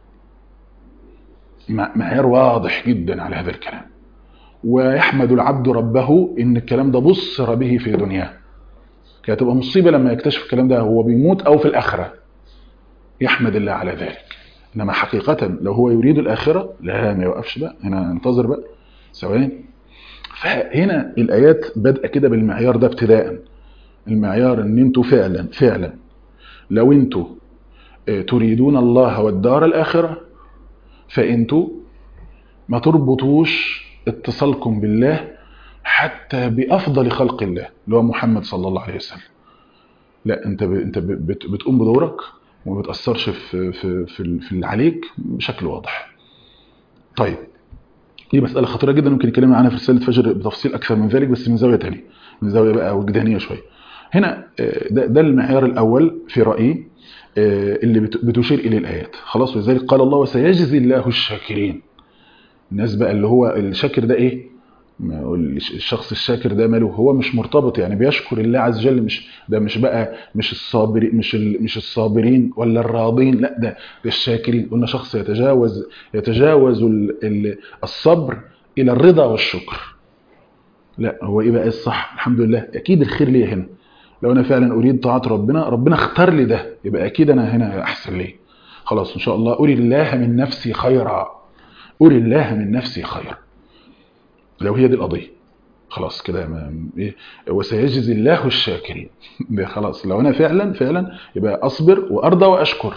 معيار واضح جدا على هذا الكلام. ويحمد العبد ربه ان الكلام ده بصر به في دنياه. كانت تبقى مصيبه لما يكتشف الكلام ده هو بيموت او في الاخره. يحمد الله على ذلك. انما حقيقه لو هو يريد الاخره لا ما يوقفش بقى، هنا انتظر بقى ثواني. فهنا الايات بادئه كده بالمعيار ده ابتداء. المعيار ان انتوا فعلا فعلا لو انتوا تريدون الله والدار الاخره فانتوا ما تربطوش اتصالكم بالله حتى بافضل خلق الله اللي هو محمد صلى الله عليه وسلم. لا انت ب... انت ب... بت... بتقوم بدورك وما بتاثرش في في في, في اللي عليك بشكل واضح. طيب دي مساله خطيره جدا ممكن نتكلم عنها في رساله فجر بتفصيل اكثر من ذلك، بس من زاويه ثانيه، من زاويه بقى وجدانيه شويه. هنا ده, ده المعيار الاول في رايي اللي بتشير اليه الايات. خلاص. ولذلك قال الله وسيجزي الله الشاكرين. الناس بقى اللي هو الشاكر ده ايه؟ الشخص الشاكر ده ماله؟ هو مش مرتبط يعني بيشكر الله عز وجل، مش ده مش بقى مش الصابرين مش مش الصابرين ولا الراضين، لا ده ده الشاكرين. قلنا شخص يتجاوز يتجاوز الصبر الى الرضا والشكر. لا هو ايه بقى الصح؟ الحمد لله اكيد الخير ليا هنا. لو انا فعلا اريد طاعه ربنا، ربنا اختار لي ده، يبقى اكيد انا هنا احسن لي. خلاص ان شاء الله اري الله من نفسي خيرا. اري الله من نفسي خيرا. لو هي دي القضيه خلاص كده ايه؟ وسيجزي الله الشاكرين. ده خلاص لو انا فعلا فعلا يبقى اصبر وارضى واشكر.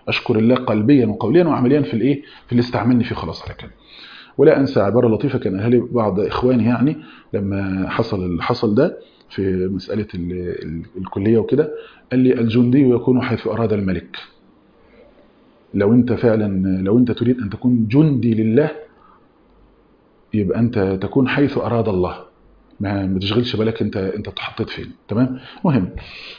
اشكر الله قلبيا وقوليا وعمليا في الايه في اللي استعملني فيه، خلاص على كده. ولا انسى عباره لطيفه كان قالها لي بعض اخواني يعني لما حصل اللي حصل ده في مساله ال ال الكليه وكده، قال لي الجندي يكون حيث اراد الملك. لو انت فعلا لو انت تريد ان تكون جندي لله يبقى انت تكون حيث اراد الله، ما ما تشغلش بالك انت انت اتحطيت فين. تمام. مهم.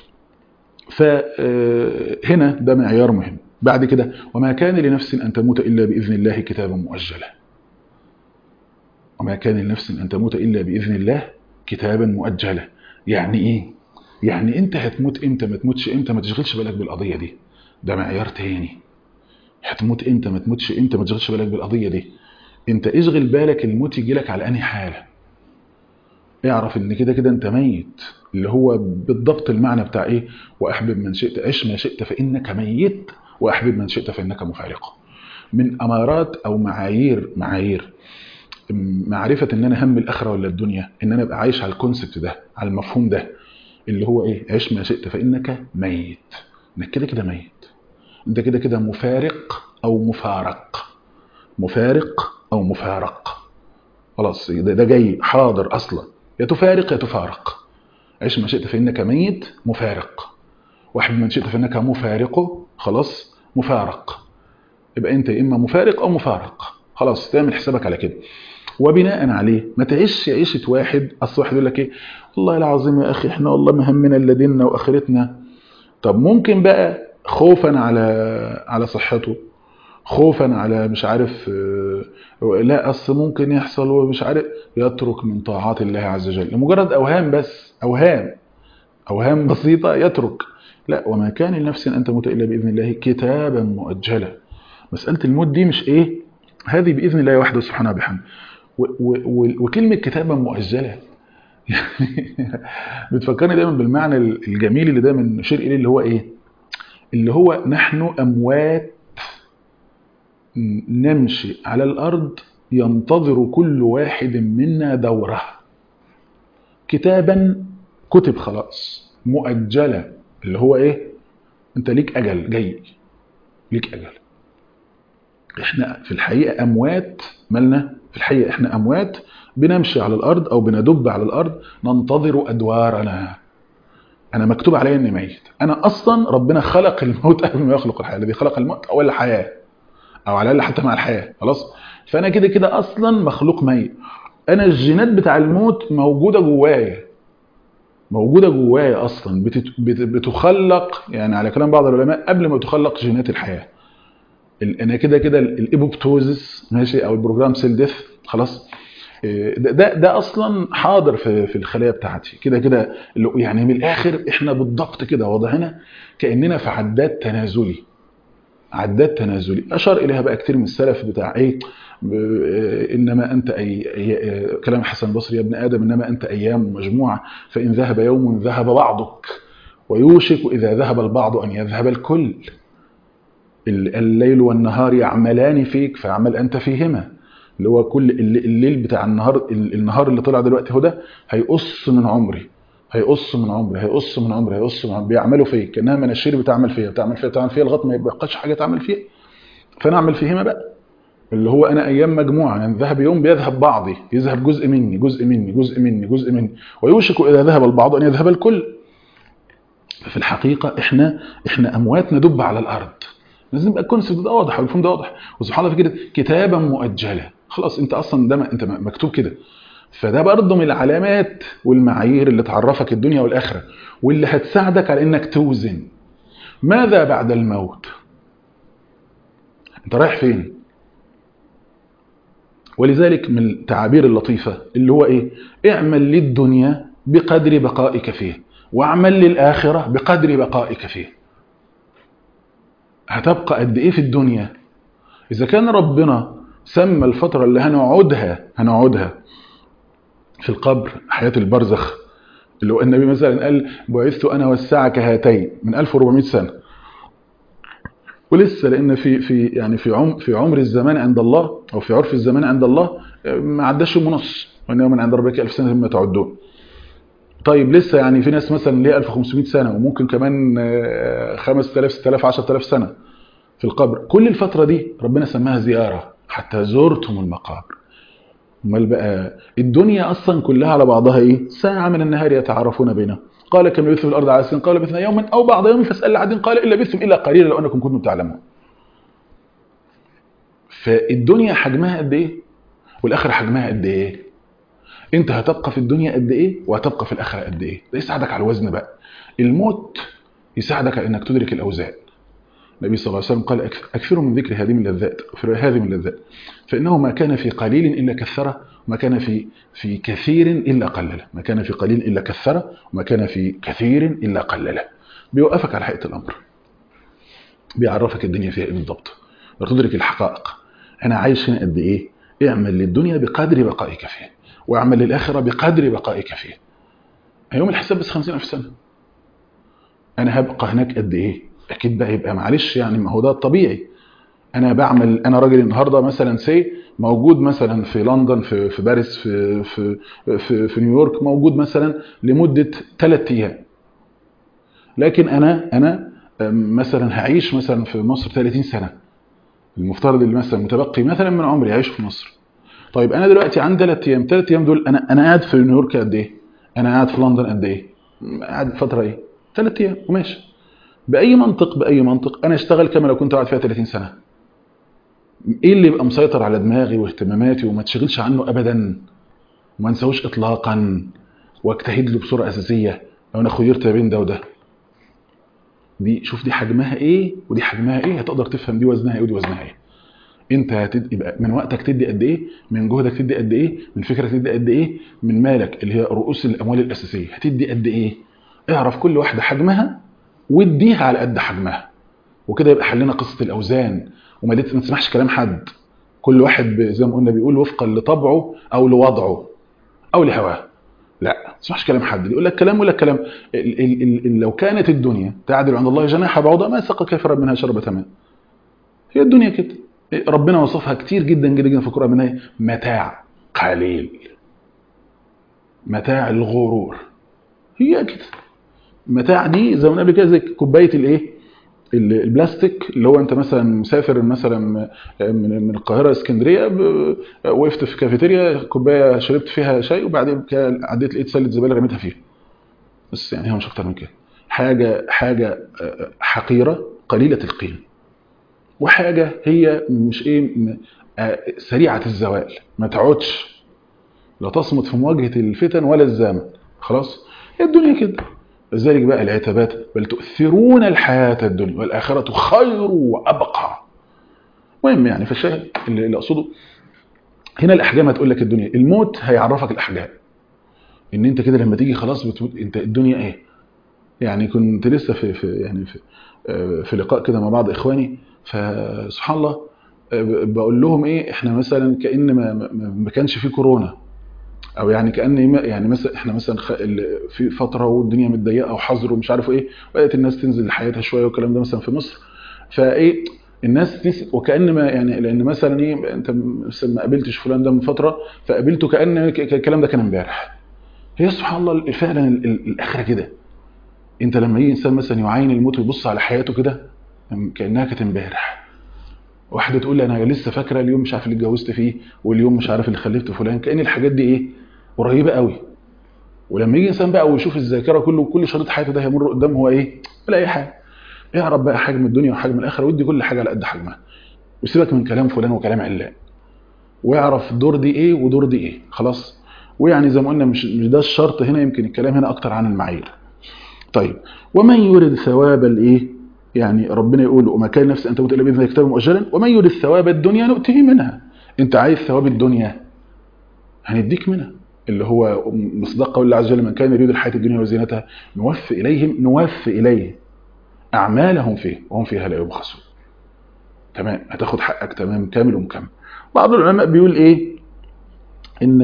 فهنا ده معيار مهم. بعد كده وما كان لنفس ان تموت الا باذن الله كتابا مؤجلا. وما كان لنفس ان تموت الا باذن الله كتابا مؤجلا. يعني ايه؟ يعني انت هتموت امتى ما تموتش امتى ما تشغلش بالك بالقضيه دي. ده معيار تاني. هتموت امتى ما تموتش امتى ما تشغلش بالك بالقضيه دي. انت اشغل بالك الموت يجي لك على انهي حاله. اعرف ان كده كده انت ميت، اللي هو بالضبط المعنى بتاع ايه؟ واحبب من شئت عش ما شئت فانك ميت واحبب من شئت فانك مفارق. من امارات او معايير معايير معرفه ان انا هم الاخره ولا الدنيا، ان انا ابقى عايش على الكونسبت ده، على المفهوم ده اللي هو ايه؟ عش ما شئت فانك ميت. انك كده كده ميت، انت كده كده مفارق او مفارق، مفارق او مفارق. خلاص ده, ده جاي حاضر اصلا، يا تفارق يا تفارق. عيش ما شئت فانك ميت مفارق، واحد من شئت فانك مفارق، خلاص مفارق. يبقى انت اما مفارق او مفارق، خلاص تعمل حسابك على كده. وبناء عليه ما تعيش عيشه واحد. اصل واحد يقول لك ايه؟ والله العظيم يا اخي احنا والله مهمنا الا ديننا واخرتنا. طب ممكن بقى خوفا على على صحته، خوفا على مش عارف لا اصل ممكن يحصل ومش عارف، يترك من طاعات الله عز وجل لمجرد اوهام، بس اوهام اوهام بسيطه يترك. لا، وما كان لنفس ان تموت الا باذن الله كتابا مؤجلا. مساله الموت دي مش ايه، هذه باذن الله وحده سبحانه وبحمده. وكلمه كتابا مؤجله يعني بتفكرني دايما بالمعنى الجميل اللي دايما نشير اليه، اللي هو ايه؟ اللي هو نحن اموات نمشي على الأرض ينتظر كل واحد منا دوره. كتابا كتب خلاص، مؤجلة اللي هو إيه؟ أنت ليك أجل جاي، ليك أجل. إحنا في الحقيقة أموات، مالنا في الحقيقة إحنا أموات بنمشي على الأرض أو بندب على الأرض ننتظر أدوارنا. أنا مكتوب علي إني ميت. أنا أصلا ربنا خلق الموت قبل ما يخلق الحياة. الذي خلق الموت أو الحياة، او على الاقل حتى مع الحياه، خلاص. فانا كده كده اصلا مخلوق ميت. انا الجينات بتاع الموت موجوده جوايا، موجوده جوايا اصلا، بتت... بت... بتخلق يعني على كلام بعض العلماء قبل ما تخلق جينات الحياه. ال... انا كده كده الايبوبتوزس ماشي، او البروجرام سيل ديث، خلاص. ده ده, ده اصلا حاضر في في الخلايا بتاعتي كده كده. يعني من الاخر احنا بالضبط كده وضعنا كاننا في عداد تنازلي، عداد تنازلي. اشار اليها بقى كتير من السلف بتاع ايه؟ انما انت أي... أي... كلام حسن البصري، يا ابن ادم انما انت ايام مجموعه، فان ذهب يوم ذهب بعضك، ويوشك اذا ذهب البعض ان يذهب الكل. الليل والنهار يعملان فيك فاعمل انت فيهما. اللي هو كل الليل بتاع النهار، النهار اللي طلع دلوقتي هو ده هيقص من عمري، هيقص من عمري هيقص من عمري هيقص من عمري، بيعملوا فيك كانها مناشير بتعمل فيها بتعمل فيها بتعمل فيها لغايه ما يبقاش حاجه تعمل فيها. فانا اعمل فيهما بقى، اللي هو انا ايام مجموعه يعني ذهب يوم بيذهب بعضي، يذهب جزء مني جزء مني جزء مني جزء مني، ويوشك اذا ذهب البعض ان يذهب الكل. ففي الحقيقه احنا احنا اموات ندب على الارض. لازم يبقى الكونسيبت ده واضح والمفهوم ده واضح. وسبحان الله في كده كتابا مؤجله، خلاص انت اصلا ده انت مكتوب كده. فده برضه من العلامات والمعايير اللي تعرفك الدنيا والاخره، واللي هتساعدك على انك توزن ماذا بعد الموت. انت رايح فين؟ ولذلك من التعابير اللطيفه اللي هو ايه؟ اعمل للدنيا بقدر بقائك فيه، واعمل للاخره بقدر بقائك فيه. هتبقى قد ايه في الدنيا؟ اذا كان ربنا سمى الفتره اللي هنقعدها هنقعدها في القبر حياه البرزخ، اللي هو النبي مثلا قال بعثت انا والساعه كهاتين من ألف وأربعمائة سنه، ولسه لان في في يعني في عمر في عمر الزمان عند الله، او في عرف الزمان عند الله ما عداش يوم ونص، وانما من عند ربك ألف سنه مما تعدون. طيب لسه يعني في ناس مثلا ليه ألف وخمسمائة سنه، وممكن كمان خمسة آلاف ستة آلاف عشرة آلاف سنه. في القبر. كل الفترة دي ربنا سماها زيارة، حتى زرتم المقابر. امال بقى الدنيا اصلا كلها على بعضها ايه؟ ساعة من النهار يتعارفون بينهم، قال كم لبثتم في الارض عدد سنين قال لبثنا يوما او بعض يوم فاسال عاد قال الا لبثتم الا قليلا لو انكم كنتم تعلمون. فالدنيا حجمها قد ايه والاخره حجمها قد ايه؟ انت هتبقى في الدنيا قد ايه وهتبقى في الاخره قد ايه؟ ده يساعدك على الوزن بقى. الموت يساعدك على انك تدرك الاوزان. النبي صلى الله عليه وسلم قال اكثروا من ذكر هذه من اللذات، هذه من اللذات، فانه ما كان في قليل الا كثره وما كان في في كثير الا قلله، ما كان في قليل الا كثره وما كان في كثير الا قلله. بيوقفك على حقيقه الامر، بيعرفك الدنيا فيها ايه بالضبط، وتدرك الحقائق. انا عايش هنا قد ايه؟ اعمل للدنيا بقدر بقائك فيه، واعمل للاخره بقدر بقائك فيه. يوم الحساب بس خمسين ألف سنه، انا هبقى هناك قد ايه؟ اكيد بقى يبقى معلش يعني، ما هو ده الطبيعي. انا بعمل، انا راجل النهارده مثلا سي موجود مثلا في لندن، في في باريس، في في في, في نيويورك، موجود مثلا لمده ثلاث ايام، لكن انا انا مثلا هعيش مثلا في مصر ثلاثين سنه، المفترض اللي مثلا متبقي مثلا من عمري يعيش في مصر. طيب انا دلوقتي عندي ثلاث ايام، ثلاث ايام دول انا انا قاعد في نيويورك قد ايه؟ انا قاعد في لندن قد ايه؟ قاعد فتره ايه؟ ثلاث ايام وماشي. باي منطق باي منطق انا اشتغل كما لو كنت قاعد فيها ثلاثين سنه. ايه اللي يبقى مسيطر على دماغي واهتماماتي وما تشغلش عنه ابدا وما انساهوش اطلاقا واجتهد له بصوره اساسيه لو انا خيرت بين ده وده؟ دي شوف دي حجمها ايه ودي حجمها ايه، هتقدر تفهم دي وزنها ايه ودي وزنها ايه. انت هتبقى من وقتك تدي قد ايه، من جهدك تدي قد ايه، من فكرك تدي قد ايه، من مالك اللي هي رؤوس الاموال الاساسيه هتدي قد ايه. اعرف كل واحده حجمها واديها على قد حجمها، وكده يبقى حلنا قصه الاوزان. وما ما تسمحش كلام حد، كل واحد زي ما قلنا بيقول وفقا لطبعه او لوضعه او لهواه. لا ما تسمحش كلام حد، يقول لك كلام ولا كلام. ال ال ال لو كانت الدنيا تعدل عند الله جناح بعوضه ما سقى كافرا منها شربة ماء. هي الدنيا كده، ربنا وصفها كتير جدا جدا جدا في القرآن منها متاع قليل، متاع الغرور. هي كده متاع، دي زي ما قلنا قبل كده زي كوبايه الايه البلاستيك، اللي هو انت مثلا مسافر مثلا من من القاهره اسكندريه، وقفت في كافيتيريا كوبايه شربت فيها شاي وبعدين عديت لقيت سله زباله رميتها فيها، بس يعني هي مش اكتر من كده. حاجه حاجه حقيره قليله القيمه، وحاجه هي مش ايه سريعه الزوال، ما تعودش، لا تصمت في مواجهه الفتن ولا الزمن. خلاص هي الدنيا كده. لذلك بقى العتابات بل تؤثرون الحياة الدنيا والآخرة خير وأبقى. مهم يعني في الشاهد اللي أقصده هنا الأحجام هتقول لك الدنيا، الموت هيعرفك الأحجام. إن أنت كده لما تيجي خلاص بتموت أنت الدنيا إيه. يعني كنت لسه في في يعني في في لقاء كده مع بعض إخواني، فسبحان الله بقول لهم إيه، إحنا مثلا كأن ما, ما كانش في كورونا، او يعني كان يعني مثلا احنا مثلا في فتره والدنيا متضيقه وحظر ومش عارف ايه، بدات الناس تنزل لحياتها شويه والكلام ده مثلا في مصر، فايه الناس نسيت وكأن ما يعني، لان مثلا ايه انت مثلا ما قابلتش فلان ده من فتره فقابلته كأن الكلام ده كان امبارح. هي سبحان الله فعلا الاخره كده، انت لما يجي انسان مثلا يعاين الموت ويبص على حياته كده كانها كانت امبارح. واحده تقول لي انا لسه فاكره اليوم مش عارف اللي اتجوزت فيه واليوم مش عارف اللي خلفت فلان، كأن الحاجات دي ايه قريبه قوي. ولما يجي انسان بقى ويشوف الذاكره كله وكل شريط حياته ده هيمر قدامه هو ايه ولا اي حاجه، اعرف بقى حجم الدنيا وحجم الاخره وادي كل حاجه على قد حجمها، وسيبك من كلام فلان وكلام علان، واعرف دور دي ايه ودور دي ايه. خلاص. ويعني زي ما قلنا مش مش ده الشرط هنا، يمكن الكلام هنا اكتر عن المعايير. طيب ومن يريد ثواب الايه، يعني ربنا يقول وما كان نفس ان تموت الا باذن كتاب مؤجلا، ومن يريد ثواب الدنيا نؤته منها. انت عايز ثواب الدنيا هنديك منها، اللي هو مصداق قول الله عز وجل من كان يريد الحياه الدنيا وزينتها نوفي اليهم نوفي اليه اعمالهم فيه وهم فيها لا يبخسون. تمام، هتاخد حقك تمام كامل ومكمل. بعض العلماء بيقول ايه ان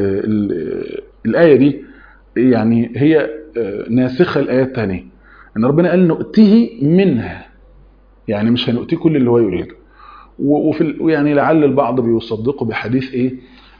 الايه دي يعني هي ناسخه الايه الثانيه، ان ربنا قال نؤتيه منها، يعني مش هنؤتيه كل اللي هو يريده. وفي يعني لعل البعض بيصدقوا بحديث ايه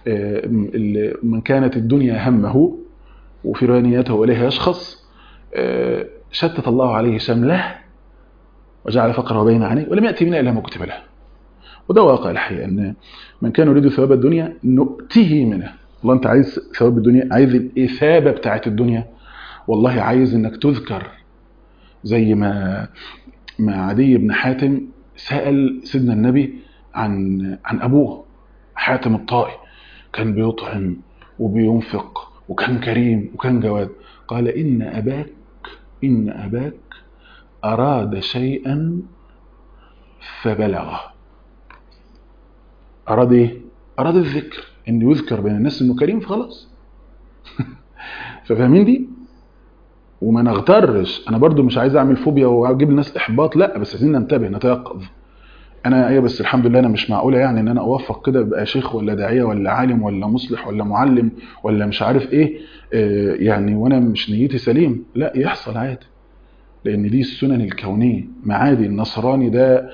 من كانت الدنيا همه وفي رانيته واليها يشخص شتت الله عليه شمله وجعل فقره بين عينيه ولم يأتي منها إلا ما كتب له. وده واقع الحقيقة، أن من كان يريد ثواب الدنيا نؤتيه منها. والله أنت عايز ثواب الدنيا، عايز الإثابة بتاعت الدنيا، والله عايز أنك تذكر زي ما ما عدي بن حاتم سأل سيدنا النبي عن عن أبوه حاتم الطائي، كان بيطعم وبينفق وكان كريم وكان جواد. قال إن أباك إن أباك أراد شيئا فبلغه. أراد إيه؟ أراد الذكر، إنه يذكر بين الناس إنه كريم، فخلاص. ففاهمين دي؟ وما نغترش. أنا برضو مش عايز أعمل فوبيا وأجيب الناس إحباط، لا، بس عايزين ننتبه نتيقظ. أنا أيه بس الحمد لله أنا مش معقولة يعني إن أنا أوفق كده بقى شيخ ولا داعية ولا عالم ولا مصلح ولا معلم ولا مش عارف إيه آه يعني وأنا مش نيتي سليم. لا، يحصل عادي، لأن دي السنن الكونية. معادي النصراني ده،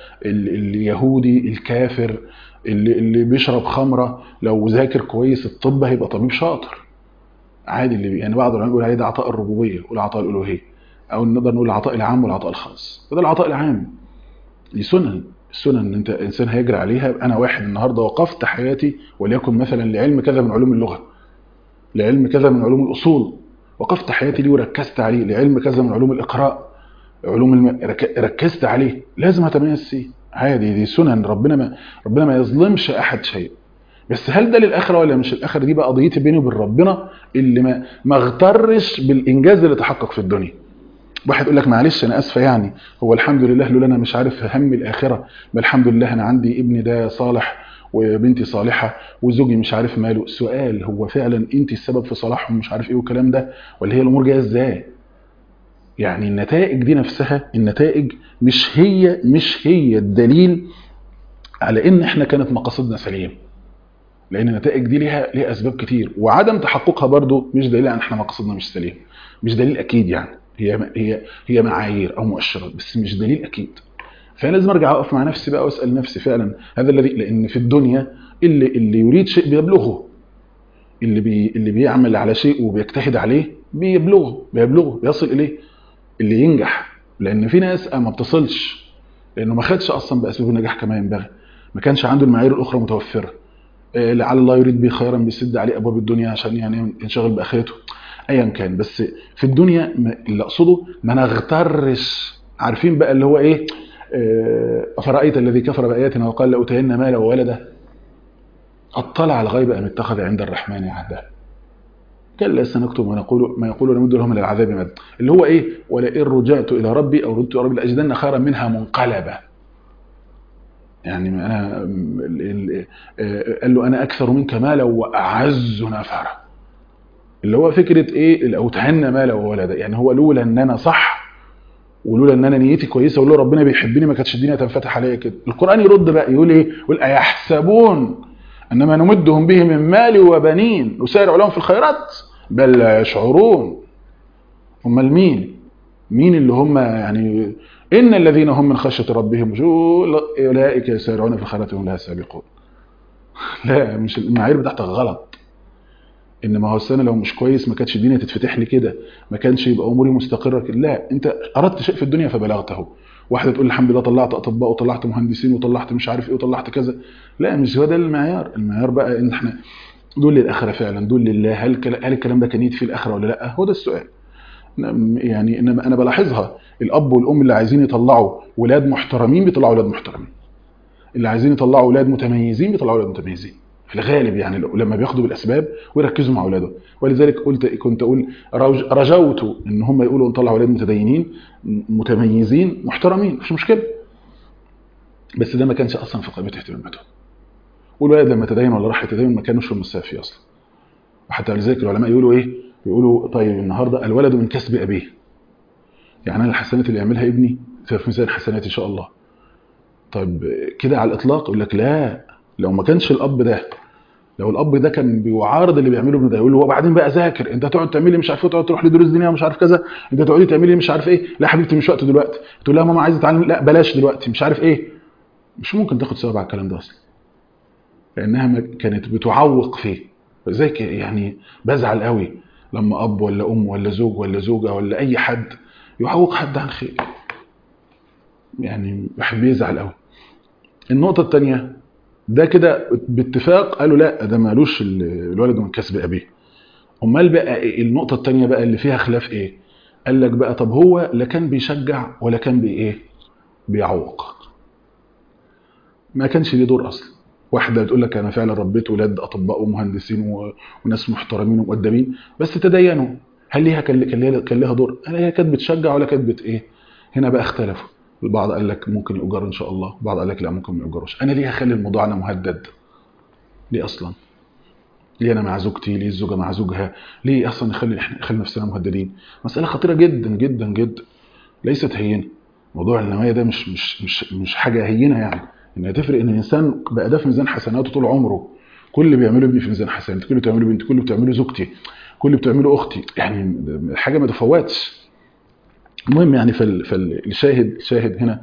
اليهودي الكافر اللي, اللي بيشرب خمرة، لو ذاكر كويس الطب هيبقى طبيب شاطر عادي. اللي يعني بعض العلماء يقول عليه ده عطاء الربوبية والعطاء الألوهية، أو نقدر نقول العطاء العام والعطاء الخاص. وده العطاء العام، دي سنن. السنن ان انت انسان هيجري عليها. انا واحد النهارده وقفت حياتي وليكن مثلا لعلم كذا من علوم اللغة، لعلم كذا من علوم الأصول، وقفت حياتي ليه وركزت عليه. لعلم كذا من علوم الإقراء، علوم الم... ركزت عليه، لازم اتميز فيه عادي. دي سنن ربنا، ما ربنا ما يظلمش احد شيء. بس هل ده للاخره ولا مش الاخره؟ دي بقى قضيتي بيني وبين ربنا، اللي ما ما اغترش بالانجاز اللي تحقق في الدنيا. واحد يقول لك معلش انا اسفه يعني، هو الحمد لله لولا انا مش عارف هم الاخره، ما الحمد لله انا عندي ابني ده صالح وبنتي صالحه وزوجي مش عارف ماله. السؤال هو فعلا انت السبب في صلاحهم مش عارف ايه والكلام ده، ولا هي الامور جايه ازاي؟ يعني النتائج دي نفسها، النتائج مش هي مش هي الدليل على ان احنا كانت مقاصدنا سليم، لان النتائج دي ليها ليها اسباب كتير، وعدم تحققها برضو مش دليل ان احنا مقاصدنا مش سليم. مش دليل اكيد يعني، هي هي هي معايير او مؤشرات بس مش دليل اكيد. فانا لازم ارجع اقف مع نفسي بقى واسال نفسي فعلا هذا الذي، لان في الدنيا اللي اللي يريد شيء بيبلغه، اللي بي اللي بيعمل على شيء وبيجتهد عليه بيبلغه بيبلغه بيصل اليه. اللي ينجح، لان في ناس ما بتصلش لانه ما خدش اصلا باسباب النجاح كما ينبغي، ما كانش عنده المعايير الاخرى متوفره. لعل الله يريد به خيرا بيسد عليه ابواب الدنيا عشان يعني ينشغل باخرته ايا كان. بس في الدنيا اللي اقصده ما نغترش. عارفين بقى اللي هو ايه؟ افرايت الذي كفر باياتنا وقال لاتين مالا وولدا اطلع على الغيب ام اتخذ عند الرحمن عهدا كلا سنكتب ما نقول ما يقول نمد لهم من العذاب مد. اللي هو ايه؟ ولئن رجعت الى ربي او ردت الى ربي لاجدن خيرا منها منقلبا. يعني انا قال له انا اكثر منك مالا واعز نفرا، اللي هو فكره ايه؟ الاوتهن مالا وولدا. يعني هو لولا ان انا صح ولولا ان انا نيتي كويسه ولولا ربنا بيحبني ما كانتش الدنيا تنفتح عليا كده. القران يرد بقى يقول ايه؟ يقول ايحسبون انما نمدهم به من مال وبنين نسارع لهم في الخيرات بل لا يشعرون. هم المين؟ مين اللي هم يعني؟ ان الذين هم من خشيه ربهم اولئك يسارعون في الخيرات وهم لها سابقون. لا، مش المعايير بتاعتك غلط. انما هو السنه لو مش كويس ما كانتش الدنيا تتفتح لي كده، ما كانش يبقى اموري مستقره كده. لا، انت اردت شيء في الدنيا فبلغته. واحده تقول الحمد لله طلعت اطباء وطلعت مهندسين وطلعت مش عارف ايه وطلعت كذا. لا، مش هو ده المعيار. المعيار بقى ان احنا دول للاخره فعلا، دول لله. هل هل الكلام ده كان يد في الاخره ولا لا؟ هو ده السؤال. يعني انما انا بلاحظها، الاب والام اللي عايزين يطلعوا ولاد محترمين بيطلعوا ولاد محترمين، اللي عايزين يطلعوا ولاد متميزين بيطلعوا ولاد متميزين في الغالب. يعني لما بياخدوا بالاسباب ويركزوا مع اولاده. ولذلك قلت كنت اقول رجوت ان هم يقولوا نطلع ولاد متدينين متميزين محترمين مش مشكله، بس ده ما كانش اصلا في قائمه اهتماماتهم. والولد لما تدين ولا راح يتدين ما كانوش في المصاف فيه اصلا. وحتى لذلك العلماء يقولوا ايه؟ يقولوا طيب النهارده الولد من كسب ابيه، يعني انا الحسنات اللي يعملها ابني في ميزان حسناتي ان شاء الله. طيب كده على الاطلاق؟ يقول لك لا، لو ما كانش الاب ده، لو الاب ده كان بيعارض اللي بيعمله ابنه ده، يقول له وبعدين بقى ذاكر، انت تقعد تعمل لي مش عارف ايه، تقعد تروح لدروس دينيه ومش عارف كذا، انت تقعدي تعملي مش عارف ايه، لا حبيبتي مش وقت دلوقتي، تقول لها ماما عايزه اتعلم، لا بلاش دلوقتي مش عارف ايه. مش ممكن تاخد ثواب على الكلام ده اصلا، لانها كانت بتعوق فيه. فزيك يعني بزعل قوي لما اب ولا ام ولا زوج ولا زوجه ولا اي حد يعوق حد عن خير. يعني واحد بيزعل قوي. النقطه الثانيه، ده كده باتفاق قالوا لا ده مالوش الولد من كسب ابيه. امال بقى إيه النقطه الثانيه بقى اللي فيها خلاف ايه؟ قال لك بقى طب هو لا كان بيشجع ولا كان بي ايه بيعوق، ما كانش ليه دور اصلا. واحده بتقول لك انا فعلا ربيت ولاد اطباء ومهندسين و... وناس محترمين ومؤدبين بس تدينوا، هل ليها كان كان ليها كان ليها دور؟ هل هي كانت بتشجع ولا كانت بت ايه؟ هنا بقى اختلفوا. البعض قال لك ممكن يؤجر ان شاء الله، البعض قال لك لا ممكن ما يؤجروش. انا ليه اخلي الموضوع انا مهدد؟ ليه اصلا؟ ليه انا مع زوجتي؟ ليه الزوجه مع زوجها؟ ليه اصلا نخلي احنا نخلي نفسنا مهددين؟ مساله خطيره جدا جدا جدا، ليست هينه. موضوع النوايا ده مش مش مش مش حاجه هينه يعني، ان تفرق ان الانسان بقى ده في ميزان حسناته طول عمره. كل اللي بيعمله ابني في ميزان حسناتي، كل اللي بتعمله بنتي، كل اللي بتعمله زوجتي، كل اللي بتعمله اختي، يعني حاجه ما تفوتش. المهم يعني فال فالشاهد الشاهد هنا،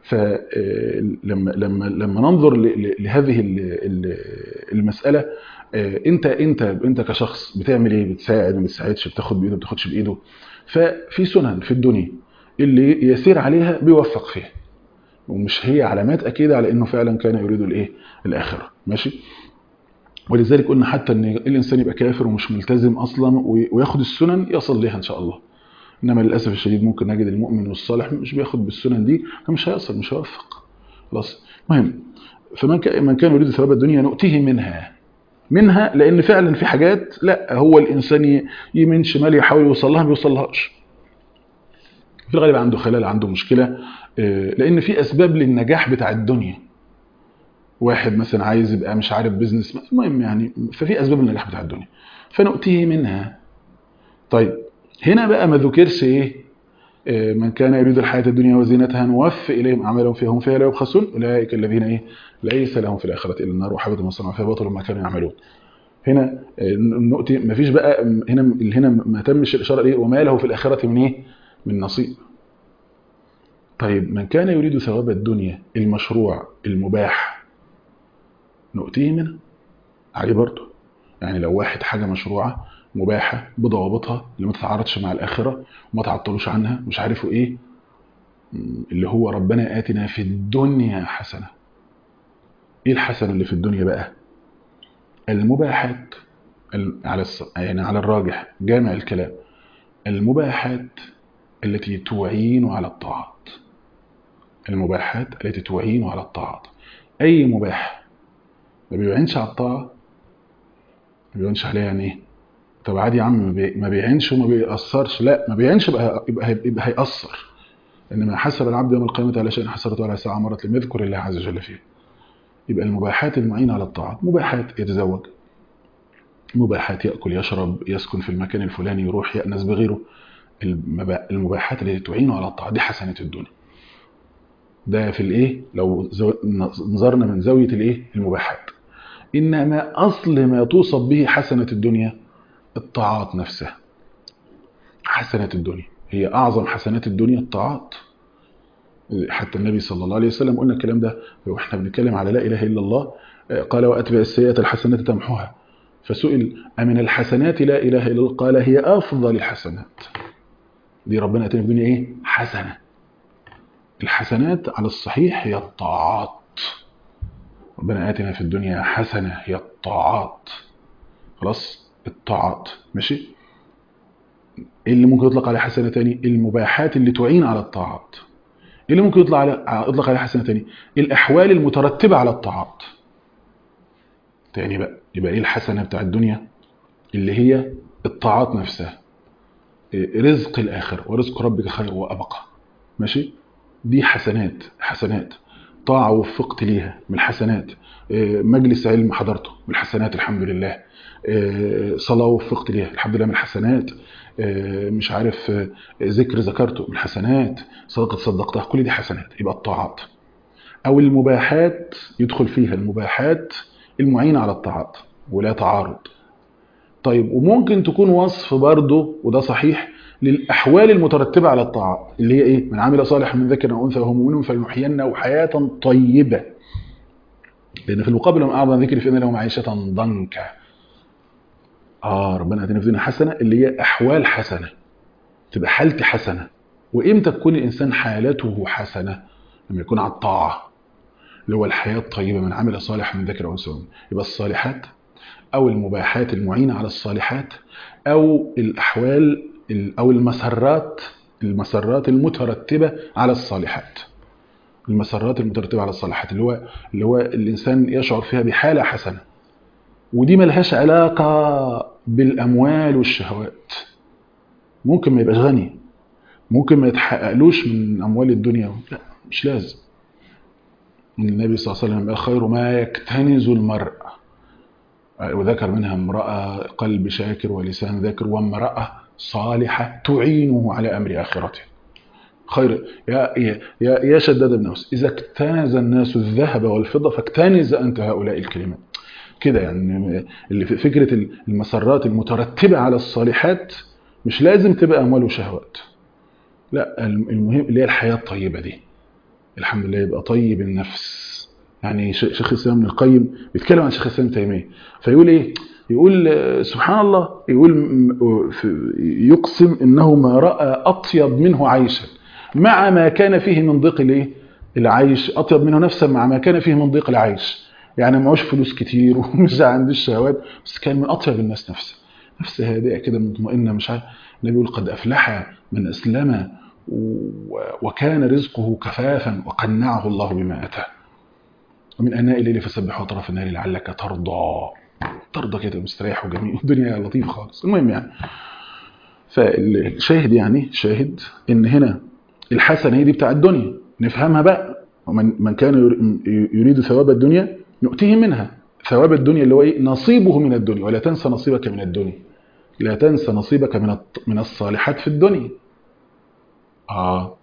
فلما لما لما ننظر لهذه المساله، انت انت انت كشخص بتعمل ايه؟ بتساعد ما بتساعدش، بتاخد بايده ما بتاخدش بايده. ففي سنن في الدنيا اللي يسير عليها بيوفق فيها، ومش هي علامات اكيده على انه فعلا كان يريد الايه الاخره. ماشي. ولذلك قلنا حتى ان الانسان يبقى كافر ومش ملتزم اصلا وياخد السنن يصل ليها ان شاء الله، انما للاسف الشديد ممكن نجد المؤمن والصالح مش بياخد بالسنن دي فمش هيصل، مش هيوفق خلاص. المهم، فمن كان من كان يريد ثواب الدنيا نؤتيه منها منها لان فعلا في حاجات لا هو الانسان يمين شمال يحاول يوصل لها ما بيوصلهاش، في الغالب عنده خلل، عنده مشكله، لان في اسباب للنجاح بتاع الدنيا. واحد مثلا عايز يبقى مش عارف بيزنس، المهم يعني ففي اسباب للنجاح بتاع الدنيا فنؤتيه منها. طيب هنا بقى ما ذكرش ايه؟ من كان يريد الحياه الدنيا وزينتها نوفي اليهم اعمالهم فيها هم فيها لا يبخسون اولئك الذين ايه ليس لهم في الاخره الا النار وحبط ما صنعوا فيها باطل ما كانوا يعملون. هنا نؤتي ما فيش بقى هنا هنا ما تمش الاشاره ليه وما له في الاخره من ايه؟ من نصيب. طيب من كان يريد ثواب الدنيا المشروع المباح نؤتيه منه عليه برضه. يعني لو واحد حاجه مشروعه مباحه بضوابطها اللي ما تتعارضش مع الاخره وما تعطلوش عنها مش عارفوا ايه، اللي هو ربنا آتنا في الدنيا حسنه. ايه الحسنه اللي في الدنيا بقى؟ المباحات على يعني على الراجح جامع الكلام، المباحات التي تعين على الطاعات. المباحات التي تعين على الطاعات. اي مباح ما بيعينش على الطاعه ما بيعينش عليها يعني ايه؟ طب عادي يا عم ما بيعينش وما بيأثرش، لا ما بيعينش يبقى يبقى يبقى هيأثر. انما حسب العبد يوم القيامه على شيء حسرته على ساعه مرت لم يذكر الله عز وجل فيه. يبقى المباحات المعينه على الطاعات، مباحات يتزوج، مباحات يأكل يشرب يسكن في المكان الفلاني يروح يأنس بغيره. المباحات التي تعين على الطاعات دي حسنه الدنيا. ده في الايه لو نظرنا من زاويه الايه المباحات. انما اصل ما توصف به حسنه الدنيا الطاعات نفسها. حسنه الدنيا هي اعظم حسنات الدنيا الطاعات. حتى النبي صلى الله عليه وسلم قلنا الكلام ده واحنا بنتكلم على لا اله الا الله، قال واتبع السيئه الحسنه تمحوها. فسئل امن الحسنات لا اله الا الله؟ قال هي افضل الحسنات. دي ربنا اتاني في الدنيا ايه؟ حسنه. الحسنات على الصحيح هي الطاعات. ربنا آتنا في الدنيا حسنة هي الطاعات. خلاص الطاعات. ماشي. ايه اللي ممكن يطلق عليه حسنة تاني؟ المباحات اللي تعين على الطاعات. ايه اللي ممكن يطلق عليه يطلق عليه حسنة تاني؟ الأحوال المترتبة على الطاعات. تاني بقى يبقى ايه الحسنة بتاع الدنيا؟ اللي هي الطاعات نفسها. رزق الآخر ورزق ربك خير وأبقى. ماشي. دي حسنات حسنات. طاعة وفقت ليها من الحسنات، مجلس علم حضرته من الحسنات الحمد لله، صلاة وفقت ليها الحمد لله من الحسنات، مش عارف ذكر ذكرته من الحسنات، صدقة صدقتها، كل دي حسنات. يبقى الطاعات. أو المباحات يدخل فيها المباحات المعينة على الطاعات ولا تعارض. طيب وممكن تكون وصف برضه وده صحيح للأحوال المترتبة على الطاعات اللي هي إيه؟ من عمل صالح من ذكر أو أنثى وهو مؤمن فلنحيينه حياة طيبة. لأن في المقابل من أعظم ذكر فإن له معيشة ضنكا. آه ربنا آتنا في الدنيا حسنة اللي هي أحوال حسنة. تبقى حالتي حسنة. وإمتى تكون الإنسان حالته حسنة؟ لما يكون على الطاعه، اللي هو الحياه الطيبه، من عمل صالحا من ذكر او انثى. يبقى الصالحات او المباحات المعينه على الصالحات، او الاحوال او المسرات المسرات المترتبه على الصالحات. المسرات المترتبه على الصالحات اللي هو اللي هو الانسان يشعر فيها بحاله حسنه، ودي ملهاش علاقه بالاموال والشهوات. ممكن ما يبقاش غني، ممكن ما يتحققلوش من اموال الدنيا، لا مش لازم. النبي صلى الله عليه وسلم قال خير ما يكتنز المرء، وذكر منها امرأة قلب شاكر ولسان ذاكر وامرأة صالحة تعينه على أمر آخرته. خير يا يا يا شداد بن أوس، إذا اكتنز الناس الذهب والفضة فاكتنز أنت هؤلاء الكلمات. كده يعني اللي في فكرة المسرات المترتبة على الصالحات مش لازم تبقى أموال وشهوات، لا، المهم اللي هي الحياة الطيبة دي، الحمد لله، يبقى طيب النفس. يعني شيخ الإسلام ابن القيم بيتكلم عن شيخ الإسلام تيمية، فيقول إيه؟ يقول سبحان الله، يقول يقسم إنه ما رأى أطيب منه عيشا مع ما كان فيه من ضيق الإيه؟ العيش، أطيب منه نفسا مع ما كان فيه من ضيق العيش. يعني معوش فلوس كتير ومش عندوش شهوات، بس كان من أطيب الناس نفسا، نفس هادئة كده مطمئنة، مش عارف. النبي يقول قد أفلح من أسلم وكان رزقه كفافا وقنعه الله بما أتاه، ومن آناء الليل فسبح وطرف النهار لعلك ترضى. ترضى كده مستريح وجميل، الدنيا لطيفة خالص. المهم يعني، فالشاهد يعني شاهد ان هنا الحسنة دي بتاع الدنيا نفهمها بقى. ومن من كان يريد ثواب الدنيا نؤتيه منها. ثواب الدنيا اللي هو ايه؟ نصيبه من الدنيا. ولا تنسى نصيبك من الدنيا، لا تنسى نصيبك من من الصالحات في الدنيا. اه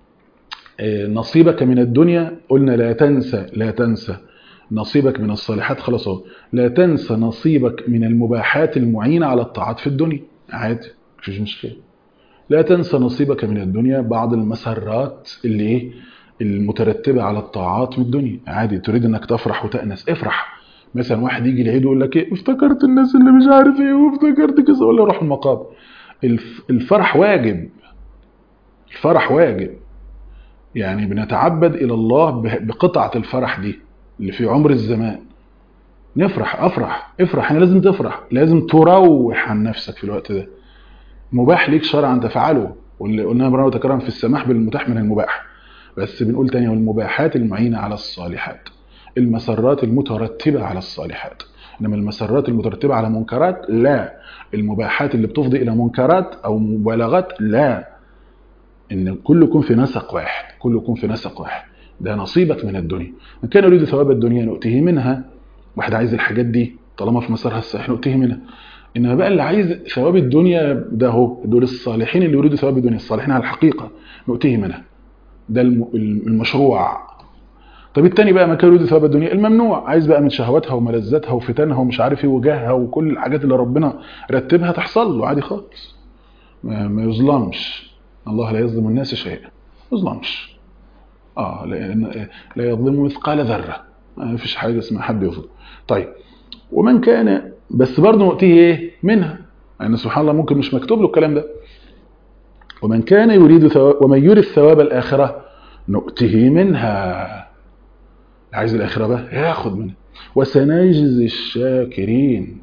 نصيبك من الدنيا قلنا لا تنسى، لا تنسى نصيبك من الصالحات، خلاص اهو. لا تنسى نصيبك من المباحات المعينة على الطاعات في الدنيا، عادي مفيش مشكلة. لا تنسى نصيبك من الدنيا، بعض المسرات اللي ايه المترتبة على الطاعات من الدنيا، عادي. تريد انك تفرح وتأنس، افرح. مثلا واحد يجي العيد ويقول لك ايه، افتكرت الناس اللي مش عارف ايه وافتكرت كذا، ولا روح المقابر. الفرح واجب، الفرح واجب. يعني بنتعبد إلى الله بقطعة الفرح دي اللي في عمر الزمان. نفرح، أفرح، افرح. يعني لازم تفرح، لازم تروح عن نفسك في الوقت ده. مباح ليك شرعا تفعله، واللي قلنا مرة وتكرم في السماح بالمتاح من المباح. بس بنقول تاني، والمباحات المعينة على الصالحات، المسرات المترتبة على الصالحات. إنما المسرات المترتبة على منكرات لا، المباحات اللي بتفضي إلى منكرات أو مبالغات لا. إن كله يكون في نسق واحد، كله يكون في نسق واحد. ده نصيبك من الدنيا. من كان يريد ثواب الدنيا نؤتيه منها. واحد عايز الحاجات دي طالما في مسارها الصحيح نؤتيه منها. إنما بقى اللي عايز ثواب الدنيا ده هو دول الصالحين اللي يريدوا ثواب الدنيا، الصالحين على الحقيقة نؤتيه منها. ده المشروع. طب التاني بقى ما كان يريد ثواب الدنيا الممنوع، عايز بقى من شهواتها وملذاتها وفتنها ومش عارف ايه وجاهها وكل الحاجات اللي ربنا رتبها تحصل له عادي خالص، ما يظلمش. الله لا يظلم الناس شيئا، ما يظلمش. اه لان لا يظلم مثقال ذره، ما فيش حاجه اسمها حد يظلم. طيب ومن كان، بس برضه نؤتيه ايه منها، يعني سبحان الله ممكن مش مكتوب له الكلام ده. ومن كان يريد ثواب، ومن يريد ثواب الاخره نؤتيه منها. عايز الاخره بقى ياخد منها. وسنجزي الشاكرين،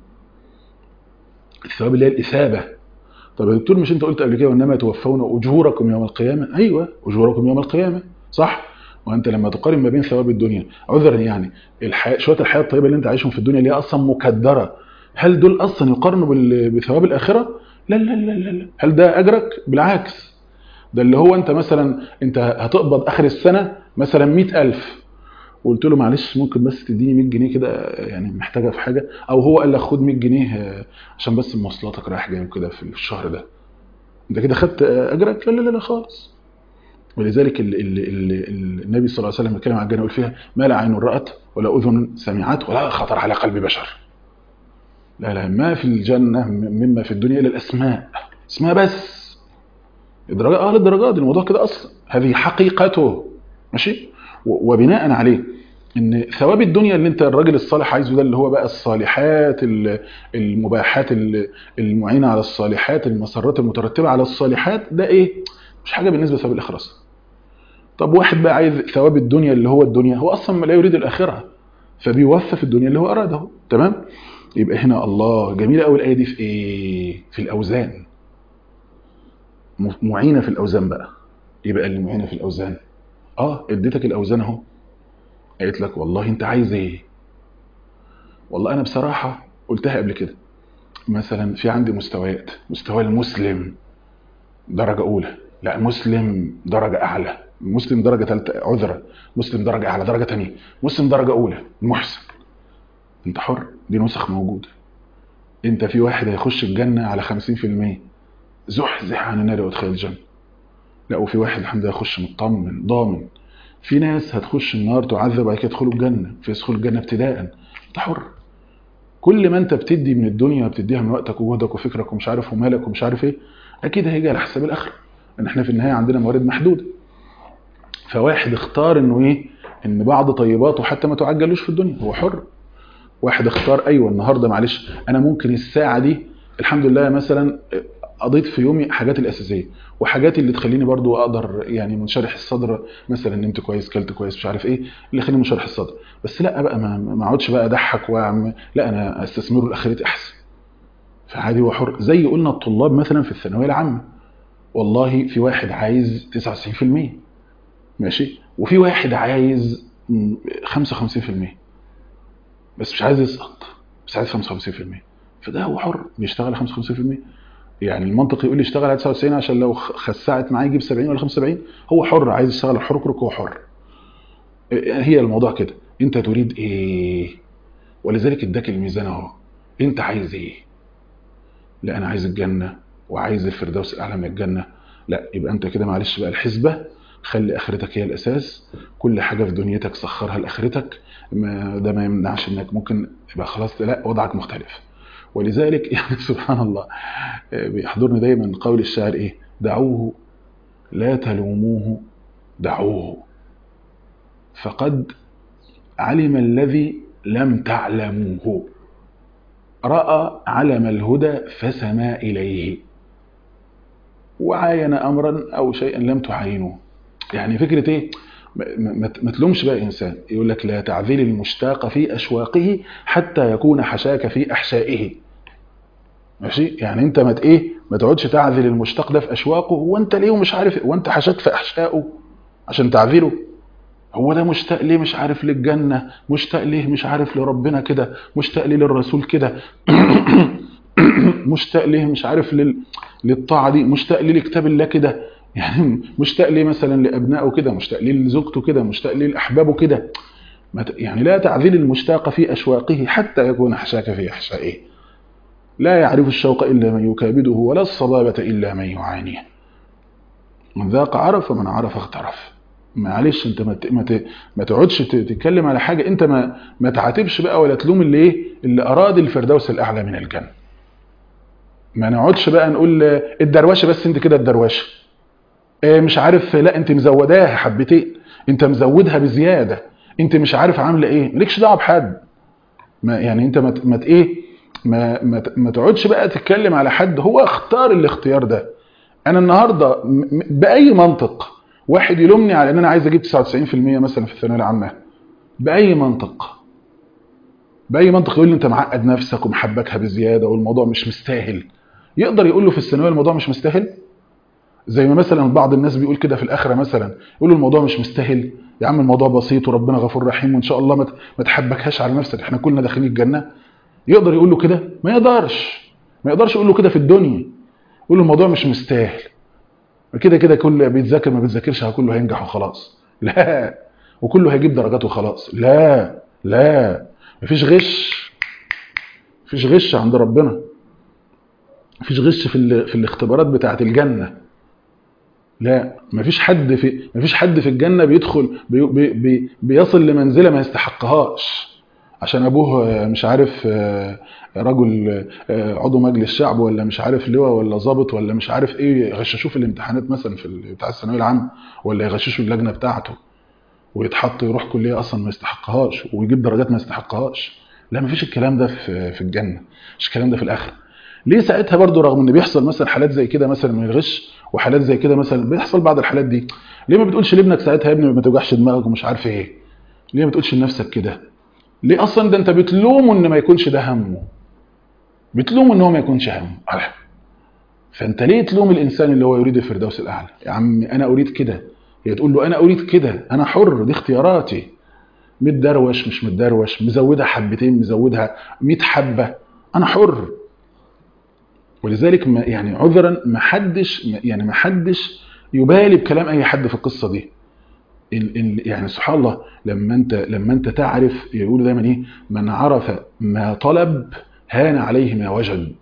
الثواب اللي هي الاثابه. طب يا دكتور مش انت قلت قبل كده وانما توفون اجوركم يوم القيامه؟ ايوه اجوركم يوم القيامه صح. وانت لما تقارن ما بين ثواب الدنيا عذرا يعني الحياه، شويه الحياه الطيبه اللي انت عايشهم في الدنيا اللي هي اصلا مكدره، هل دول اصلا يقارنوا بثواب الاخره؟ لا لا لا لا. هل ده اجرك؟ بالعكس، ده اللي هو انت مثلا انت هتقبض اخر السنه مثلا مئة ألف، وقلت له معلش ممكن بس تديني مية جنيه كده يعني محتاجه في حاجه، او هو قال لك خد مية جنيه عشان بس مواصلاتك رايح جاي كده في الشهر ده، انت كده خدت اجرك؟ لا لا لا خالص. ولذلك ال ال ال النبي صلى الله عليه وسلم اتكلم عن الجنه يقول فيها ما لا عين رأت ولا اذن سمعت ولا خطر على قلب بشر. لا لا، ما في الجنه مما في الدنيا الا الاسماء، اسماء بس. الدرجات اه الدرجات الموضوع كده اصلا، هذه حقيقته ماشي. وبناء عليه ان ثواب الدنيا اللي انت الراجل الصالح عايزه ده اللي هو بقى الصالحات المباحات المعينه على الصالحات، المسرات المترتبه على الصالحات، ده ايه؟ مش حاجه بالنسبه لثواب الاخره. طب واحد بقى عايز ثواب الدنيا اللي هو الدنيا، هو اصلا لا يريد الاخره، فبيوفى في الدنيا اللي هو اراده. تمام. يبقى هنا الله جميله قوي الايه دي في ايه؟ في الاوزان، معينه في الاوزان بقى. يبقى اللي معينه في الاوزان، اه اديتك الاوزان اهو، قالت لك والله انت عايز ايه. والله انا بصراحه قلتها قبل كده، مثلا في عندي مستويات، مستوى المسلم درجه اولى، لا مسلم درجه اعلى، مسلم درجه ثالثه عذرا، مسلم درجه اعلى درجه ثانيه، مسلم درجه اولى محسن. انت حر، دي نسخ موجوده. انت في واحد هيخش الجنه على خمسين في المية زحزح عن النار وادخل الجنه، لا وفي واحد الحمد لله هيخش مطمن ضامن. في ناس هتخش النار تعذب بعد كده يدخلوا الجنه، في يدخلوا الجنه ابتداء. انت حر. كل ما انت بتدي من الدنيا بتديها من وقتك وجهدك وفكرك ومش عارف ومالك ومش عارف ايه، اكيد هيجي على حساب الاخره، ان احنا في النهايه عندنا موارد محدوده. فواحد اختار انه ايه، ان بعض طيباته حتى ما تعجلوش في الدنيا، هو حر. واحد اختار ايوه النهارده معلش انا ممكن الساعه دي الحمد لله مثلا قضيت في يومي حاجات الاساسيه وحاجات اللي تخليني برضو اقدر يعني منشرح الصدر، مثلا نمت كويس كلت كويس مش عارف ايه اللي يخليني منشرح الصدر، بس لا بقى ما ما اقعدش بقى اضحك واعمل، لا انا استثمره لاخرتي احسن. فعادي هو حر. زي قلنا الطلاب مثلا في الثانويه العامه، والله في واحد عايز تسعة وتسعين في المية ماشي، وفي واحد عايز خمسة وخمسين في المية بس مش عايز يسقط، بس عايز خمسة وخمسين في المية، فده هو حر بيشتغل خمسة وخمسين في المية. يعني المنطق يقول لي اشتغل على تسعة وتسعين عشان لو خسعت معاه يجيب سبعين ولا خمسة وسبعين، هو حر عايز يشتغل الحركرك، هو حر. هي الموضوع كده، انت تريد ايه؟ ولذلك اداك الميزان اهو، انت عايز ايه؟ لا انا عايز الجنه وعايز الفردوس الاعلى من الجنه، لا يبقى انت كده معلش بقى الحسبه، خلي اخرتك هي الاساس، كل حاجه في دنيتك سخرها لاخرتك، ما ده ما يمنعش انك ممكن يبقى خلاص لا وضعك مختلف. ولذلك يعني سبحان الله بيحضرني دايما قول الشاعر ايه، دعوه لا تلوموه دعوه فقد علم الذي لم تعلموه، رأى علم الهدى فسما إليه، وعاين أمرا أو شيئا لم تعاينوه. يعني فكرة ايه، ما تلومش بقى انسان، يقول لك لا تعذيل المشتاق في اشواقه حتى يكون حشاك في احشائه. ماشي، يعني انت ما ايه ما تقعدش تعذل المشتاق ده في اشواقه، هو انت ليه ومش عارف، وانت حشاك في احشائه عشان تعذله. هو ده مشتاق ليه مش عارف للجنه، مشتاق ليه مش عارف لربنا كده، مشتاق ليه للرسول كده مشتاق ليه مش عارف لل... للطاعه دي، مشتاق ليه لكتاب الله كده، يعني مشتاق ليه مثلا لابنائه كده، مشتاق ليه لزوجته كده، مشتاق ليه لاحبابه كده. يعني لا تعذيل المشتاق في اشواقه حتى يكون حشاك في احشائه. لا يعرف الشوق الا من يكابده، ولا الصبابه الا من يعانيه. من ذاق عرف ومن عرف اغترف. معلش انت ما ما ما تقعدش تتكلم على حاجه، انت ما ما تعاتبش بقى ولا تلوم اللي ايه اللي اراد الفردوس الاعلى من الجنه. ما نقعدش بقى نقول الدروشه بس انت كده الدروشه مش عارف، لا انت مزوداها حبتين، انت مزودها بزياده، انت مش عارف عامله ايه، مالكش دعوه بحد. ما يعني انت ما ما ايه ما ما, ما تقعدش بقى تتكلم على حد، هو اختار الاختيار ده. انا النهارده باي منطق واحد يلومني على ان انا عايز اجيب تسعة وتسعين في المية مثلا في الثانويه العامه؟ باي منطق؟ باي منطق يقول لي انت معقد نفسك ومحبكها بزياده والموضوع مش مستاهل؟ يقدر يقول له في الثانويه الموضوع مش مستاهل؟ زي ما مثلا بعض الناس بيقول كده في الاخره مثلا، يقولوا الموضوع مش مستاهل، يا عم الموضوع بسيط وربنا غفور رحيم وان شاء الله ما تحبكهاش على نفسك، احنا كلنا داخلين الجنه. يقدر يقول له كده؟ ما يقدرش. ما يقدرش يقول له كده في الدنيا، يقول له الموضوع مش مستاهل، كده كده كله بيتذاكر ما بيتذاكرش كله هينجح وخلاص. لا، وكله هيجيب درجات وخلاص. لا لا، مفيش غش، مفيش غش عند ربنا، مفيش غش في في الاختبارات بتاعه الجنه. لا، مفيش حد في مفيش حد في الجنه بيدخل بي بي بي بيصل لمنزله ما يستحقهاش عشان ابوه مش عارف رجل عضو مجلس شعب ولا مش عارف لواء ولا ضابط ولا مش عارف ايه، يغششوه في الامتحانات مثلا في بتاع الثانويه العامه، ولا يغششوا اللجنه بتاعته ويتحط يروح كليه اصلا ما يستحقهاش ويجيب درجات ما يستحقهاش. لا، مفيش الكلام ده في في الجنه، مش الكلام ده في الاخره. ليه ساعتها برضو رغم ان بيحصل مثلا حالات زي كده مثلا من الغش وحالات زي كده مثلا بيحصل بعض الحالات دي، ليه ما بتقولش لابنك ساعتها يا ابني ما توجعش دماغك ومش عارف ايه؟ ليه ما بتقولش لنفسك كده؟ ليه اصلا ده انت بتلومه ان ما يكونش ده همه، بتلومه ان هو ما يكونش همه. فانت ليه تلوم الانسان اللي هو يريد الفردوس الاعلى؟ يا عم انا اريد كده، هي تقول له انا اريد كده، انا حر، دي اختياراتي، متدروش مش متدروش، مزودها حبتين مزودها مية حبه، انا حر. ولذلك ما يعني عذرا ما حدش يعني ما حدش يبالي بكلام اي حد في القصه دي. ال ال يعني سبحان الله، لما انت لما انت تعرف، يقولوا دايما ايه، من عرف ما طلب هان عليه ما وجد.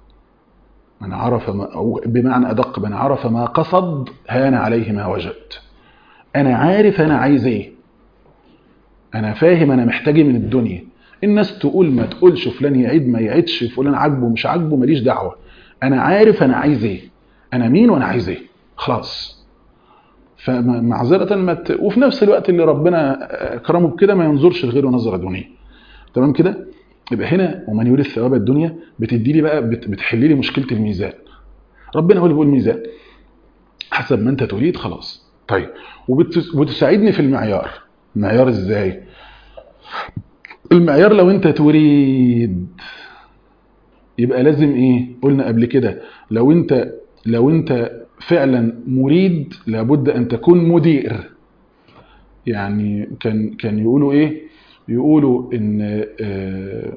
من عرف ما، أو بمعنى ادق، من عرف ما قصد هان عليه ما وجد. انا عارف انا عايز ايه، انا فاهم انا محتاج ايه من الدنيا. الناس تقول ما تقولش، فلان يعيد ما يعيدش، فلان عاجبه مش عاجبه، ماليش دعوه. انا عارف انا عايز ايه، انا مين وانا عايز ايه، خلاص. فمعذره ما ت... وفي نفس الوقت اللي ربنا اكرمه بكده ما ينظرش لغيره نظره دنيا. تمام كده؟ يبقى هنا ومن يريد ثواب الدنيا بتدي لي بقى، بت... بتحل لي مشكله الميزان. ربنا هو اللي بيقول الميزان حسب ما انت تريد، خلاص. طيب وبت... وتساعدني في المعيار. المعيار ازاي؟ المعيار لو انت تريد يبقى لازم ايه؟ قلنا قبل كده، لو انت لو انت فعلا مريد لابد ان تكون مدير. يعني كان كان يقولوا ايه؟ يقولوا ان اه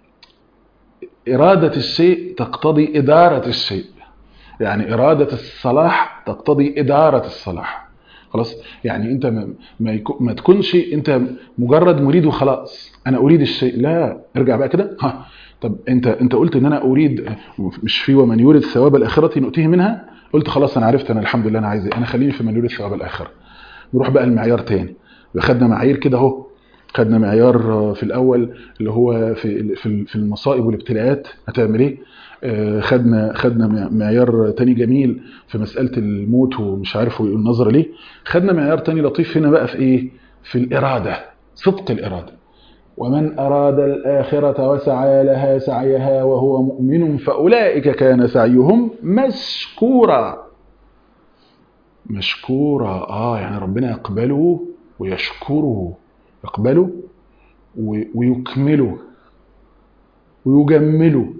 إرادة الشيء تقتضي إدارة الشيء. يعني إرادة الصلاح تقتضي إدارة الصلاح. خلاص؟ يعني انت ما, ما, يكو ما تكونش انت مجرد مريد وخلاص، انا اريد الشيء، لا، ارجع بقى كده. ها طب انت انت قلت ان انا اريد، مش في ومن يريد ثواب الاخره نؤتيه منها، قلت خلاص انا عرفت، انا الحمد لله انا عايز ايه، انا خليني في من يريد ثواب الاخره. نروح بقى المعيار تاني. خدنا معايير كده اهو. خدنا معيار في الاول اللي هو في في المصائب والابتلاءات هتعمل ايه. خدنا خدنا معيار تاني جميل في مساله الموت ومش عارف النظر ليه. خدنا معيار تاني لطيف هنا بقى في ايه؟ في الاراده، صدق الاراده. ومن اراد الاخره وسعى لها سعيها وهو مؤمن فاولئك كان سعيهم مشكورا. مشكورا، اه يعني ربنا يقبله ويشكره، يقبله ويكمله ويجمله.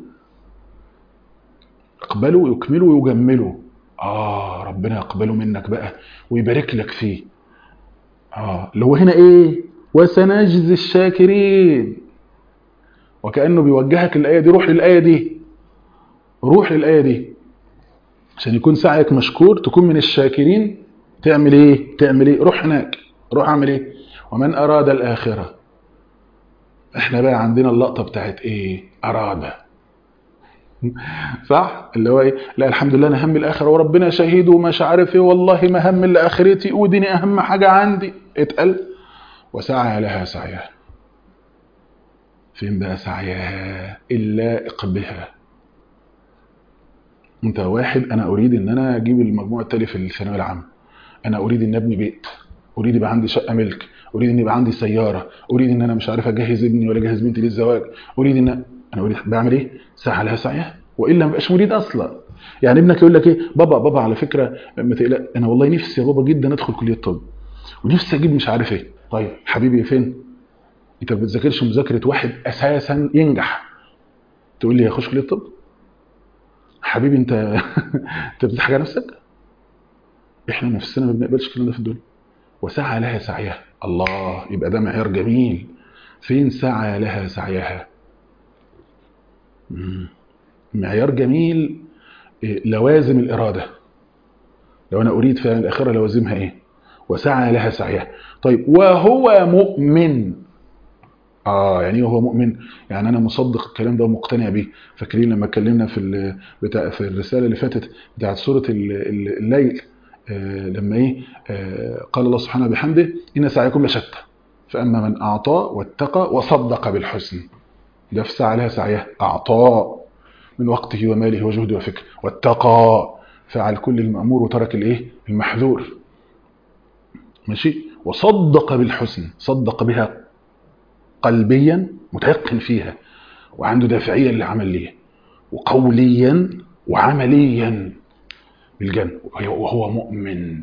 يقبله ويكمله ويجمله. اه ربنا يقبله منك بقى ويبارك لك فيه. اه اللي هو هنا ايه؟ وسنجزي الشاكرين. وكأنه بيوجهك الآية دي، روح للآية دي، روح للآية دي عشان يكون سعيك مشكور، تكون من الشاكرين. تعمل ايه؟ تعمل ايه؟ روح هناك، روح اعمل ايه؟ ومن أراد الآخرة. احنا بقى عندنا اللقطة بتاعت ايه؟ أراد. صح؟ اللي هو ايه؟ لا الحمد لله انا هم الآخرة وربنا شهيد ومش عارف ايه، والله ما هم لآخرتي وديني أهم حاجة عندي. اتقل وسعى لها سعيها. فين بقى سعيها؟ اللائق بها. انت واحد، انا اريد ان انا اجيب المجموع التالي في الثانويه العامه، انا اريد ان ابني بيت، اريد يبقى عندي شقه ملك، اريد ان يبقى عندي سياره، اريد ان انا مش عارف اجهز ابني ولا اجهز بنتي للزواج، اريد ان انا اريد. بعمل ايه؟ سعى لها سعيها، والا ما بقاش مريد اصلا. يعني ابنك يقول لك ايه؟ بابا بابا على فكره ما تقلق، انا والله نفسي يا بابا جدا ادخل كليه الطب ونفسي اجيب مش عارف ايه. طيب حبيبي فين؟ انت ما بتذاكرش مذاكره واحد اساسا ينجح تقول لي اخش كليه الطب؟ حبيبي انت انت بتضحك على نفسك. احنا نفسنا ما بنقبلش الكلام ده في الدنيا. وسعى لها سعيها، الله، يبقى ده معيار جميل. فين سعى لها سعيها؟ مم. معيار جميل. إيه؟ لوازم الاراده. لو انا اريد فعلا الاخره لوازمها ايه؟ وسعى لها سعيها. طيب وهو مؤمن. اه يعني هو مؤمن، يعني انا مصدق الكلام ده ومقتنع بيه. فاكرين لما اتكلمنا في بتاع في الرساله اللي فاتت بتاعت سوره الليل، آه لما ايه؟ آه قال الله سبحانه بحمده ان سعيكم لشتى فاما من اعطى واتقى وصدق بالحسن. ده في سعى لها سعيها، اعطى من وقته وماله وجهده وفكره، واتقى فعل كل المامور وترك الايه؟ المحذور. ماشي. وصدق بالحسن، صدق بها قلبيا، متيقن فيها وعنده دافعيه اللي عمل ليه. وقوليا وعمليا بالجنة وهو مؤمن.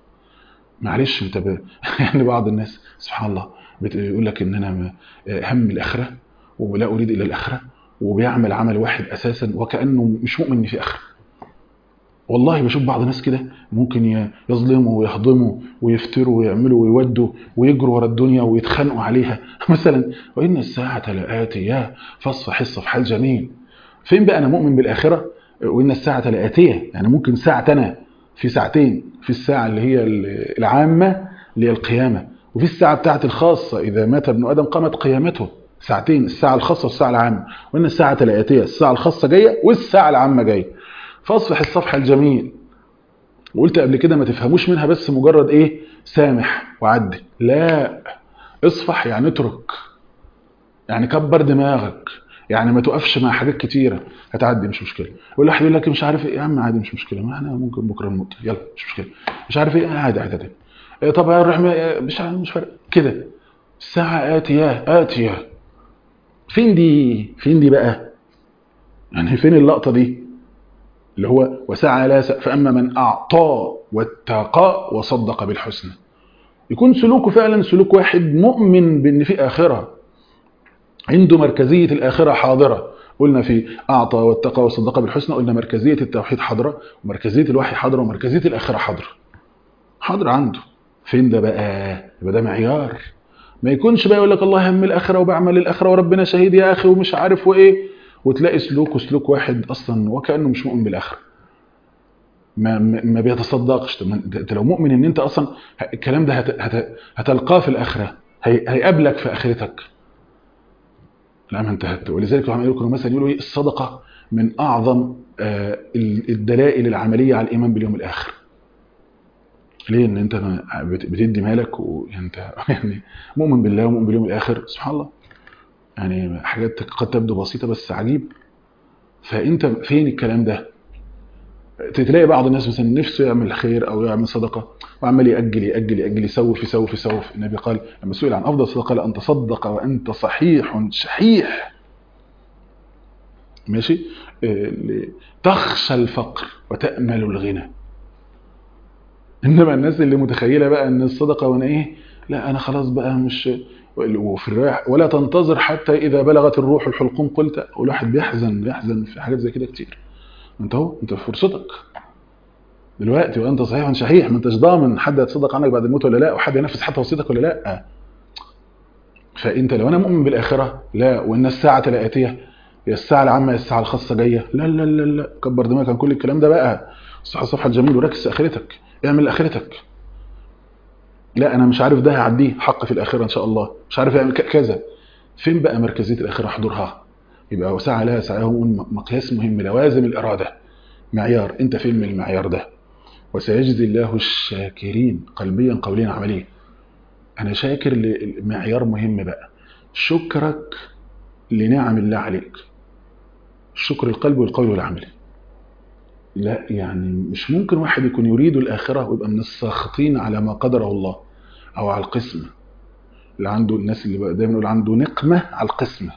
معلش انت ب... يعني بعض الناس سبحان الله بيقول لك ان انا هم الاخره ولا اريد الا الاخره، وبيعمل عمل واحد اساسا وكانه مش مؤمن في اخره. والله بشوف بعض الناس كده ممكن يظلموا ويهضموا ويفتروا ويعملوا ويودوا ويجروا ورا الدنيا ويتخانقوا عليها مثلا، وان الساعه لآتية فاصفح الصفح الجميل. فين بقى انا مؤمن بالاخره؟ وان الساعه لآتية يعني ممكن ساعه انا في ساعتين، في الساعه اللي هي العامه اللي هي القيامه، وفي الساعه بتاعت الخاصه اذا مات ابن ادم قامت قيامته. ساعتين، الساعه الخاصه والساعه العامه. وان الساعه لآتية، الساعه الخاصه جايه والساعه العامه جايه. فاصفح الصفح الجميل. وقلت قبل كده ما تفهموش منها بس مجرد ايه سامح وعدي، لا، اصفح يعني اترك، يعني كبر دماغك، يعني ما توقفش مع حاجات كتيره، هتعدي مش مشكله. والواحد يقول لك مش عارف ايه، يا عم عادي مش مشكله، ما احنا ممكن بكره نموت، يلا مش مشكله، مش عارف ايه، عادي عادي إيه طب هنروح مش عارف مش فارق كده. الساعه آتية آتية، فين دي؟ فين دي بقى؟ يعني فين اللقطه دي اللي هو وسعى لا سقف، فأما من أعطى واتقى وصدق بالحسنى. يكون سلوكه فعلا سلوك واحد مؤمن بأن في آخرة، عنده مركزية الآخرة حاضرة. قلنا في أعطى واتقى وصدق بالحسنى، قلنا مركزية التوحيد حاضرة، ومركزية الوحي حاضرة، ومركزية الآخرة حاضرة حاضرة عنده. فين ده بقى؟ يبقى ده معيار. ما يكونش بقى يقول لك الله هم الآخرة وبعمل الآخرة وربنا شهيد يا أخي ومش عارف وإيه، وتلاقي سلوكه سلوك واحد أصلا وكأنه مش مؤمن بالآخرة، ما ما بيتصدقش. انت لو مؤمن ان انت اصلا الكلام ده هت هت هتلقاه في الاخره، هي هيقابلك في اخرتك، لا ما انتهت. ولذلك هم يقولوا مثلا يقولوا ايه الصدقه من اعظم آه الدلائل العمليه على الايمان باليوم الاخر. ليه؟ ان انت بتدي مالك وانت يعني مؤمن بالله ومؤمن باليوم الاخر، سبحان الله، يعني حاجات قد تبدو بسيطه بس عجيب. فانت فين الكلام ده؟ تلاقي بعض الناس مثلا نفسه يعمل خير او يعمل صدقه وعمال ياجل ياجل ياجل يسوف يسوف يسوف. النبي قال لما سئل عن افضل صدقه لان تصدق وانت صحيح شحيح، ماشي، تخشى الفقر وتامل الغنى. انما الناس اللي متخيله بقى ان الصدقه وانا ايه، لا انا خلاص بقى مش، وفي الرايح ولا تنتظر حتى اذا بلغت الروح الحلقوم قلت. والواحد بيحزن بيحزن في حاجات زي كده كتير. انت اهو انت في فرصتك دلوقتي وانت صحيح شحيح، ما انتش ضامن حد هيتصدق عنك بعد الموت ولا لا، وحد ينفذ حتى وصيتك ولا لا. فانت لو انا مؤمن بالاخره، لا، وان الساعه لآتية، يا الساعه العامه يا الساعه الخاصه جايه، لا لا لا لا، كبر دماغك عن كل الكلام ده بقى، صح صفحه الجميل وركز في اخرتك، اعمل اخرتك. لا انا مش عارف ده هعديه حق في الاخره ان شاء الله، مش عارف اعمل كذا. فين بقى مركزيه الاخره حضورها؟ يبقى وسعى لها سعيهم، مقياس مهم، لوازم الاراده، معيار. انت فين من المعيار ده؟ وسيجزي الله الشاكرين، قلبيا قوليا عمليا. انا شاكر لمعيار مهم بقى، شكرك لنعم الله عليك، الشكر القلبي والقول والعمل. لا يعني مش ممكن واحد يكون يريد الاخره ويبقى من الساخطين على ما قدره الله او على القسمه. اللي عنده الناس اللي بقى دايما يقول عنده نقمه على القسمه.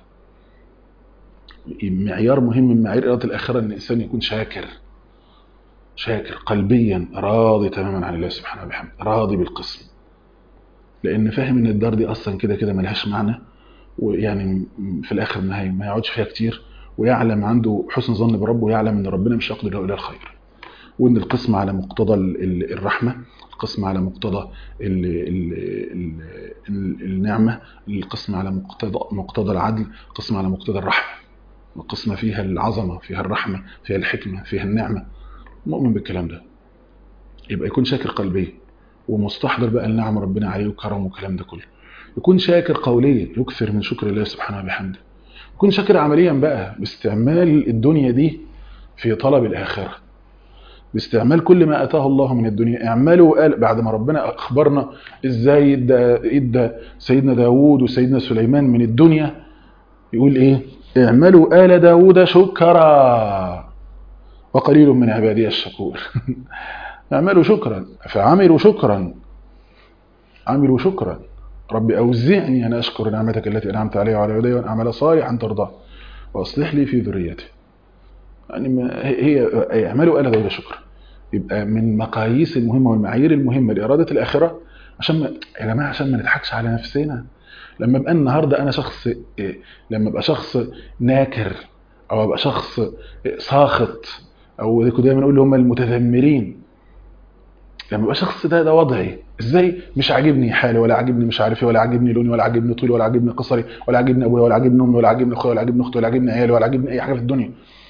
معيار مهم من معايير اراده الاخره ان الانسان يكون شاكر، شاكر قلبيا، راضي تماما عن الله سبحانه وبحمده، راضي بالقسم، لان فاهم ان الدار دي اصلا كده كده ملهاش معنى، ويعني في الاخر ما ما يقعدش فيها كتير، ويعلم عنده حسن ظن بربه، ويعلم ان ربنا مش يقدر له الا الخير، وان القسم على مقتضى الرحمه، القسم على مقتضى ال ال ال النعمه، القسم على مقتضى مقتضى العدل، القسم على مقتضى الرحمه، القسمه فيها العظمه، فيها الرحمه، فيها الحكمه، فيها النعمه. مؤمن بالكلام ده يبقى يكون شاكر قلبيا، ومستحضر بقى النعم ربنا عليه وكرمه والكلام ده كله. يكون شاكر قوليا، يكثر من شكر الله سبحانه وبحمده. يكون شاكر عمليا بقى، باستعمال الدنيا دي في طلب الآخرة، باستعمال كل ما أتاه الله من الدنيا. اعملوا، قال بعد ما ربنا أخبرنا إزاي إدى سيدنا داود وسيدنا سليمان من الدنيا، يقول إيه؟ اعملوا آل داود شكرا وقليل من عبادي الشكور. اعملوا شكرا، فعملوا شكرا، عملوا شكرا. رب أوزعني أن أشكر نعمتك التي أنعمت علي وعلى والدي وأن أعمل صالحا ترضاه وأصلح لي في ذريتي. يعني ما هي هي اعملوا آل داود شكرا. يبقى من مقاييس المهمه والمعايير المهمه لاراده الاخره، عشان ما يا جماعه عشان ما نضحكش على نفسنا. لما ابقى النهارده انا شخص إيه، لما ابقى شخص ناكر، او ابقى شخص إيه، ساخط، او دايما نقول هم المتذمرين، لما ابقى شخص ده ده وضعي ازاي؟ مش عاجبني حالي، ولا عاجبني مش عارف ايه، ولا عاجبني لوني، ولا عاجبني طولي، ولا عاجبني قصري، ولا عاجبني ابويا، ولا عاجبني امي، ولا عاجبني اخويا، ولا عاجبني اختي، ولا عاجبني عيالي، ولا عاجبني اي حاجه في الدنيا.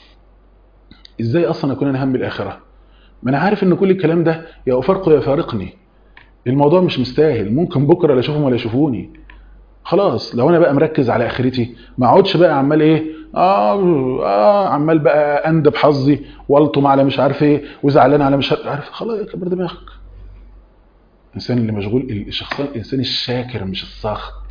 ازاي اصلا اكون انا هم الاخره؟ ما انا عارف ان كل الكلام ده يا افارقه يا فارقني. الموضوع مش مستاهل، ممكن بكره لا اشوفهم ولا يشوفوني. خلاص لو انا بقى مركز على اخرتي، ما اقعدش بقى عمال ايه اه اه عمال بقى اندب حظي والطم على مش عارف ايه وزعلان على مش عارف. خلاص كبر دماغك. الانسان اللي مشغول، الشخص الانسان الشاكر مش الساخط.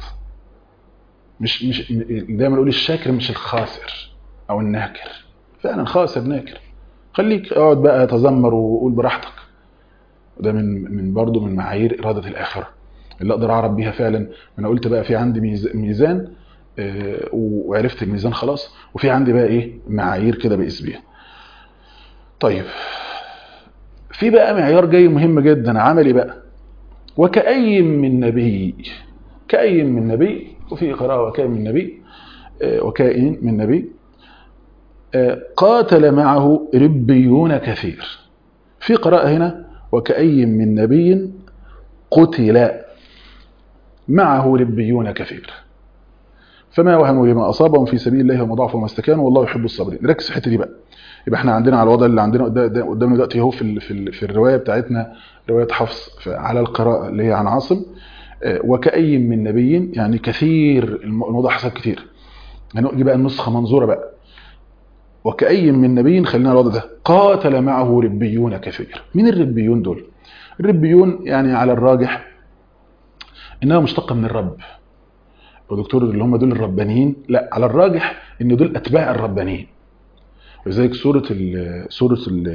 مش مش دايما اقول الشاكر مش الخاسر او الناكر. فعلا خاسر ناكر. خليك اقعد بقى تذمر وقول براحتك. وده من من برضه من معايير اراده الاخره اللي اقدر اعرف بيها فعلا. انا قلت بقى في عندي ميزان، آه، وعرفت الميزان خلاص، وفي عندي بقى ايه معايير كده بقيس بيها. طيب في بقى معيار جاي مهم جدا عملي بقى. وكأي من نبي، كأي من نبي، وفي قراءة وكأي من نبي، آه، وكأي من نبي آه، قاتل معه ربيون كثير. في قراءة هنا وكأي من نبي قتل معه ربيون كثير فما وهنوا لما اصابهم في سبيل الله وما ضعفوا وما استكانوا والله يحب الصابرين. نركز في الحته دي بقى. يبقى احنا عندنا على الوضع اللي عندنا قدامنا دلوقتي اهو في ال في, ال في الروايه بتاعتنا، روايه حفص على القراءه اللي هي عن عاصم. وكأي من نبي، يعني كثير، الموضوع حصل كتير. هنجي بقى النسخه منظوره بقى. وكأي من نبي، خلينا الوضع ده، قاتل معه ربيون كثير. مين الربيون دول؟ الربيون يعني على الراجح انها مشتقه من الرب. ودكتور اللي هم دول الربانيين، لا، على الراجح ان دول اتباع الربانيين. ولذلك سوره ال سوره ال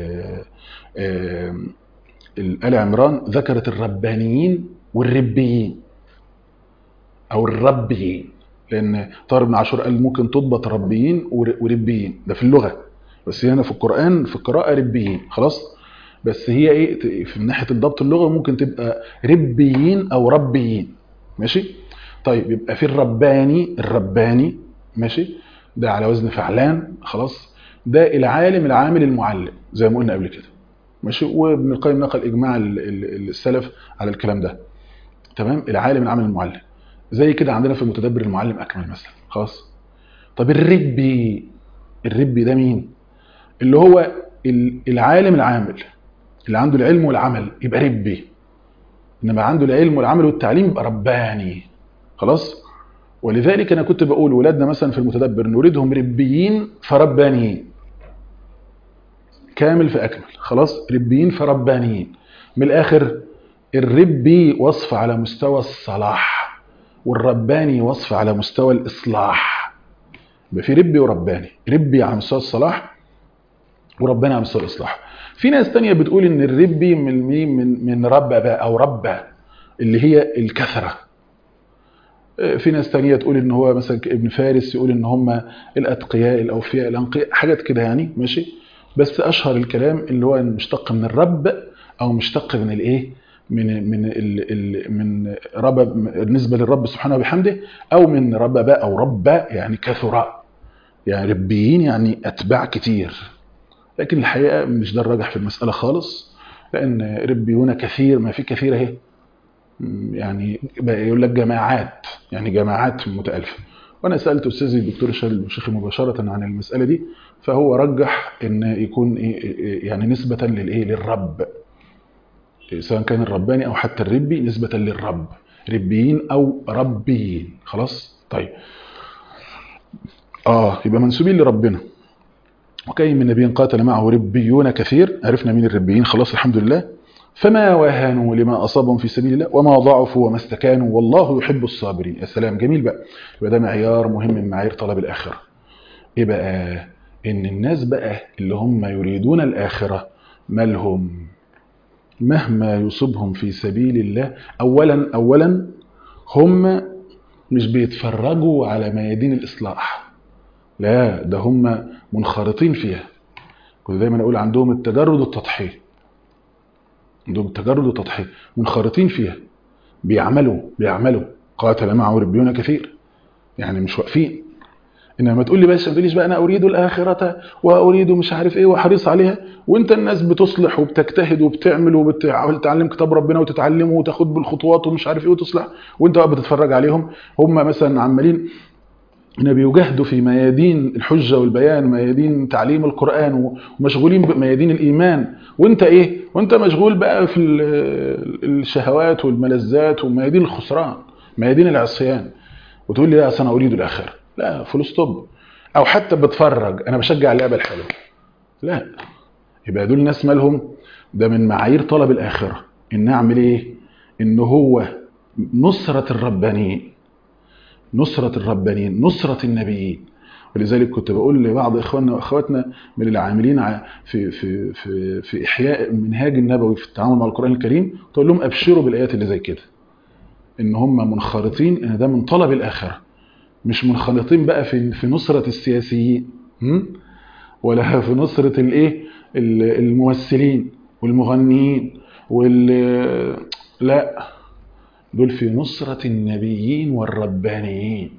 ال عمران ذكرت الربانيين والربيين او الربيين، لان طارق بن عاشور قال ممكن تضبط ربيين وربيين، ده في اللغه، بس هنا في القران في القراءه ربيين. خلاص، بس هي ايه في ناحيه الضبط اللغوي ممكن تبقى ربيين او ربيين. ماشي. طيب يبقى في الرباني، الرباني ماشي، ده على وزن فعلان. خلاص، ده العالم العامل المعلم زي ما قلنا قبل كده. ماشي. وابن القيم نقل اجماع السلف على الكلام ده. تمام. العالم العامل المعلم زي كده عندنا في المتدبر المعلم اكمل مثلا. خلاص. طب الربي، الربي ده مين؟ اللي هو العالم العامل اللي عنده العلم والعمل، يبقى ربي. انما عنده العلم والعمل والتعليم يبقى رباني. خلاص. ولذلك انا كنت بقول ولادنا مثلا في المتدبر نريدهم ربيين فربانيين، كامل فاكمل. خلاص، ربيين فربانيين. من الاخر، الربي وصف على مستوى الصلاح، والرباني وصف على مستوى الاصلاح. يبقى في ربي ورباني، ربي على مستوى الصلاح ورباني على مستوى الاصلاح. في ناس تانية بتقول ان الربي من من من ربى بقى او ربى اللي هي الكثره. في ناس تانية تقول ان هو مثلا ابن فارس يقول ان هم الاتقياء الاوفياء الانقياء، حاجات كده يعني. ماشي. بس اشهر الكلام اللي هو مشتق من الرب او مشتق من الايه، من من ال ال من رب بالنسبه للرب سبحانه وبحمده، او من ربب او رب يعني كثراء، يعني ربيين يعني اتباع كتير. لكن الحقيقه مش ده الراجح في المساله خالص، لان ربيون كثير، ما في كثير اهي، يعني يقول لك جماعات، يعني جماعات متألفة. وانا سالت استاذي الدكتور الشيخ مباشره عن المساله دي، فهو رجح ان يكون إيه يعني نسبه للايه، للرب، سواء كان الرباني او حتى الربي نسبه للرب، ربيين او ربيين. خلاص. طيب اه يبقى منسوبين لربنا. وكاين من نبي قاتل معه ربيون كثير. عرفنا مين الربيين. خلاص الحمد لله. فما وهنوا لما أصابهم في سبيل الله وما ضعفوا وما استكانوا والله يحب الصابرين. يا سلام، جميل بقى. يبقى ده معيار مهم من معايير طلب الآخرة. إيه بقى؟ إن الناس بقى اللي هم يريدون الآخرة مالهم مهما يصيبهم في سبيل الله، أولا أولا هم مش بيتفرجوا على ميادين الإصلاح، لا، ده هم منخرطين فيها. كنت دايما اقول عندهم التجرد والتضحيه، عندهم التجرد والتضحيه، منخرطين فيها، بيعملوا بيعملوا قاتل معه ربيون كثير، يعني مش واقفين. انما ما تقول لي بس ما تقوليش بقى انا اريد الاخره واريد مش عارف ايه وحريص عليها، وانت الناس بتصلح وبتجتهد وبتعمل وبتحاول تتعلم كتاب ربنا وتتعلمه وتاخد بالخطوات ومش عارف ايه وتصلح، وانت بقى بتتفرج عليهم هم مثلا عمالين بيجاهدوا في ميادين الحجه والبيان، ميادين تعليم القران، ومشغولين بميادين الايمان، وانت ايه؟ وانت مشغول بقى في الشهوات والملذات وميادين الخسران، ميادين العصيان، وتقول لي لا اصل انا اريد الاخره. لا، فول ستوب. او حتى بتفرج انا بشجع اللعبه الحلوه، لا، يبقى دول ناس مالهم؟ ده من معايير طلب الاخره ان اعمل ايه؟ ان هو نصره الربانيين، نصره الربانيين، نصره النبيين. ولذلك كنت بقول لبعض اخواننا واخواتنا من العاملين في في في في احياء المنهاج النبوي في التعامل مع القران الكريم، تقول لهم ابشروا بالايات اللي زي كده، ان هم منخرطين ان ده من طلب الاخره، مش منخرطين بقى في في نصره السياسيين ولا في نصره الايه الممثلين والمغنيين وال لا، دول في نصره النبيين والربانيين،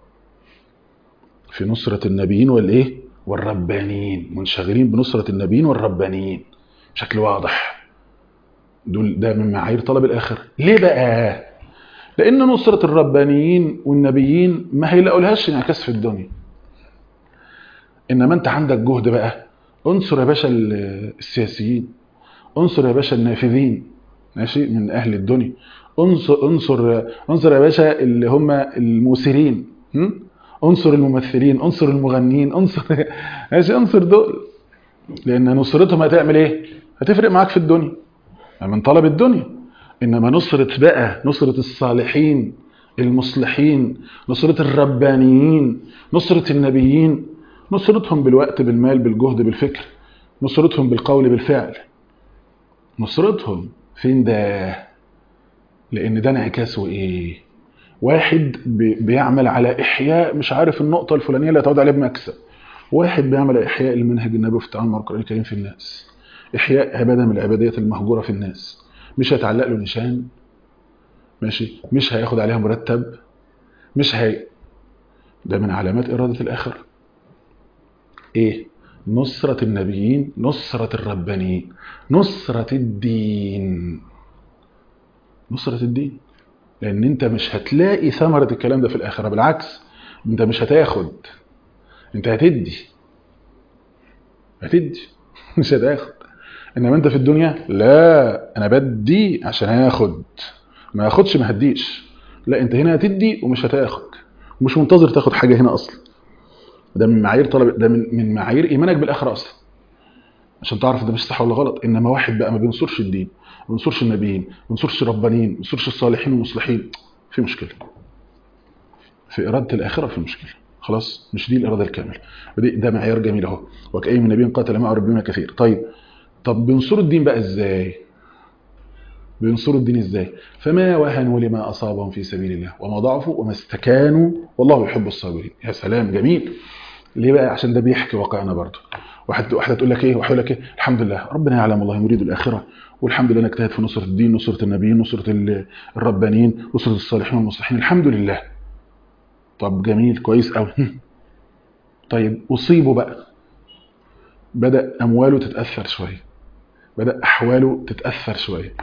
في نصره النبيين والايه والربانيين، منشغلين بنصره النبيين والربانيين بشكل واضح. دول ده من معايير طلب الاخره. ليه بقى؟ لان نصره الربانيين والنبيين ما هيلاقولهاش انعكاس في الدنيا. انما انت عندك جهد بقى، انصر يا باشا السياسيين، انصر يا باشا النافذين ماشي من اهل الدنيا، انصر انصر انصر يا باشا اللي هم الموسرين، انصر الممثلين، انصر المغنيين، انصر ماشي، انصر دول، لان نصرتهم هتعمل ايه؟ هتفرق معاك في الدنيا من طلب الدنيا. انما نصرة بقى، نصرة الصالحين المصلحين، نصرة الربانيين، نصرة النبيين، نصرتهم بالوقت بالمال بالجهد بالفكر، نصرتهم بالقول بالفعل، نصرتهم فين ده؟ لان ده انعكاسه ايه؟ واحد بيعمل على احياء مش عارف النقطة الفلانية اللي هتعود عليه بمكسب، واحد بيعمل على احياء المنهج النبوي في التعامل مع القرآن الكريم في الناس، احياء عبادة من العبادات المهجورة في الناس، مش هيتعلق له نشان ماشي، مش هياخد عليها مرتب، مش هي، ده من علامات إرادة الآخرة. ايه؟ نصرة النبيين، نصرة الربانيين، نصرة الدين، نصرة الدين. لان انت مش هتلاقي ثمرة الكلام ده في الآخرة، بالعكس انت مش هتاخد، انت هتدي، هتدي مش هتاخد. انما انت في الدنيا لا، انا بدي عشان هاخد، ما اخدش ما هديش، لا انت هنا هتدي ومش هتاخد، ومش منتظر تاخد حاجه هنا اصلا. ده من معايير طلب، ده من من معايير ايمانك بالاخره اصلا، عشان تعرف ده مش صح ولا غلط. انما واحد بقى ما بينصرش الدين، ما بينصرش النبيين، ما بينصرش الربانيين، ما بينصرش الصالحين والمصلحين، في مشكله في اراده الاخره، في مشكله خلاص، مش دي الاراده الكامله. ده معيار جميل اهو، وكأي من نبي قاتل معه ربيون كثير. طيب طب بينصروا الدين بقى ازاي؟ بينصروا الدين ازاي؟ فما وهنوا لما اصابهم في سبيل الله وما ضعفوا وما استكانوا والله يحب الصابرين. يا سلام، جميل. ليه بقى؟ عشان ده بيحكي واقعنا برضه. واحد واحده تقول لك ايه وحول لك ايه، الحمد لله ربنا يعلم والله يريد الاخره، والحمد لله نجتهد في نصره الدين، نصره النبيين، نصره الربانيين، نصره الصالحين والمصلحين، الحمد لله. طب جميل، كويس قوي. طيب اصيبوا بقى، بدا امواله تتاثر شويه، بدا احواله تتاثر شويه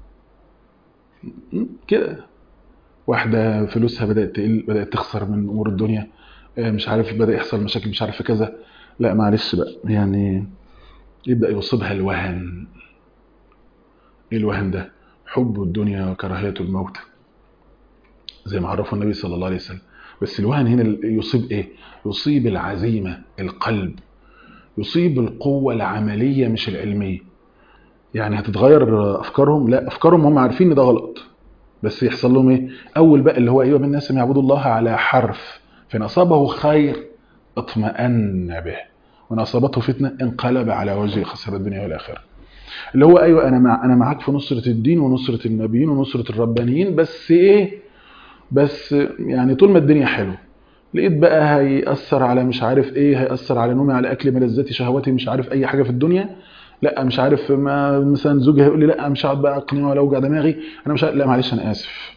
كده، واحدة فلوسها بدأت تقل، بدأت تخسر من أمور الدنيا، مش عارف بدأ يحصل مشاكل مش عارف كذا، لا معلش بقى، يعني يبدأ يصيبها الوهن. ايه الوهن ده؟ حب الدنيا وكراهية الموت، زي ما عرفه النبي صلى الله عليه وسلم. بس الوهن هنا يصيب ايه؟ يصيب العزيمة، القلب، يصيب القوة العملية مش العلمية. يعني هتتغير أفكارهم؟ لا، أفكارهم هم عارفين ان ده غلط، بس يحصل لهم ايه؟ اول بقى اللي هو ايوه من الناس يعبدوا الله على حرف، فان اصابه خير اطمأن به، وان اصابته فتنه انقلب على وجهه خسر الدنيا والاخره. اللي هو ايوه انا مع انا معاك في نصره الدين ونصره النبيين ونصره الربانيين، بس ايه؟ بس يعني طول ما الدنيا حلوه، لقيت بقى هيأثر على مش عارف ايه، هيأثر على نومي، على اكل ملذاتي شهواتي، مش عارف اي حاجه في الدنيا، لا مش عارف، ما مثلا زوجي هيقول لي لا مش هقعد بقى اقنعه ولا اوجع دماغي، انا مش عارف، لا معلش انا اسف.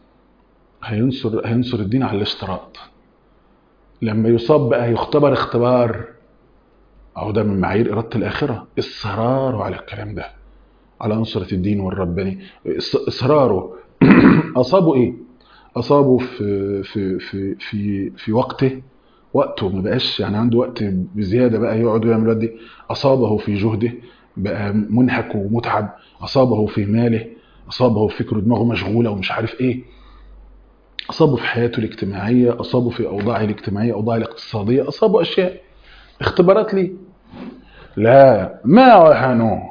هينصر هينصر الدين على الاشتراط. لما يصاب بقى يختبر اختبار، اهو ده من معايير اراده الاخره، اصراره على الكلام ده، على نصره الدين والرباني، إص- اصراره. اصابه ايه؟ اصابه في في في في في وقته، وقته ما بقاش يعني عنده وقت بزياده بقى يقعد ويعمل الوقت دي. اصابه في جهده، بقى منهك ومتعب. اصابه في ماله، اصابه في فكره، دماغه مشغوله ومش عارف ايه. اصابه في حياته الاجتماعيه، اصابه في اوضاعه الاجتماعيه، اوضاعه الاقتصاديه، اصابه اشياء، اختبارات لي. لا ما وهنوا،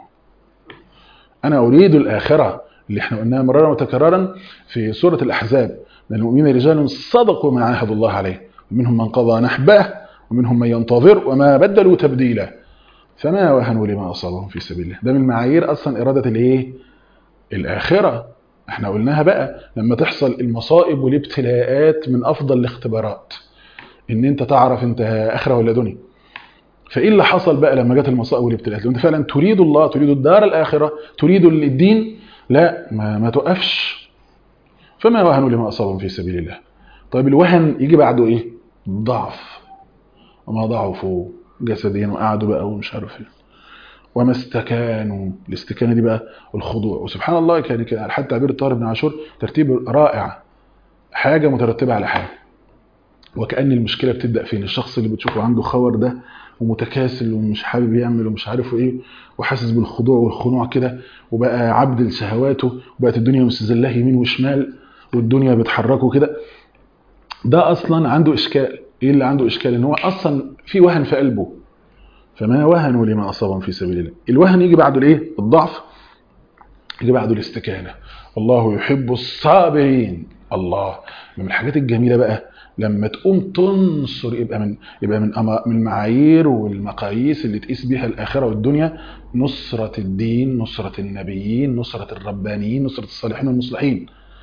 انا اريد الاخره اللي احنا قلناها مرارا وتكرارا في سوره الاحزاب. من المؤمنين رجال صدقوا ما عاهدوا الله عليه، ومنهم من قضى نحبه ومنهم من ينتظر وما بدلوا تبديلا. فما وهنوا لما اصابهم في سبيل الله. ده من معايير اصلا اراده الايه؟ الاخره. احنا قلناها بقى لما تحصل المصائب والابتلاءات من افضل الاختبارات ان انت تعرف انت اخره ولا دنيا. فايه اللي حصل بقى لما جت المصائب والابتلاءات؟ لو انت فعلا تريد الله، تريد الدار الاخره، تريد الدين، لا ما, ما توقفش. فما وهنوا لما اصابهم في سبيل الله. طيب الوهن يجي بعده ايه؟ ضعف. وما ضعفوا جسديا وقعدوا بقى ومش عارف ايه، وما استكانوا. الاستكانه دي بقى الخضوع. وسبحان الله كان كان على حد تعبير الطاهر بن عاشور ترتيب رائع، حاجه مترتبه على حاجه. وكأن المشكله بتبدا فين؟ الشخص اللي بتشوفه عنده خور ده ومتكاسل ومش حابب يعمل ومش عارف ايه، وحاسس بالخضوع والخنوع كده، وبقى عبد لشهواته، وبقت الدنيا مستذلاه يمين وشمال والدنيا بتحركه كده. ده اصلا عنده اشكال. ايه اللي عنده اشكال؟ ان هو اصلا في وهن في قلبه. فما وهنوا لما اصابهم في سبيل الله. الوهن يجي بعده الايه؟ الضعف. يجي بعده الاستكانه. والله يحب الصابرين. الله. من الحاجات الجميله بقى لما تقوم تنصر، يبقى من يبقى من أما- من المعايير والمقاييس اللي تقيس بيها الاخره والدنيا نصره الدين، نصره النبيين، نصره الربانيين، نصره الصالحين والمصلحين.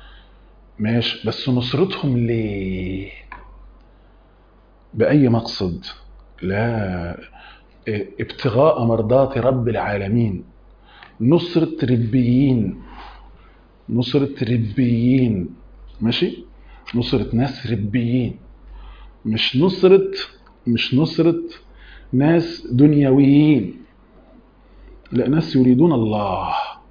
ماشي، بس نصرتهم ليه؟ باي مقصد؟ لا، ابتغاء مرضات رب العالمين. نصرة ربيين، نصرة ربيين، ماشي، نصرة ناس ربيين، مش نصرة مش نصرة ناس دنيويين، لا، ناس يريدون الله.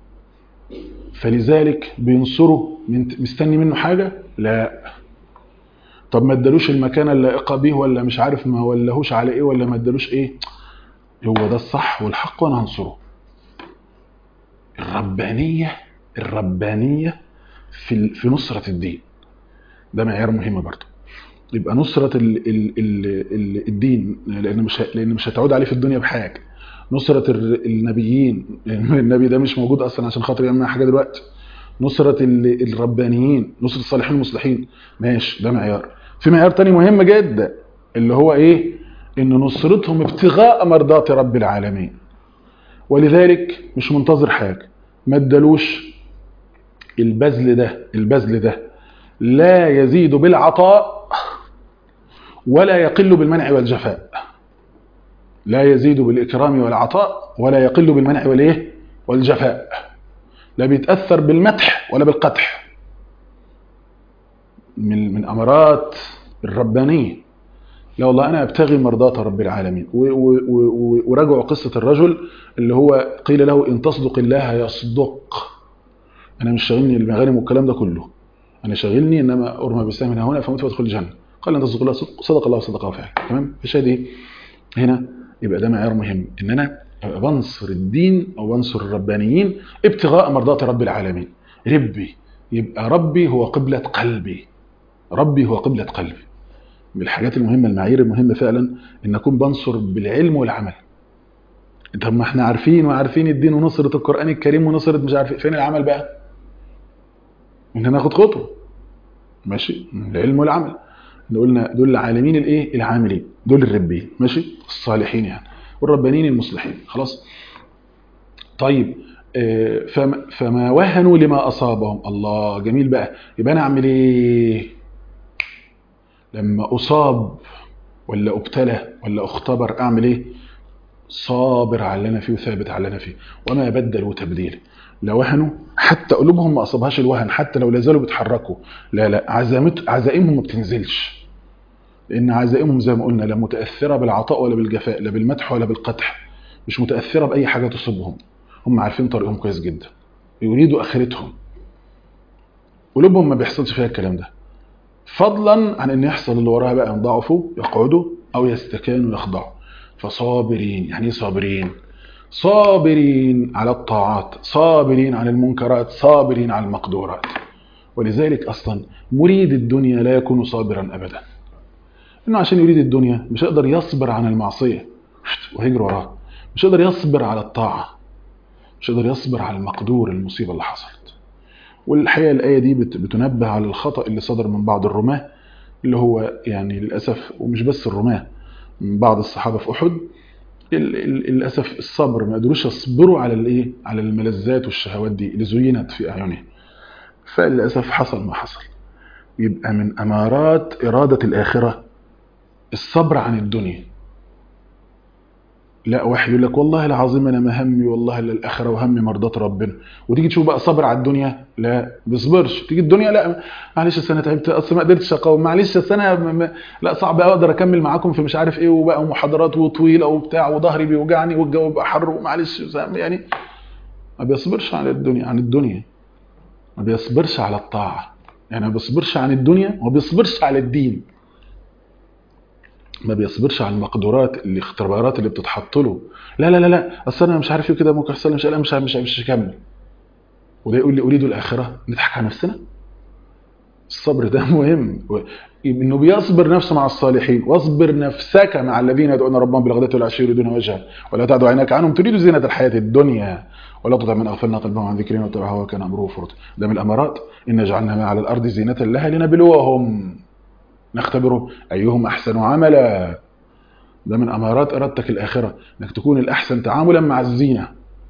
فلذلك بينصروا من مستني منه حاجة؟ لا. طب ما ادالوش المكانة اللائقة به، ولا مش عارف ما ولهوش على ايه، ولا ما ادالوش ايه، هو ده الصح والحق وانا هنصره. الربانية، الربانية في في نصرة الدين، ده معيار مهم برضه. يبقى نصرة ال ال ال ال الدين، لأن مش لأن مش هتعود عليه في الدنيا بحاجة. نصرة النبيين، لأن النبي ده مش موجود أصلا عشان خاطر يعمل حاجة دلوقتي. نصرة الربانيين، نصرة الصالحين المصلحين، ماشي، ده معيار. في معيار تاني مهم جدا اللي هو إيه؟ إن نصرتهم ابتغاء مرضات رب العالمين. ولذلك مش منتظر حاجة، ما ادالوش البذل ده. البذل ده لا يزيد بالعطاء ولا يقل بالمنع والجفاء. لا يزيد بالإكرام والعطاء ولا يقل بالمنع والإيه؟ والجفاء. لا بيتأثر بالمدح ولا بالقدح. من من أمارات الربانية. لا والله أنا أبتغي مرضات رب العالمين. وراجعوا قصة الرجل اللي هو قيل له إن تصدق الله يصدق. أنا مش شاغلني المغانم والكلام ده كله، أنا شاغلني إنما أرمى بسهم هنا فموت وأدخل الجنة. قال إن تصدق الله صدق, صدق الله وصدقه فعلا. تمام؟ فشاهد إيه؟ هنا يبقى ده معيار مهم، إن أنا بنصر الدين أو بنصر الربانيين ابتغاء مرضات رب العالمين. ربي، يبقى ربي هو قبلة قلبي. ربي هو قبلة قلبي. من الحاجات المهمة، المعايير المهمة فعلا، إن أكون بنصر بالعلم والعمل. طب ما احنا عارفين وعارفين الدين ونصرة القرآن الكريم ونصرة مش عارف فين العمل بقى؟ إن ناخد خطوة. ماشي، العلم والعمل. اللي قلنا دول العالمين الايه؟ العاملين، دول الربيين، ماشي، الصالحين يعني، والربانيين المصلحين. خلاص. طيب فما, فما وهنوا لما اصابهم. الله، جميل بقى. يبقى انا اعمل ايه لما أصاب ولا أبتلى ولا أختبر أعمل إيه؟ صابر على اللي أنا فيه وثابت على اللي أنا فيه، وما بدلوا تبديل. لا وهنوا، حتى قلوبهم ما أصابهاش الوهن، حتى لو لازالوا بيتحركوا، لا لا، عزمت عزائمهم ما بتنزلش، لأن عزائمهم زي ما قلنا لا متأثرة بالعطاء ولا بالجفاء، لا بالمدح ولا بالقدح، مش متأثرة بأي حاجة تصيبهم. هم عارفين طريقهم كويس جدا، يريدوا آخرتهم، قلوبهم ما بيحصلش فيها الكلام ده، فضلا عن ان يحصل اللي وراها بقى، ينضعفوا يقعدوا او يستكانوا يخضعوا. فصابرين، يعني ايه صابرين؟ صابرين على الطاعات، صابرين عن المنكرات، صابرين على المقدورات. ولذلك اصلا مريد الدنيا لا يكون صابرا ابدا، انه عشان يريد الدنيا مش هيقدر يصبر عن المعصيه وهيجري وراها، مش هيقدر يصبر على الطاعه، مش هيقدر يصبر على المقدور، المصيبه اللي حصلت. والحقيقة الآية دي بتنبه على الخطأ اللي صدر من بعض الرماة، اللي هو يعني للأسف، ومش بس الرماة، من بعض الصحابة في أحد، للأسف الصبر، ما قدروش يصبروا على الإيه، على الملذات والشهوات دي اللي زينت في أعينهم، فللأسف حصل ما حصل. يبقى من أمارات إرادة الآخرة الصبر عن الدنيا. لا واحد يقول لك والله العظيم انا ما همي والله الا الاخره وهمي مرضات ربنا، وتيجي تشوف بقى صبر على الدنيا، لا بيصبرش. تيجي الدنيا، لا معلش السنه تعبت، اصل ما قدرتش اقاوم، معلش السنه م... م... لا صعب اقدر اكمل معاكم في مش عارف ايه، وبقى محاضرات وطويله وبتاع، وظهري بيوجعني والجو بقى حر، ومعلش يعني ما بيصبرش على الدنيا، عن الدنيا ما بيصبرش على الطاعه، يعني ما بيصبرش عن الدنيا وما بيصبرش على الدين، ما بيصبرش على المقدورات، الاختبارات اللي بتتحط له، لا لا لا لا اصل انا مش عارف ايه كده ممكن يحصل، مش مش مش مش هكمل. وده يقول لي اريد الاخره، نضحك على نفسنا. الصبر ده مهم، انه بيصبر نفسه مع الصالحين. واصبر نفسك مع الذين يدعون ربهم بالغداة والعشي يريدون وجهه ولا تعد عيناك عنهم تريد زينة الحياة الدنيا ولا تطع من اغفلنا قلبهم عن ذكرنا واتبع هواه وكان امره فرطا. ده من الامارات، ان جعلنا ما على الارض زينة لها لنبلوهم، نختبرهم ايهم احسن عملا. ده من امارات ارادتك الاخره، انك تكون الاحسن تعاملا مع الزينه.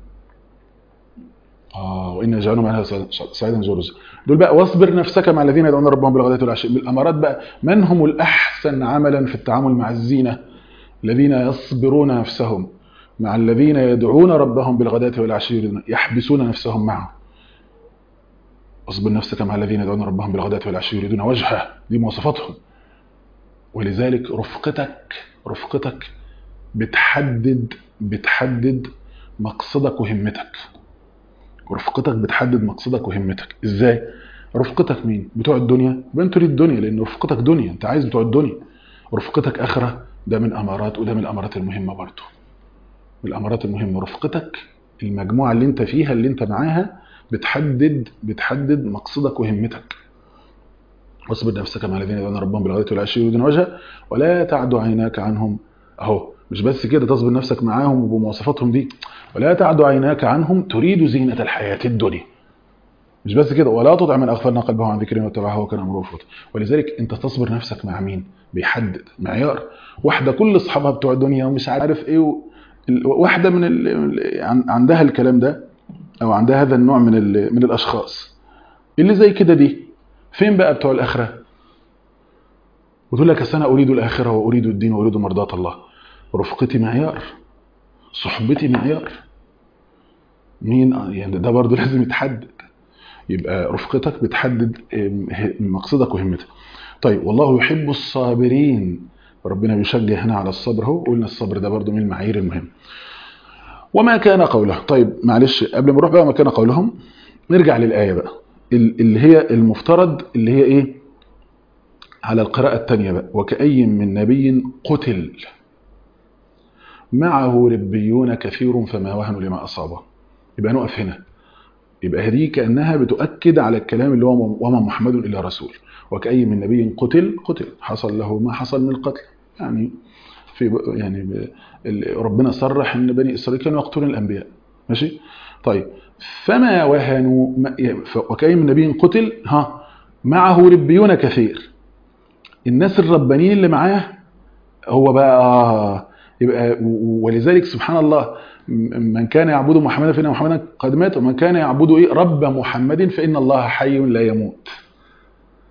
اه وان جعلنا معها صعيدا جرزا. دول بقى واصبر نفسك مع الذين يدعون ربهم بالغداة والعشي. من الامارات بقى من هم الاحسن عملا في التعامل مع الزينه، الذين يصبرون نفسهم مع الذين يدعون ربهم بالغداة والعشي يحبسون نفسهم معه. اصبر نفسك مع الذين يدعون ربهم بالغداة والعشي يريدون وجهه، دي مواصفاتهم. ولذلك رفقتك رفقتك بتحدد بتحدد مقصدك وهمتك. رفقتك بتحدد مقصدك وهمتك. ازاي؟ رفقتك مين؟ بتوع الدنيا، يبقى انت تريد الدنيا لان رفقتك دنيا، انت عايز بتوع الدنيا. رفقتك اخره، ده من امارات، وده من الامارات المهمه برضه، من الامارات المهمه. رفقتك المجموعه اللي انت فيها، اللي انت معاها، بتحدد بتحدد مقصدك وهمتك. واصبر نفسك مع الذين يدعون ربهم بالغداة والعشي يريدون وجهه ولا تعد عيناك عنهم. اهو مش بس كده تصبر نفسك معاهم وبمواصفاتهم دي، ولا تعد عيناك عنهم تريد زينة الحياة الدنيا. مش بس كده، ولا تطع من اغفلنا قلبه عن ذكرنا واتبع هواه وكان امره فرطا. ولذلك انت تصبر نفسك مع مين؟ بيحدد معيار. واحده كل اصحابها بتوع الدنيا ومش عارف ايه و... واحده من ال... عندها الكلام ده، او عندها هذا النوع من ال... من الاشخاص اللي زي كده، دي فين بقى بتوع الاخره؟ وتقول لك انا اريد الاخره واريد الدين واريد مرضات الله. رفقتي معيار، صحبتي معيار. مين يعني؟ ده برضو لازم يتحدد. يبقى رفقتك بتحدد مقصدك وهمتك. طيب والله يحب الصابرين، ربنا بيشجع هنا على الصبر. هو قلنا الصبر ده برضو من المعايير المهم. وما كان قوله، طيب معلش قبل ما نروح بقى ما كان قولهم، نرجع للآية بقى اللي هي المفترض، اللي هي ايه على القراءة الثانية بقى. وكأي من نبي قتل معه ربيون كثير فما وهنوا لما أصابه. يبقى نقف هنا. يبقى هذه كأنها بتؤكد على الكلام اللي هو وما محمد إلا رسول. وكأي من نبي قتل قتل حصل له ما حصل من القتل، يعني في يعني ربنا صرح ان بني اسرائيل كانوا يقتلون الانبياء، ماشي. طيب فما وهنوا، وكأي من نبي قتل ها معه ربيون كثير، الناس الربانيين اللي معاه هو بقى. يبقى ولذلك سبحان الله، من كان يعبد محمدا فإن محمدا قد مات، ومن كان يعبد ايه رب محمد فإن الله حي لا يموت.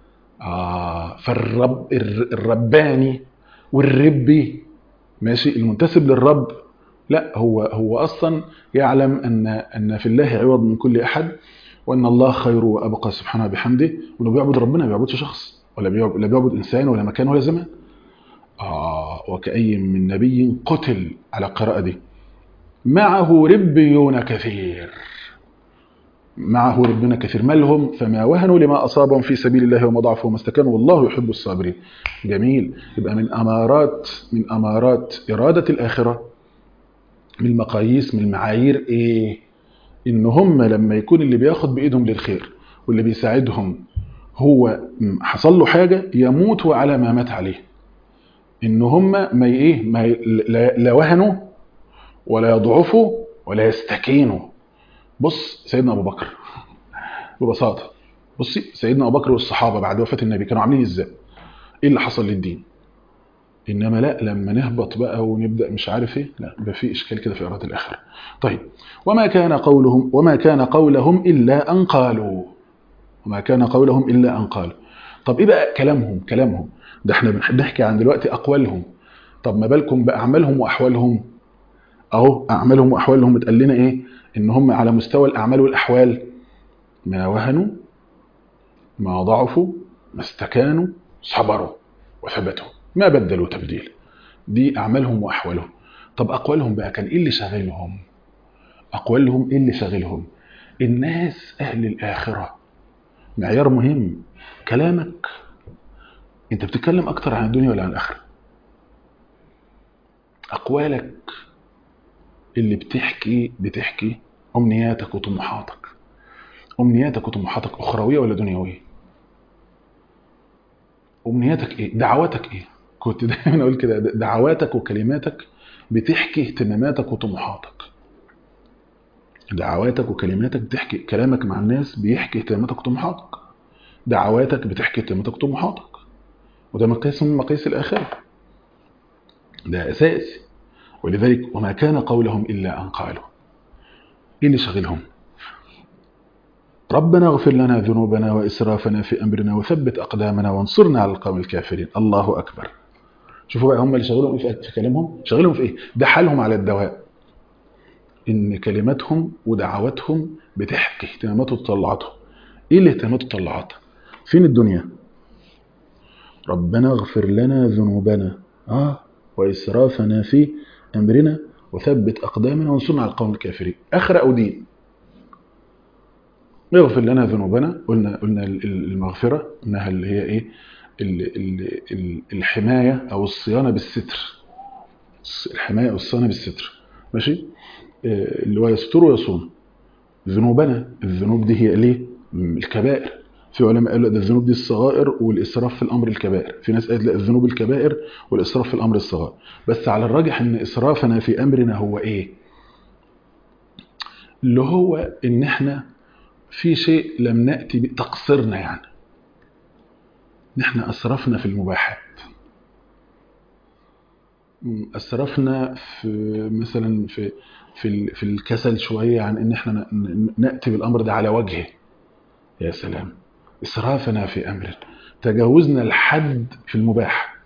آه فالرب الرباني والربي ماشي المنتسب للرب، لا هو هو اصلا يعلم ان ان في الله عوض من كل احد، وان الله خير وابقى سبحانه بحمده، وانه بيعبد ربنا، ما بيعبدش شخص ولا بيعبد, لا بيعبد انسان ولا مكان ولا زمان. اه وكأي من نبي قتل على القراءة دي معه ربيون كثير، معه ربنا كثير مالهم فما وهنوا لما أصابهم في سبيل الله وما ضعفوا وما استكانوا والله يحب الصابرين. جميل. يبقى من أمارات من أمارات إرادة الآخرة، من المقاييس، من المعايير إيه؟ إن هم لما يكون اللي بياخد بإيدهم للخير واللي بيساعدهم هو حصل له حاجة يموتوا على ما مات عليه، إن هم ما إيه ما لا وهنوا ولا يضعفوا ولا يستكينوا. بص سيدنا أبو بكر ببساطة، بصي سيدنا أبو بكر والصحابة بعد وفاة النبي كانوا عاملين إزاي؟ إيه اللي حصل للدين؟ إنما لا لما نهبط بقى ونبدأ مش عارف إيه، لا يبقى في إشكال كده في إرادة الآخرة. طيب وما كان قولهم وما كان قولهم إلا أن قالوا، وما كان قولهم إلا أن قالوا. طب إيه بقى كلامهم؟ كلامهم ده إحنا بنحكي عن دلوقتي أقوالهم، طب ما بالكم بأعمالهم وأحوالهم؟ أهو أعمالهم وأحوالهم اتقال لنا إيه؟ إن هم على مستوى الأعمال والأحوال ما وهنوا ما ضعفوا ما استكانوا صبروا وثبتوا ما بدلوا تبديل. دي أعمالهم وأحوالهم. طب أقوالهم بقى كان إيه اللي شغلهم؟ أقوالهم إيه اللي شغلهم؟ الناس أهل الآخرة معيار مهم. كلامك أنت بتتكلم أكتر عن الدنيا ولا عن الآخرة؟ أقوالك اللي بتحكي بتحكي أمنياتك وطموحاتك، أمنياتك وطموحاتك أخروية ولا دنيوية؟ أمنياتك إيه؟ دعواتك إيه؟ كنت دايما أقول كده، دعواتك وكلماتك بتحكي اهتماماتك وطموحاتك. دعواتك وكلماتك بتحكي، كلامك مع الناس بيحكي اهتماماتك وطموحاتك، دعواتك بتحكي اهتماماتك وطموحاتك، وده مقياس من مقاييس الآخرة، ده أساسي. ولذلك وما كان قولهم إلا أن قالوا. إيه اللي شغلهم؟ ربنا اغفر لنا ذنوبنا وإسرافنا في أمرنا وثبت أقدامنا وانصرنا على القوم الكافرين. الله أكبر. شوفوا بقى هم اللي شغلهم إيه في كلامهم؟ شغلهم في إيه؟ ده حالهم على الدواء، إن كلماتهم ودعواتهم بتحكي اهتمامات وتطلعاتهم. إيه اللي اهتمامات وتطلعاتها؟ فين الدنيا؟ ربنا اغفر لنا ذنوبنا آه وإسرافنا في أمرنا وثبت أقدامنا وانصرنا على القوم الكافرين. آخر أو دين. يغفر لنا ذنوبنا، قلنا قلنا المغفرة انها اللي هي ايه؟ الحماية او الصيانة بالستر، الحماية او الصيانة بالستر، ماشي؟ اللي هو يستر ويصون. ذنوبنا، الذنوب دي هي ليه؟ الكبائر. في علماء قالوا ده الذنوب دي الصغائر والاسراف في الامر الكبائر، في ناس قالت لا الذنوب الكبائر والاسراف في الامر الصغائر. بس على الراجح ان اسرافنا في امرنا هو ايه؟ اللي هو ان احنا في شيء لم نأتي بتقصيرنا، يعني نحن أسرفنا في المباحات، أسرفنا في مثلا في في في الكسل شوية عن إن احنا نأتي بالأمر ده على وجهه. يا سلام، إسرافنا في أمر، تجاوزنا الحد في المباح،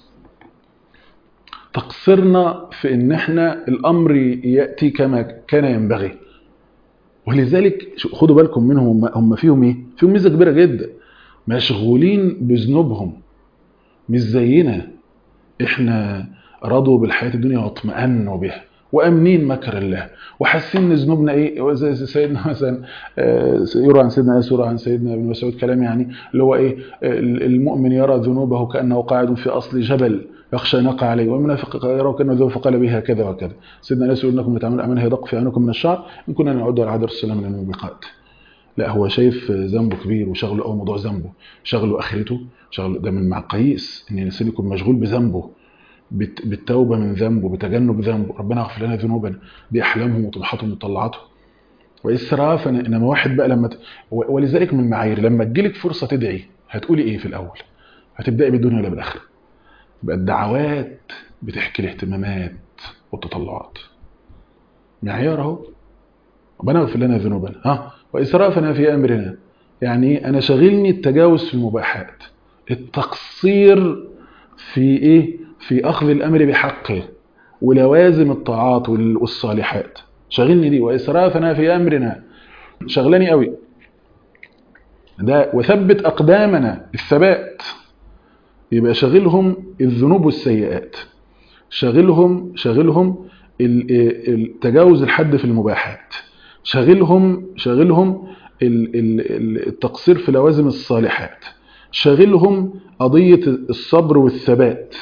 تقصيرنا في إن احنا الأمر يأتي كما كان ينبغي. ولذلك خدوا بالكم منهم، هم فيهم ايه؟ فيهم ميزه كبيره جدا، مشغولين بذنوبهم مش زينا. احنا رضوا بالحياه الدنيا واطمأنوا بها وامنين مكر الله وحاسين ان ذنوبنا ايه، زي سيدنا مثلا يرى عن سيدنا انس، يرى عن سيدنا ابن مسعود كلام يعني اللي هو ايه، المؤمن يرى ذنوبه كانه قاعد في اصل جبل يخشى ان يقع عليه، والمنافق يرى كانه ذنوب فقال بها كذا وكذا. سيدنا انس يقول انكم لتعملون اعمالها يدق في عنكم من الشعر ان كنا نعد على عذر السلام من الموبقات. لا هو شايف ذنبه كبير وشغله أو موضوع ذنبه، شغله آخرته، شغله ده من معقيس إن الإنسان يكون مشغول بذنبه، بالتوبة من ذنبه، بتجنب ذنبه. ربنا اغفر لنا ذنوبنا، بأحلامهم وطموحاتهم وطلعاتهم. وإسرافا إنما واحد بقى لما ت... ولذلك من المعايير لما تجيلك فرصة تدعي هتقولي إيه في الأول؟ هتبدأي بالدنيا ولا بالآخرة؟ يبقى الدعوات بتحكي الاهتمامات والتطلعات. معيار اهو، ربنا اغفر لنا ذنوبنا ها وإسرافنا في أمرنا، يعني أنا شغلني التجاوز في المباحات، التقصير في ايه؟ في اخذ الامر بحقه ولوازم الطاعات والصالحات. شغلني دي، واسرافنا في امرنا، شغلاني قوي ده. وثبت اقدامنا، الثبات، يبقى شغلهم الذنوب والسيئات، شغلهم شغلهم التجاوز الحد في المباحات، شغلهم شغلهم التقصير في لوازم الصالحات، شغلهم قضية الصبر والثبات،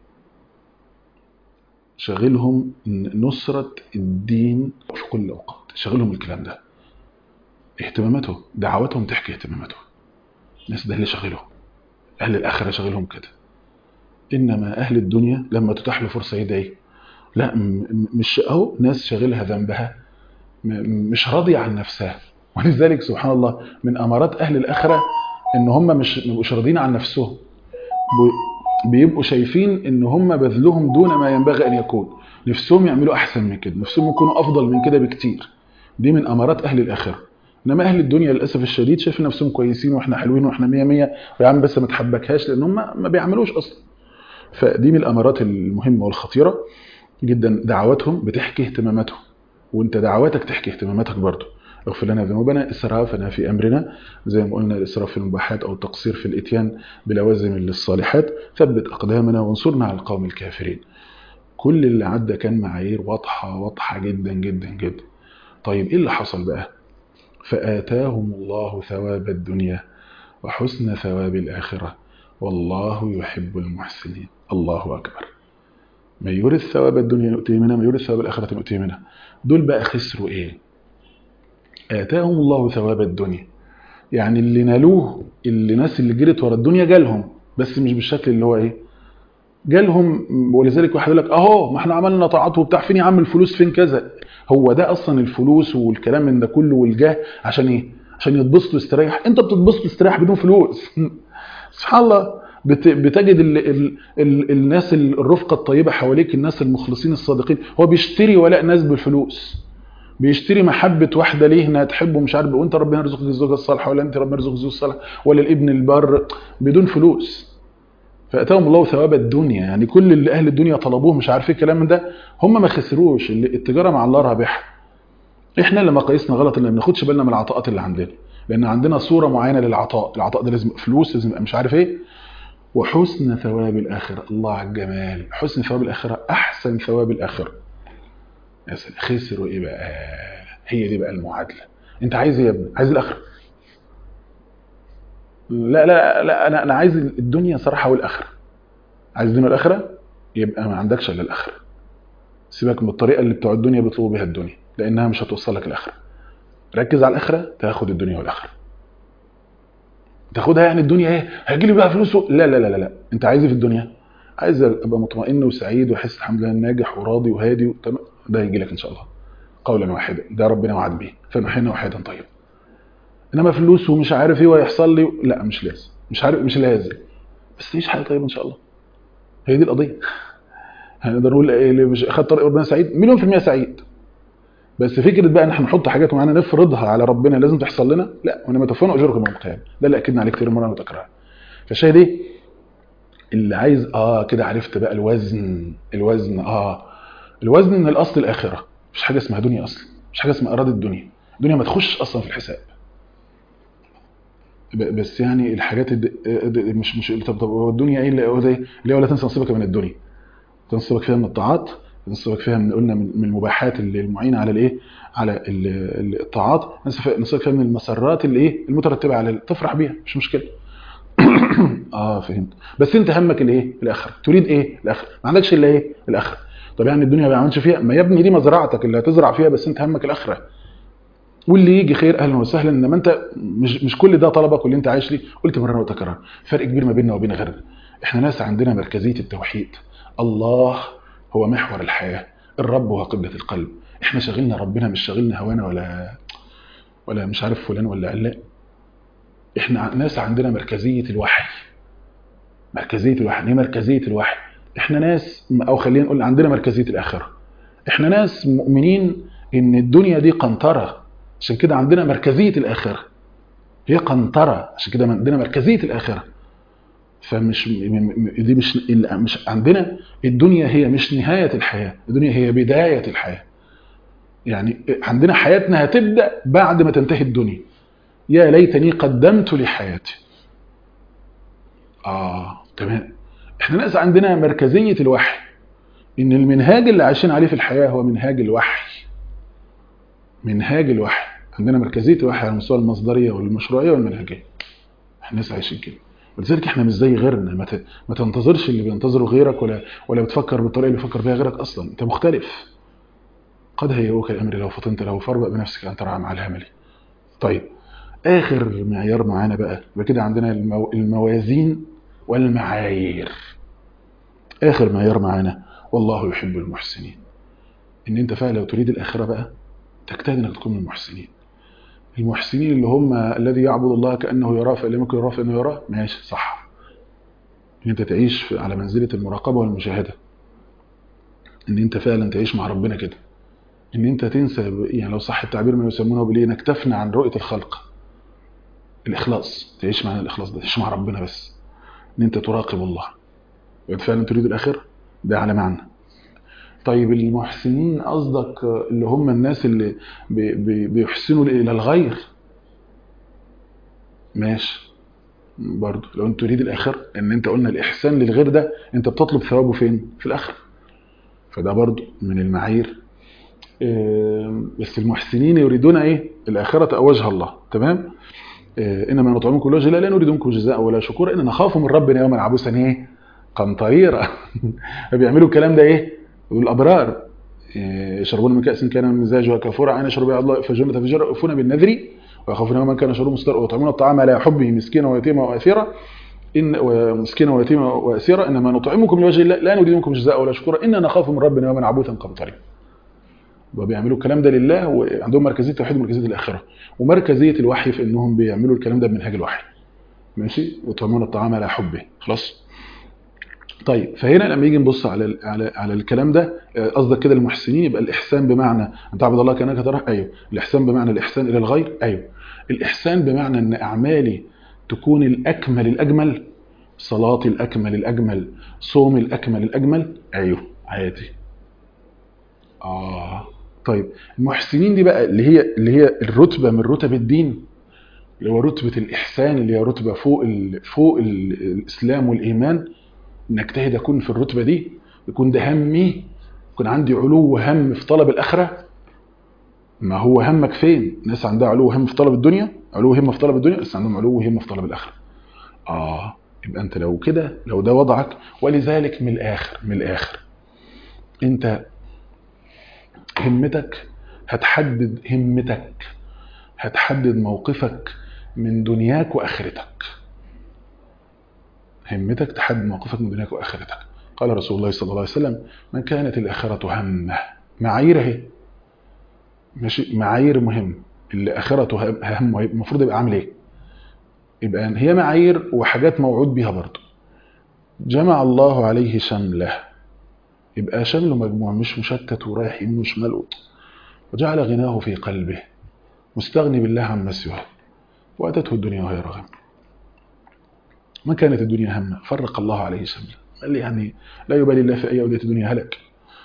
شغلهم نصرة الدين في كل أوقات، شغلهم الكلام ده. اهتماماته دعواتهم تحكي اهتماماته. الناس ده اللي شغلهم. أهل الآخرة شغلهم كده. إنما أهل الدنيا لما تتاح له فرصة يدعي، لا مش أهو ناس شغلها ذنبها، مش راضية عن نفسها. ولذلك سبحان الله من أمارات أهل الآخرة إن هم مش مش راضين عن نفسهم، بيبقوا شايفين إن هم بذلهم دون ما ينبغي أن يكون، نفسهم يعملوا أحسن من كده، نفسهم يكونوا أفضل من كده بكتير. دي من أمارات أهل الآخرة. إنما أهل الدنيا للأسف الشديد شايفين نفسهم كويسين وإحنا حلوين وإحنا مية مية، ويا عم بس ما تحبكهاش، لأن هم ما بيعملوش أصلا. فدي من الأمارات المهمة والخطيرة جدا. دعواتهم بتحكي اهتماماتهم، وانت دعواتك تحكي اهتماماتك برضو. اغفر لنا ذنوبنا، اسرافنا في امرنا، زي ما قلنا الاسراف في المباحات او التقصير في الاتيان بلوازم للصالحات، ثبت اقدامنا وانصرنا على القوم الكافرين. كل اللي عدى كان معايير واضحه واضحه جدا جدا جدا. طيب ايه اللي حصل بقى؟ فآتاهم الله ثواب الدنيا وحسن ثواب الآخرة والله يحب المحسنين. الله أكبر. ما يورث ثواب الدنيا نؤتيه منها، ما يورث ثواب الآخرة نؤتيه منها. دول بقى خسروا ايه؟ آتاهم الله ثواب الدنيا، يعني اللي نالوه، اللي ناس اللي جرت ورا الدنيا جالهم، بس مش بالشكل اللي هو ايه جالهم. ولذلك واحد يقول لك اهو ما احنا عملنا طاعات وبتاع، فين يا عم الفلوس، فين كذا. هو ده اصلا الفلوس والكلام من ده كله والجاه عشان ايه؟ عشان يتبسط ويستريح. انت بتتبسط وتستريح بدون فلوس. سبحان الله. بتجد ال ال ال الناس الرفقه الطيبه حواليك، الناس المخلصين الصادقين، هو بيشتري ولاء ناس بالفلوس، بيشتري محبه واحده ليه انها تحبه مش عارف، وانت ربنا يرزقك الزوجه الصالحه، ولا انت ربنا يرزقك الزوج الصالح، ولا الابن البر، بدون فلوس. فاتاهم الله ثواب الدنيا، يعني كل اللي اهل الدنيا طلبوه مش عارف ايه الكلام من ده، هم ما خسروش. التجاره مع الله رابحه. احنا اللي مقاييسنا غلط، اللي ما بناخدش بالنا من العطاءات اللي عندنا، لان عندنا صوره معينه للعطاء. العطاء ده لازم فلوس، لازم مش عارف ايه. وحسن ثواب الاخره، الله على الجمال. حسن ثواب الاخره احسن ثواب الاخره. يا سلام. خسروا ايه بقى؟ هي دي بقى المعادله. انت عايز ايه يا ابني؟ عايز الاخره؟ لا لا لا انا انا عايز الدنيا صراحه والاخره. عايز الدنيا والاخره، يبقى ما عندكش الا الاخره. سيبك من الطريقه اللي بتوع الدنيا بيطلبوا بيها الدنيا، لانها مش هتوصلك الاخره. ركز على الاخره، تاخد الدنيا والاخره. تاخدها يعني الدنيا ايه؟ هيجي لي بقى فلوس و... لا لا لا لا انت عايز ايه في الدنيا؟ عايز ابقى مطمئن وسعيد واحس الحمد لله ناجح وراضي وهادي وتمام. ده هيجي لك ان شاء الله قولا واحدا، ده ربنا وعد بيه، فنحينا وحيدا طيب. انما فلوس ومش عارف ايه ويحصل لي، لا مش لازم، مش عارف، مش لازم، بس تعيش حاجه طيبه ان شاء الله. هي دي القضيه. هنقدر نقول ايه اللي مش خد طريق ربنا سعيد؟ مليون في المية سعيد. بس فكره بقى ان احنا نحط حاجات معينه نفرضها على ربنا لازم تحصل لنا، لا. وانما توفون اجوركم يوم القيامه، ده اللي اكدنا عليه كتير مره وتكرار. فالشاهد ايه؟ اللي عايز اه كده عرفت بقى الوزن. الوزن اه الوزن من الاصل الاخره. مش حاجه اسمها دنيا اصلا، مش حاجه اسمها اراده الدنيا. الدنيا ما تخش اصلا في الحساب. بس يعني الحاجات الد... مش مش طب طب هو الدنيا ايه اللي هو زي اللي هو لا تنسى نصيبك من الدنيا. تنصبك فيها من الطاعات، تنصبك فيها من قلنا من المباحات اللي المعينه على الايه، على الطاعات، نصبك فيها من المسرات اللي ايه المترتبه على تفرح بيها، مش مشكله. اه فهمت. بس انت همك الايه؟ الاخره. تريد ايه؟ الاخره. ما عندكش الا ايه؟ الاخره. طب يعني الدنيا ما بيعملش فيها؟ ما يا ابني دي مزرعتك اللي هتزرع فيها، بس انت همك الاخره. واللي يجي خير اهلا وسهلا، انما انت مش مش كل ده طلبك واللي انت عايش ليه. قلت مره وتكرار، فرق كبير ما بيننا وبين غيرنا. احنا ناس عندنا مركزيه التوحيد. الله هو محور الحياه، الرب هو قبله القلب. احنا شغلنا ربنا، مش شغلنا هوانا ولا ولا مش عارف فلان ولا علان. احنا ناس عندنا مركزيه الوحي. مركزيه الوحي ايه؟ مركزيه الوحي. احنا ناس، او خلينا نقول عندنا مركزيه الاخره. احنا ناس مؤمنين ان الدنيا دي قنطره، عشان كده عندنا مركزيه الاخره. هي قنطره، عشان كده عندنا مركزيه الاخره. فمش دي مش مش عندنا الدنيا هي مش نهاية الحياة، الدنيا هي بداية الحياة. يعني عندنا حياتنا هتبدأ بعد ما تنتهي الدنيا. يا ليتني قدمت لحياتي. آه تمام. احنا ناس عندنا مركزية الوحي، إن المنهاج اللي عايشين عليه في الحياة هو منهاج الوحي. منهاج الوحي عندنا مركزية الوحي على مستوى المصدرية والمشروعية والمنهجية. احنا ناس عايشين كده، ولذلك احنا مش زي غيرنا. ما ما تنتظرش اللي بينتظره غيرك، ولا ولا بتفكر بالطريقة اللي بيفكر بيها غيرك. أصلا أنت مختلف. قد هيئوك الأمر لو فطنت له فاربأ بنفسك أن ترعى مع الهمل. طيب آخر معيار معانا بقى بكده عندنا المو... الموازين والمعايير. آخر معيار معانا والله يحب المحسنين. إن أنت فعلا لو تريد الآخرة بقى تجتهد إنك تكون من المحسنين. المحسنين اللي هم الذي يعبد الله كأنه يراه فإن لم يكن يراه فإنه يراه. ماشي صح. إن أنت تعيش على منزلة المراقبة والمشاهدة، إن أنت فعلا تعيش مع ربنا كده، إن أنت تنسى يعني لو صح التعبير ما يسمونه بالإيه، إنك تفنى عن رؤية الخلق. الإخلاص، تعيش مع الإخلاص ده، تعيش مع ربنا بس، إن أنت تراقب الله وأنت فعلا تريد الآخرة. ده على معنى. طيب المحسنين قصدك اللي هم الناس اللي بي بي بيحسنوا إلى الغير. ماشي برضو لو أنت تريد الآخرة، إن أنت قلنا الإحسان للغير ده أنت بتطلب ثوابه فين؟ في الآخرة. فده برضو من المعايير. بس المحسنين يريدون إيه؟ الآخرة أو وجه الله. تمام. إنما نطعمكم لوجه الله لا نريد منكم جزاء ولا شكورا إننا نخاف من ربنا يوما عبوسا إيه؟ قمطريرا. فبيعملوا الكلام ده إيه؟ والأبرار يشربون من كأس كان مزاجها كافورا عين يشرب الله فجنة فجر يؤفون بالنذر ويخافون يوما كان شره مستر ويطعمون الطعام على حبه مسكينا ويتيما وأسيرا إن ومسكينا ويتيما وأسيرا إنما نطعمكم لوجه الله لا نريد منكم جزاء ولا شكورا إننا نخاف من ربنا يوما عبوسا قمطريرا. وبيعملوا الكلام ده لله، وعندهم مركزيه توحيد ومركزيه الاخره ومركزيه الوحي في انهم بيعملوا الكلام ده بمنهاج الوحي. ماشي. ويطعمون الطعام على حبه. خلاص. طيب فهنا لما يجي نبص على على على الكلام ده، قصدك كده المحسنين يبقى الاحسان بمعنى ان تعبد الله كانك تراه. ايوه. الاحسان بمعنى الاحسان الى الغير. ايوه. الاحسان بمعنى ان اعمالي تكون الاكمل الاجمل، صلاتي الاكمل الاجمل، صومي الاكمل الاجمل. ايوه عادي. اه طيب المحسنين دي بقى اللي هي اللي هي الرتبه من رتب الدين، اللي هو رتبه الاحسان، اللي هي رتبه فوق ال فوق ال الاسلام والايمان. نجتهد اكون في الرتبه دي، يكون ده همي، يكون عندي علو هم في طلب الاخره. ما هو همك فين؟ الناس عندها علو هم في طلب الدنيا، علو هم في طلب الدنيا، بس عندهم علو هم في طلب الاخره. اه يبقى انت لو كده، لو ده وضعك، ولذلك من الاخر من الاخر انت همتك هتحدد همتك هتحدد موقفك من دنياك واخرتك. همتك تحدد موقفك من دنياك واخرتك. قال رسول الله صلى الله عليه وسلم: من كانت الاخره همه. معايير اهي. ماشي. معايير مهم. اللي اخرته هم المفروض يبقى عامل ايه؟ يبقى هي معايير وحاجات موعود بيها برضه. جمع الله عليه شمله، يبقى شمله مجموع مش مشتت ورايح يمين وشمال. وجعل غناه في قلبه مستغني بالله عما سواه واتته الدنيا وهي رغم. ما كانت الدنيا همه فرق الله عليه شمله. قال لي يعني لا يبالي الله في اي اوديه الدنيا هلك.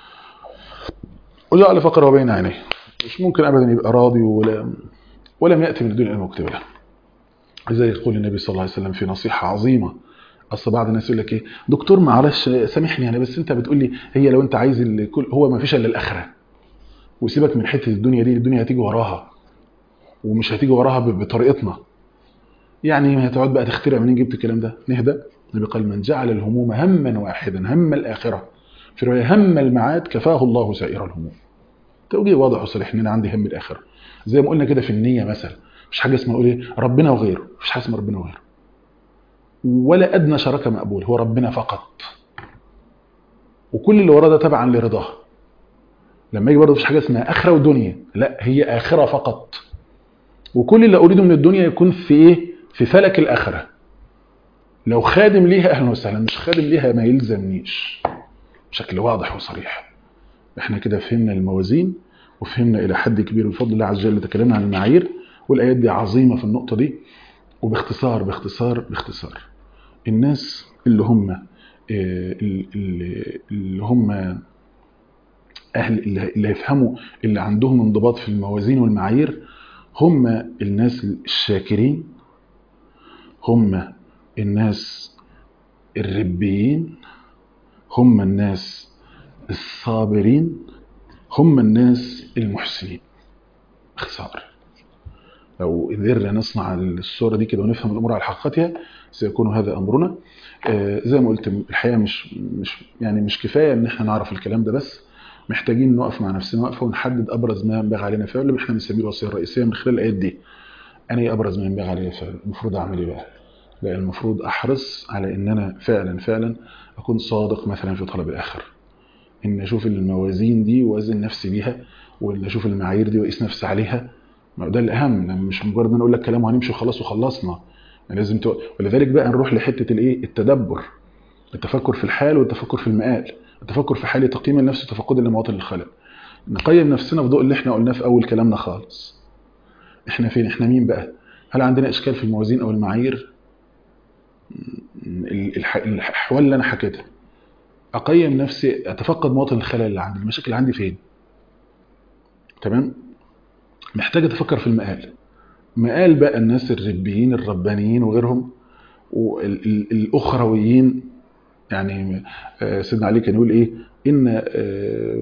وجعل فقره بين عينيه، مش ممكن ابدا يبقى راضي ولا ولم ياتي من الدنيا المكتوب له. لذلك يقول النبي صلى الله عليه وسلم في نصيحه عظيمه. اصل بعض الناس يقول لك ايه دكتور معلش سامحني يعني، بس انت بتقول لي هي لو انت عايز الكل هو ما فيش الا الاخره، وسيبك من حته الدنيا دي، الدنيا هتيجي وراها ومش هتيجي وراها بطريقتنا. يعني هتقعد بقى تخترع منين جبت الكلام ده؟ نهدى. النبي قال: من جعل الهموم هما واحدا، هم الاخره، في روايه هم المعاد كفاه الله سائر الهموم. توجيه واضح وصريح ان انا عندي هم الاخره. زي ما قلنا كده في النيه مثلا، مش حاجه اسمها نقول ايه ربنا وغيره، مش حاجه اسمها ربنا وغيره، ولا ادنى شراكه مقبول، هو ربنا فقط، وكل اللي وراه ده تبعا لرضاه. لما يجي برضه مفيش حاجه اسمها اخره ودنيا، لا هي اخره فقط، وكل اللي اريده من الدنيا يكون في ايه؟ في فلك الاخره. لو خادم ليها اهلا وسهلا، مش خادم ليها ما يلزمنيش. بشكل واضح وصريح. احنا كده فهمنا الموازين، وفهمنا الى حد كبير بفضل الله عز وجل تكلمنا عن المعايير، والايات دي عظيمه في النقطه دي. وباختصار باختصار باختصار الناس اللي هم آه، اللي اللي هم اهل اللي اللي يفهموا، اللي عندهم انضباط في الموازين والمعايير، هم الناس الشاكرين، هم الناس الربيين، هم الناس الصابرين، هم الناس المحسنين. اختصار، لو قدرنا نصنع الصورة دي كده ونفهم الأمور على حقيقتها سيكون هذا أمرنا. آه، زي ما قلت الحقيقة مش مش يعني مش كفاية إن احنا نعرف الكلام ده بس، محتاجين نقف مع نفسنا وقفة ونحدد أبرز ما ينبغي علينا فعله اللي احنا بنسميه الوصية الرئيسية من خلال الآيات دي. أنا إيه أبرز ما ينبغي علينا فعله؟ المفروض أعمل إيه بقى؟ لا، المفروض أحرص على إن أنا فعلا فعلا أكون صادق مثلا في طلب الآخر، إن أشوف الموازين دي وأوزن نفسي بيها، وإن أشوف المعايير دي وأقيس نفسي عليها. ما ده الأهم، لما مش مجرد ما نقول لك كلام وهنمشي وخلاص وخلصنا، يعني لازم تو... ولذلك بقى نروح لحتة الإيه؟ التدبر، التفكر في الحال والتفكر في المآل، التفكر في حال تقييم النفس وتفقد لمواطن الخلل. نقيم نفسنا في ضوء اللي احنا قلناه في أول كلامنا خالص. احنا فين؟ احنا مين بقى؟ هل عندنا إشكال في الموازين أو المعايير؟ الح... الأحوال اللي أنا حكيتها، أقيم نفسي، أتفقد مواطن الخلل اللي عندي، المشاكل اللي عندي فين؟ تمام؟ محتاج أتفكر في المآل. مقال بقى الناس الربيين الربانيين وغيرهم والأخرويين. يعني آه، سيدنا علي كان يقول إيه؟ إن آه،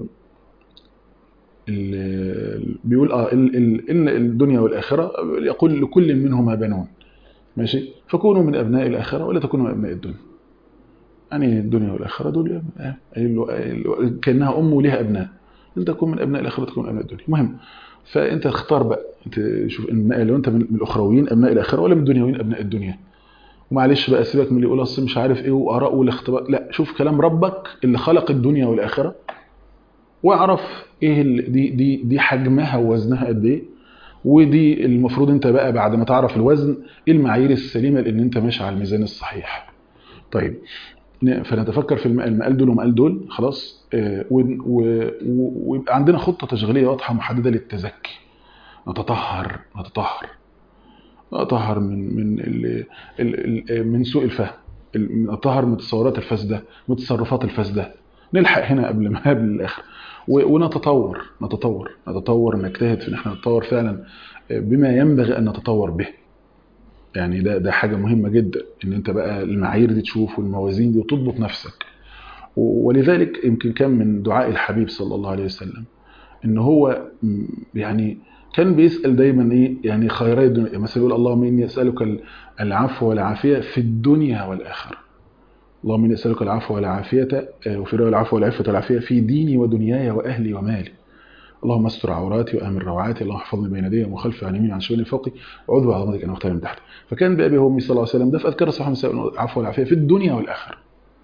ال- بيقول آه ال- ال- إن الدنيا والآخرة، يقول لكل منهما بنون، ماشي، فكونوا من أبناء الآخرة ولا تكونوا من أبناء الدنيا. يعني الدنيا والآخرة دول آه، آه، كأنها أم ولها أبناء، أنت تكون من أبناء الآخرة تكون من أبناء الدنيا. مهم، فأنت اختار بقى، انت شوف ان لو انت من الاخرويين ابناء الاخره ولا من الدنيويين ابناء الدنيا. ومعلش بقى سيبك من اللي يقول اصل مش عارف ايه واراء والاختبار، لا، شوف كلام ربك اللي خلق الدنيا والاخره، واعرف ايه ال- دي دي دي حجمها ووزنها قد ايه، ودي المفروض انت بقى بعد ما تعرف الوزن ايه المعايير السليمه لان انت ماشي على الميزان الصحيح. طيب، ن- فنتفكر في الم- المقال دول ومقال دول خلاص، آه، ون- و- و- ويبقى عندنا خطه تشغيليه واضحه محدده للتزكي. نتطهر نتطهر نتطهر من من ال ال ال من سوء الفهم، ال- نتطهر من التصورات الفاسده، من التصرفات الفاسده، نلحق هنا قبل ما قبل الاخر. و- ونتطور نتطور نتطور نجتهد في ان احنا نتطور فعلا بما ينبغي ان نتطور به. يعني ده ده حاجه مهمه جدا ان انت بقى المعايير دي تشوف والموازين دي وتضبط نفسك. و- ولذلك يمكن كان من دعاء الحبيب صلى الله عليه وسلم ان هو م، يعني كان بيسأل دايما ايه؟ يعني خيري الدنيا، مثلا يقول اللهم اني اسألك ال- العفو والعافية في الدنيا والآخرة. اللهم اني اسألك العفو والعافية، آه، وفي رواية العفو والعفة والعافية في ديني ودنياي واهلي ومالي. اللهم استر عوراتي وامن روعاتي، اللهم احفظني بين يدي ومن خلفي عن يميني عن شمالي فوقي، واعوذ بعظمتك ان اغتال من تحت. فكان بأبي وامي صلى الله عليه وسلم ده في اذكار الصحابه مساء العفو والعافية في الدنيا والآخرة.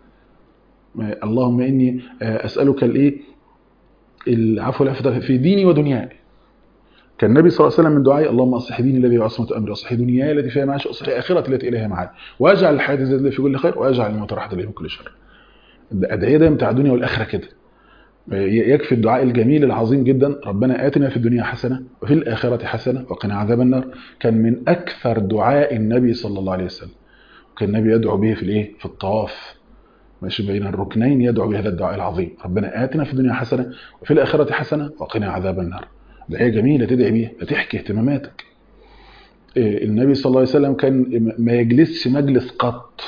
آه، اللهم اني آه، اسألك الايه؟ العفو والعافية في ديني ودنياي. كان النبي صلى الله عليه وسلم من دعائي اللهم اصلح ديني الذي هو عصمة امري، واصلح دنياي التي فيها معاش، واصلح اخرتي التي اليها معاد، واجعل الحياة زاد لي في كل خير، واجعل الموت راحة لي من كل شر. الادعيه ده بتاع الدنيا والاخره كده. يكفي الدعاء الجميل العظيم جدا ربنا آتنا في الدنيا حسنة وفي الآخرة حسنة وقنا عذاب النار. كان من أكثر دعاء النبي صلى الله عليه وسلم، كان النبي يدعو به في الايه؟ في الطواف، ماشي بين الركنين، يدعو بهذا الدعاء العظيم ربنا آتنا في الدنيا حسنة وفي الآخرة حسنة وقنا عذاب النار. دعاية جميلة تدعي بيها، تحكي اهتماماتك. النبي صلى الله عليه وسلم كان ما يجلسش مجلس قط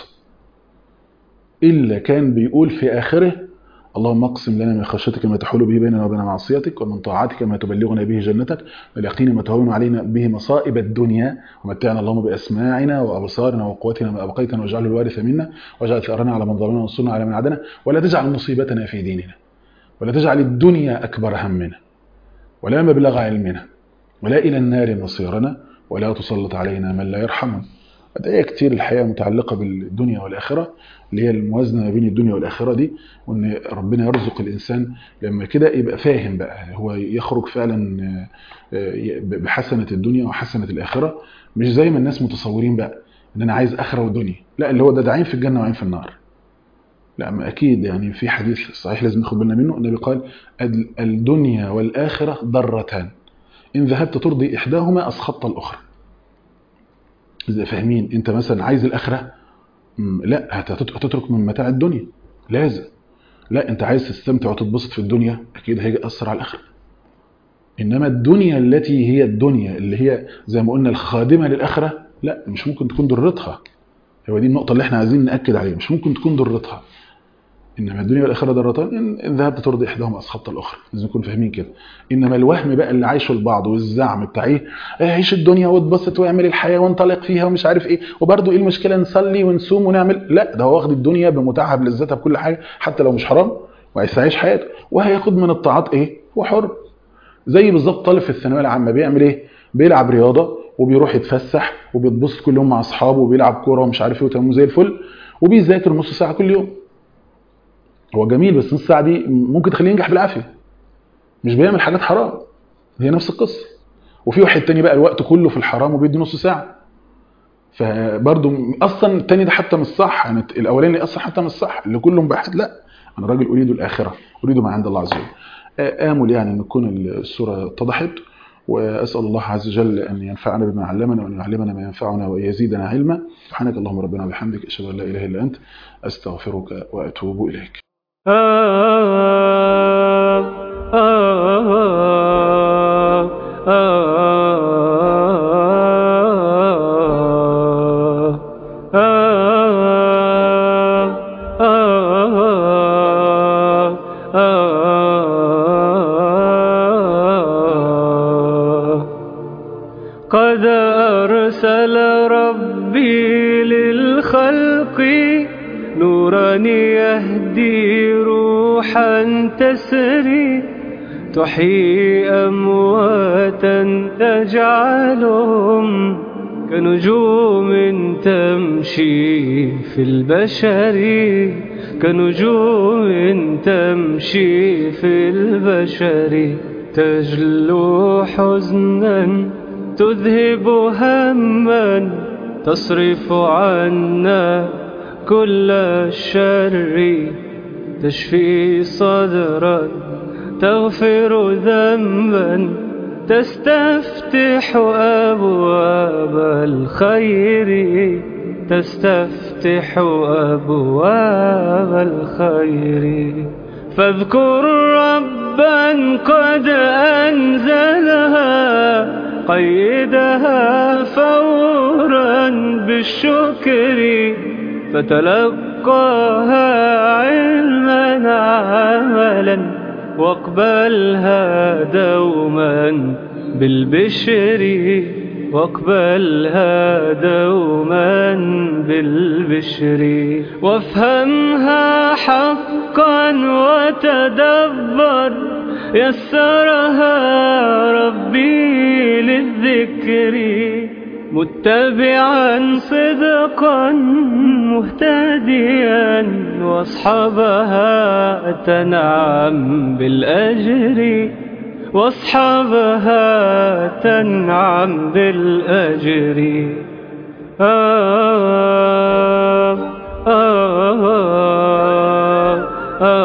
إلا كان بيقول في آخره اللهم اقسم لنا من خشيتك ما تحول به بيننا وبين معصيتك، ومن طاعتك ما تبلغنا به جنتك، واليقين ما تهون علينا به مصائب الدنيا، ومتعنا اللهم بأسماعنا وأبصارنا وقوتنا ما أبقيتنا، واجعله الوارث منا، واجعل ثأرنا على من ظلمنا وانصرنا على من عادنا، ولا تجعل مصيبتنا في ديننا، ولا تجعل الدنيا أكبر همنا ولا مبلغ علمنا، ولا إلى النار مصيرنا، ولا تسلط علينا من لا يرحمنا. أدعية كتير الحقيقة متعلقة بالدنيا والآخرة، اللي هي الموازنة ما بين الدنيا والآخرة دي، وأن ربنا يرزق الإنسان لما كده يبقى فاهم بقى، هو يخرج فعلا بحسنة الدنيا وحسنة الآخرة، مش زي ما الناس متصورين بقى أن أنا عايز آخرة ودنيا، لا، اللي هو ده دعين في الجنة وعين في النار. لا، ما أكيد يعني في حديث صحيح لازم ناخد بالنا منه، النبي قال الدنيا والآخرة ضرتان إن ذهبت ترضي إحداهما أسخطت الأخرى. إذا فاهمين أنت مثلا عايز الآخرة، لا، هتترك من متاع الدنيا لازم. لا، انت عايز تستمتع وتتبسط في الدنيا، اكيد هيجي يأثر على الاخره. انما الدنيا التي هي الدنيا اللي هي زي ما قلنا الخادمه للاخره، لا مش ممكن تكون ضرتها. هو دي النقطه اللي احنا عايزين ناكد عليها، مش ممكن تكون ضرتها. انما الدنيا والاخره ضرتان، ان ذهبت ترضي احداهما اسخطت الاخرى، لازم نكون فاهمين كده. انما الوهم بقى اللي عايشه البعض والزعم بتاع ايه، عيش الدنيا واتبسط واعمل الحياه وانطلق فيها ومش عارف ايه، وبرده ايه المشكله نصلي ونصوم ونعمل، لا ده هو واخد الدنيا بمتعها بلذتها بكل حاجه حتى لو مش حرام، وعايز يعيش حياته، وهياخد من الطاعات ايه، هو حر. زي بالظبط طالب في الثانويه العامه بيعمل ايه، بيلعب رياضه وبيروح يتفسح وبيتبسط كل يوم مع اصحابه وبيلعب كوره ومش عارف ايه وتمام زي الفل، وبيذاكر نص ساعه كل يوم. هو جميل، بس نص ساعه دي ممكن تخليه ينجح بالعافيه، مش بيعمل حاجات حرام. هي نفس القصه. وفي واحد تاني بقى الوقت كله في الحرام وبيدي نص ساعه، فبرضه اصلا التاني ده حتى مش صح، يعني الاولاني اصلا حتى مش صح، اللي كله مباحث. لا، انا راجل اريد الاخره، اريد ما عند الله عز وجل. امل يعني ان تكون الصوره اتضحت، واسال الله عز وجل ان ينفعنا بما علمنا وان يعلمنا ما ينفعنا ويزيدنا علما. سبحانك اللهم ربنا وبحمدك، اشهد ان لا اله الا انت، استغفرك واتوب اليك. قد أرسل ربي للخلق نورا يهدي روحا تسري، تحيي أمواتا تجعلهم كنجوم تمشي في البشر، كنجوم تمشي في البشر، تجلو حزنا تذهب هما، تصرف عنا كل الشر، تشفي صدرا تغفر ذنبا، تستفتح أبواب الخير، تستفتح أبواب الخير. فاذكر ربا قد أنزلها، قيدها فورا بالشكر، فتلقاها علما عملا، واقبلها دوما بالبشر، واقبلها دوما بالبشر. وافهمها حقا وتدبر، يسرها ربي للذكر، متبعا صدقا مهتديا، واصحابها تنعم بالأجر، واصحابها تنعم بالأجر. آه آه آه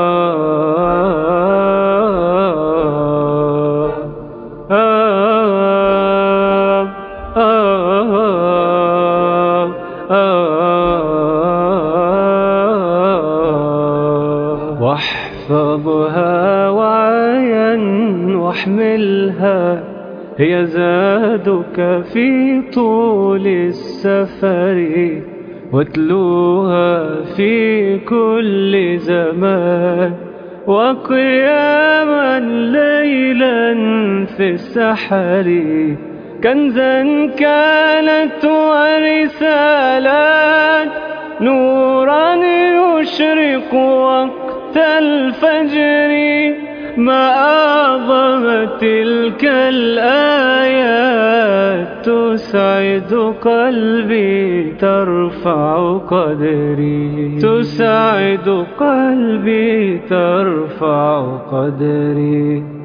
واحفظها وعيا واحملها، هي زادك في طول السفر، واتلوها في كل زمان، وقياما ليلا في السحر، كنزا كانت ورسالات، نورا يشرق وقت الفجر. ما أعظم تلك الآيات، تسعد قلبي ترفع قدري، تسعد قلبي ترفع قدري.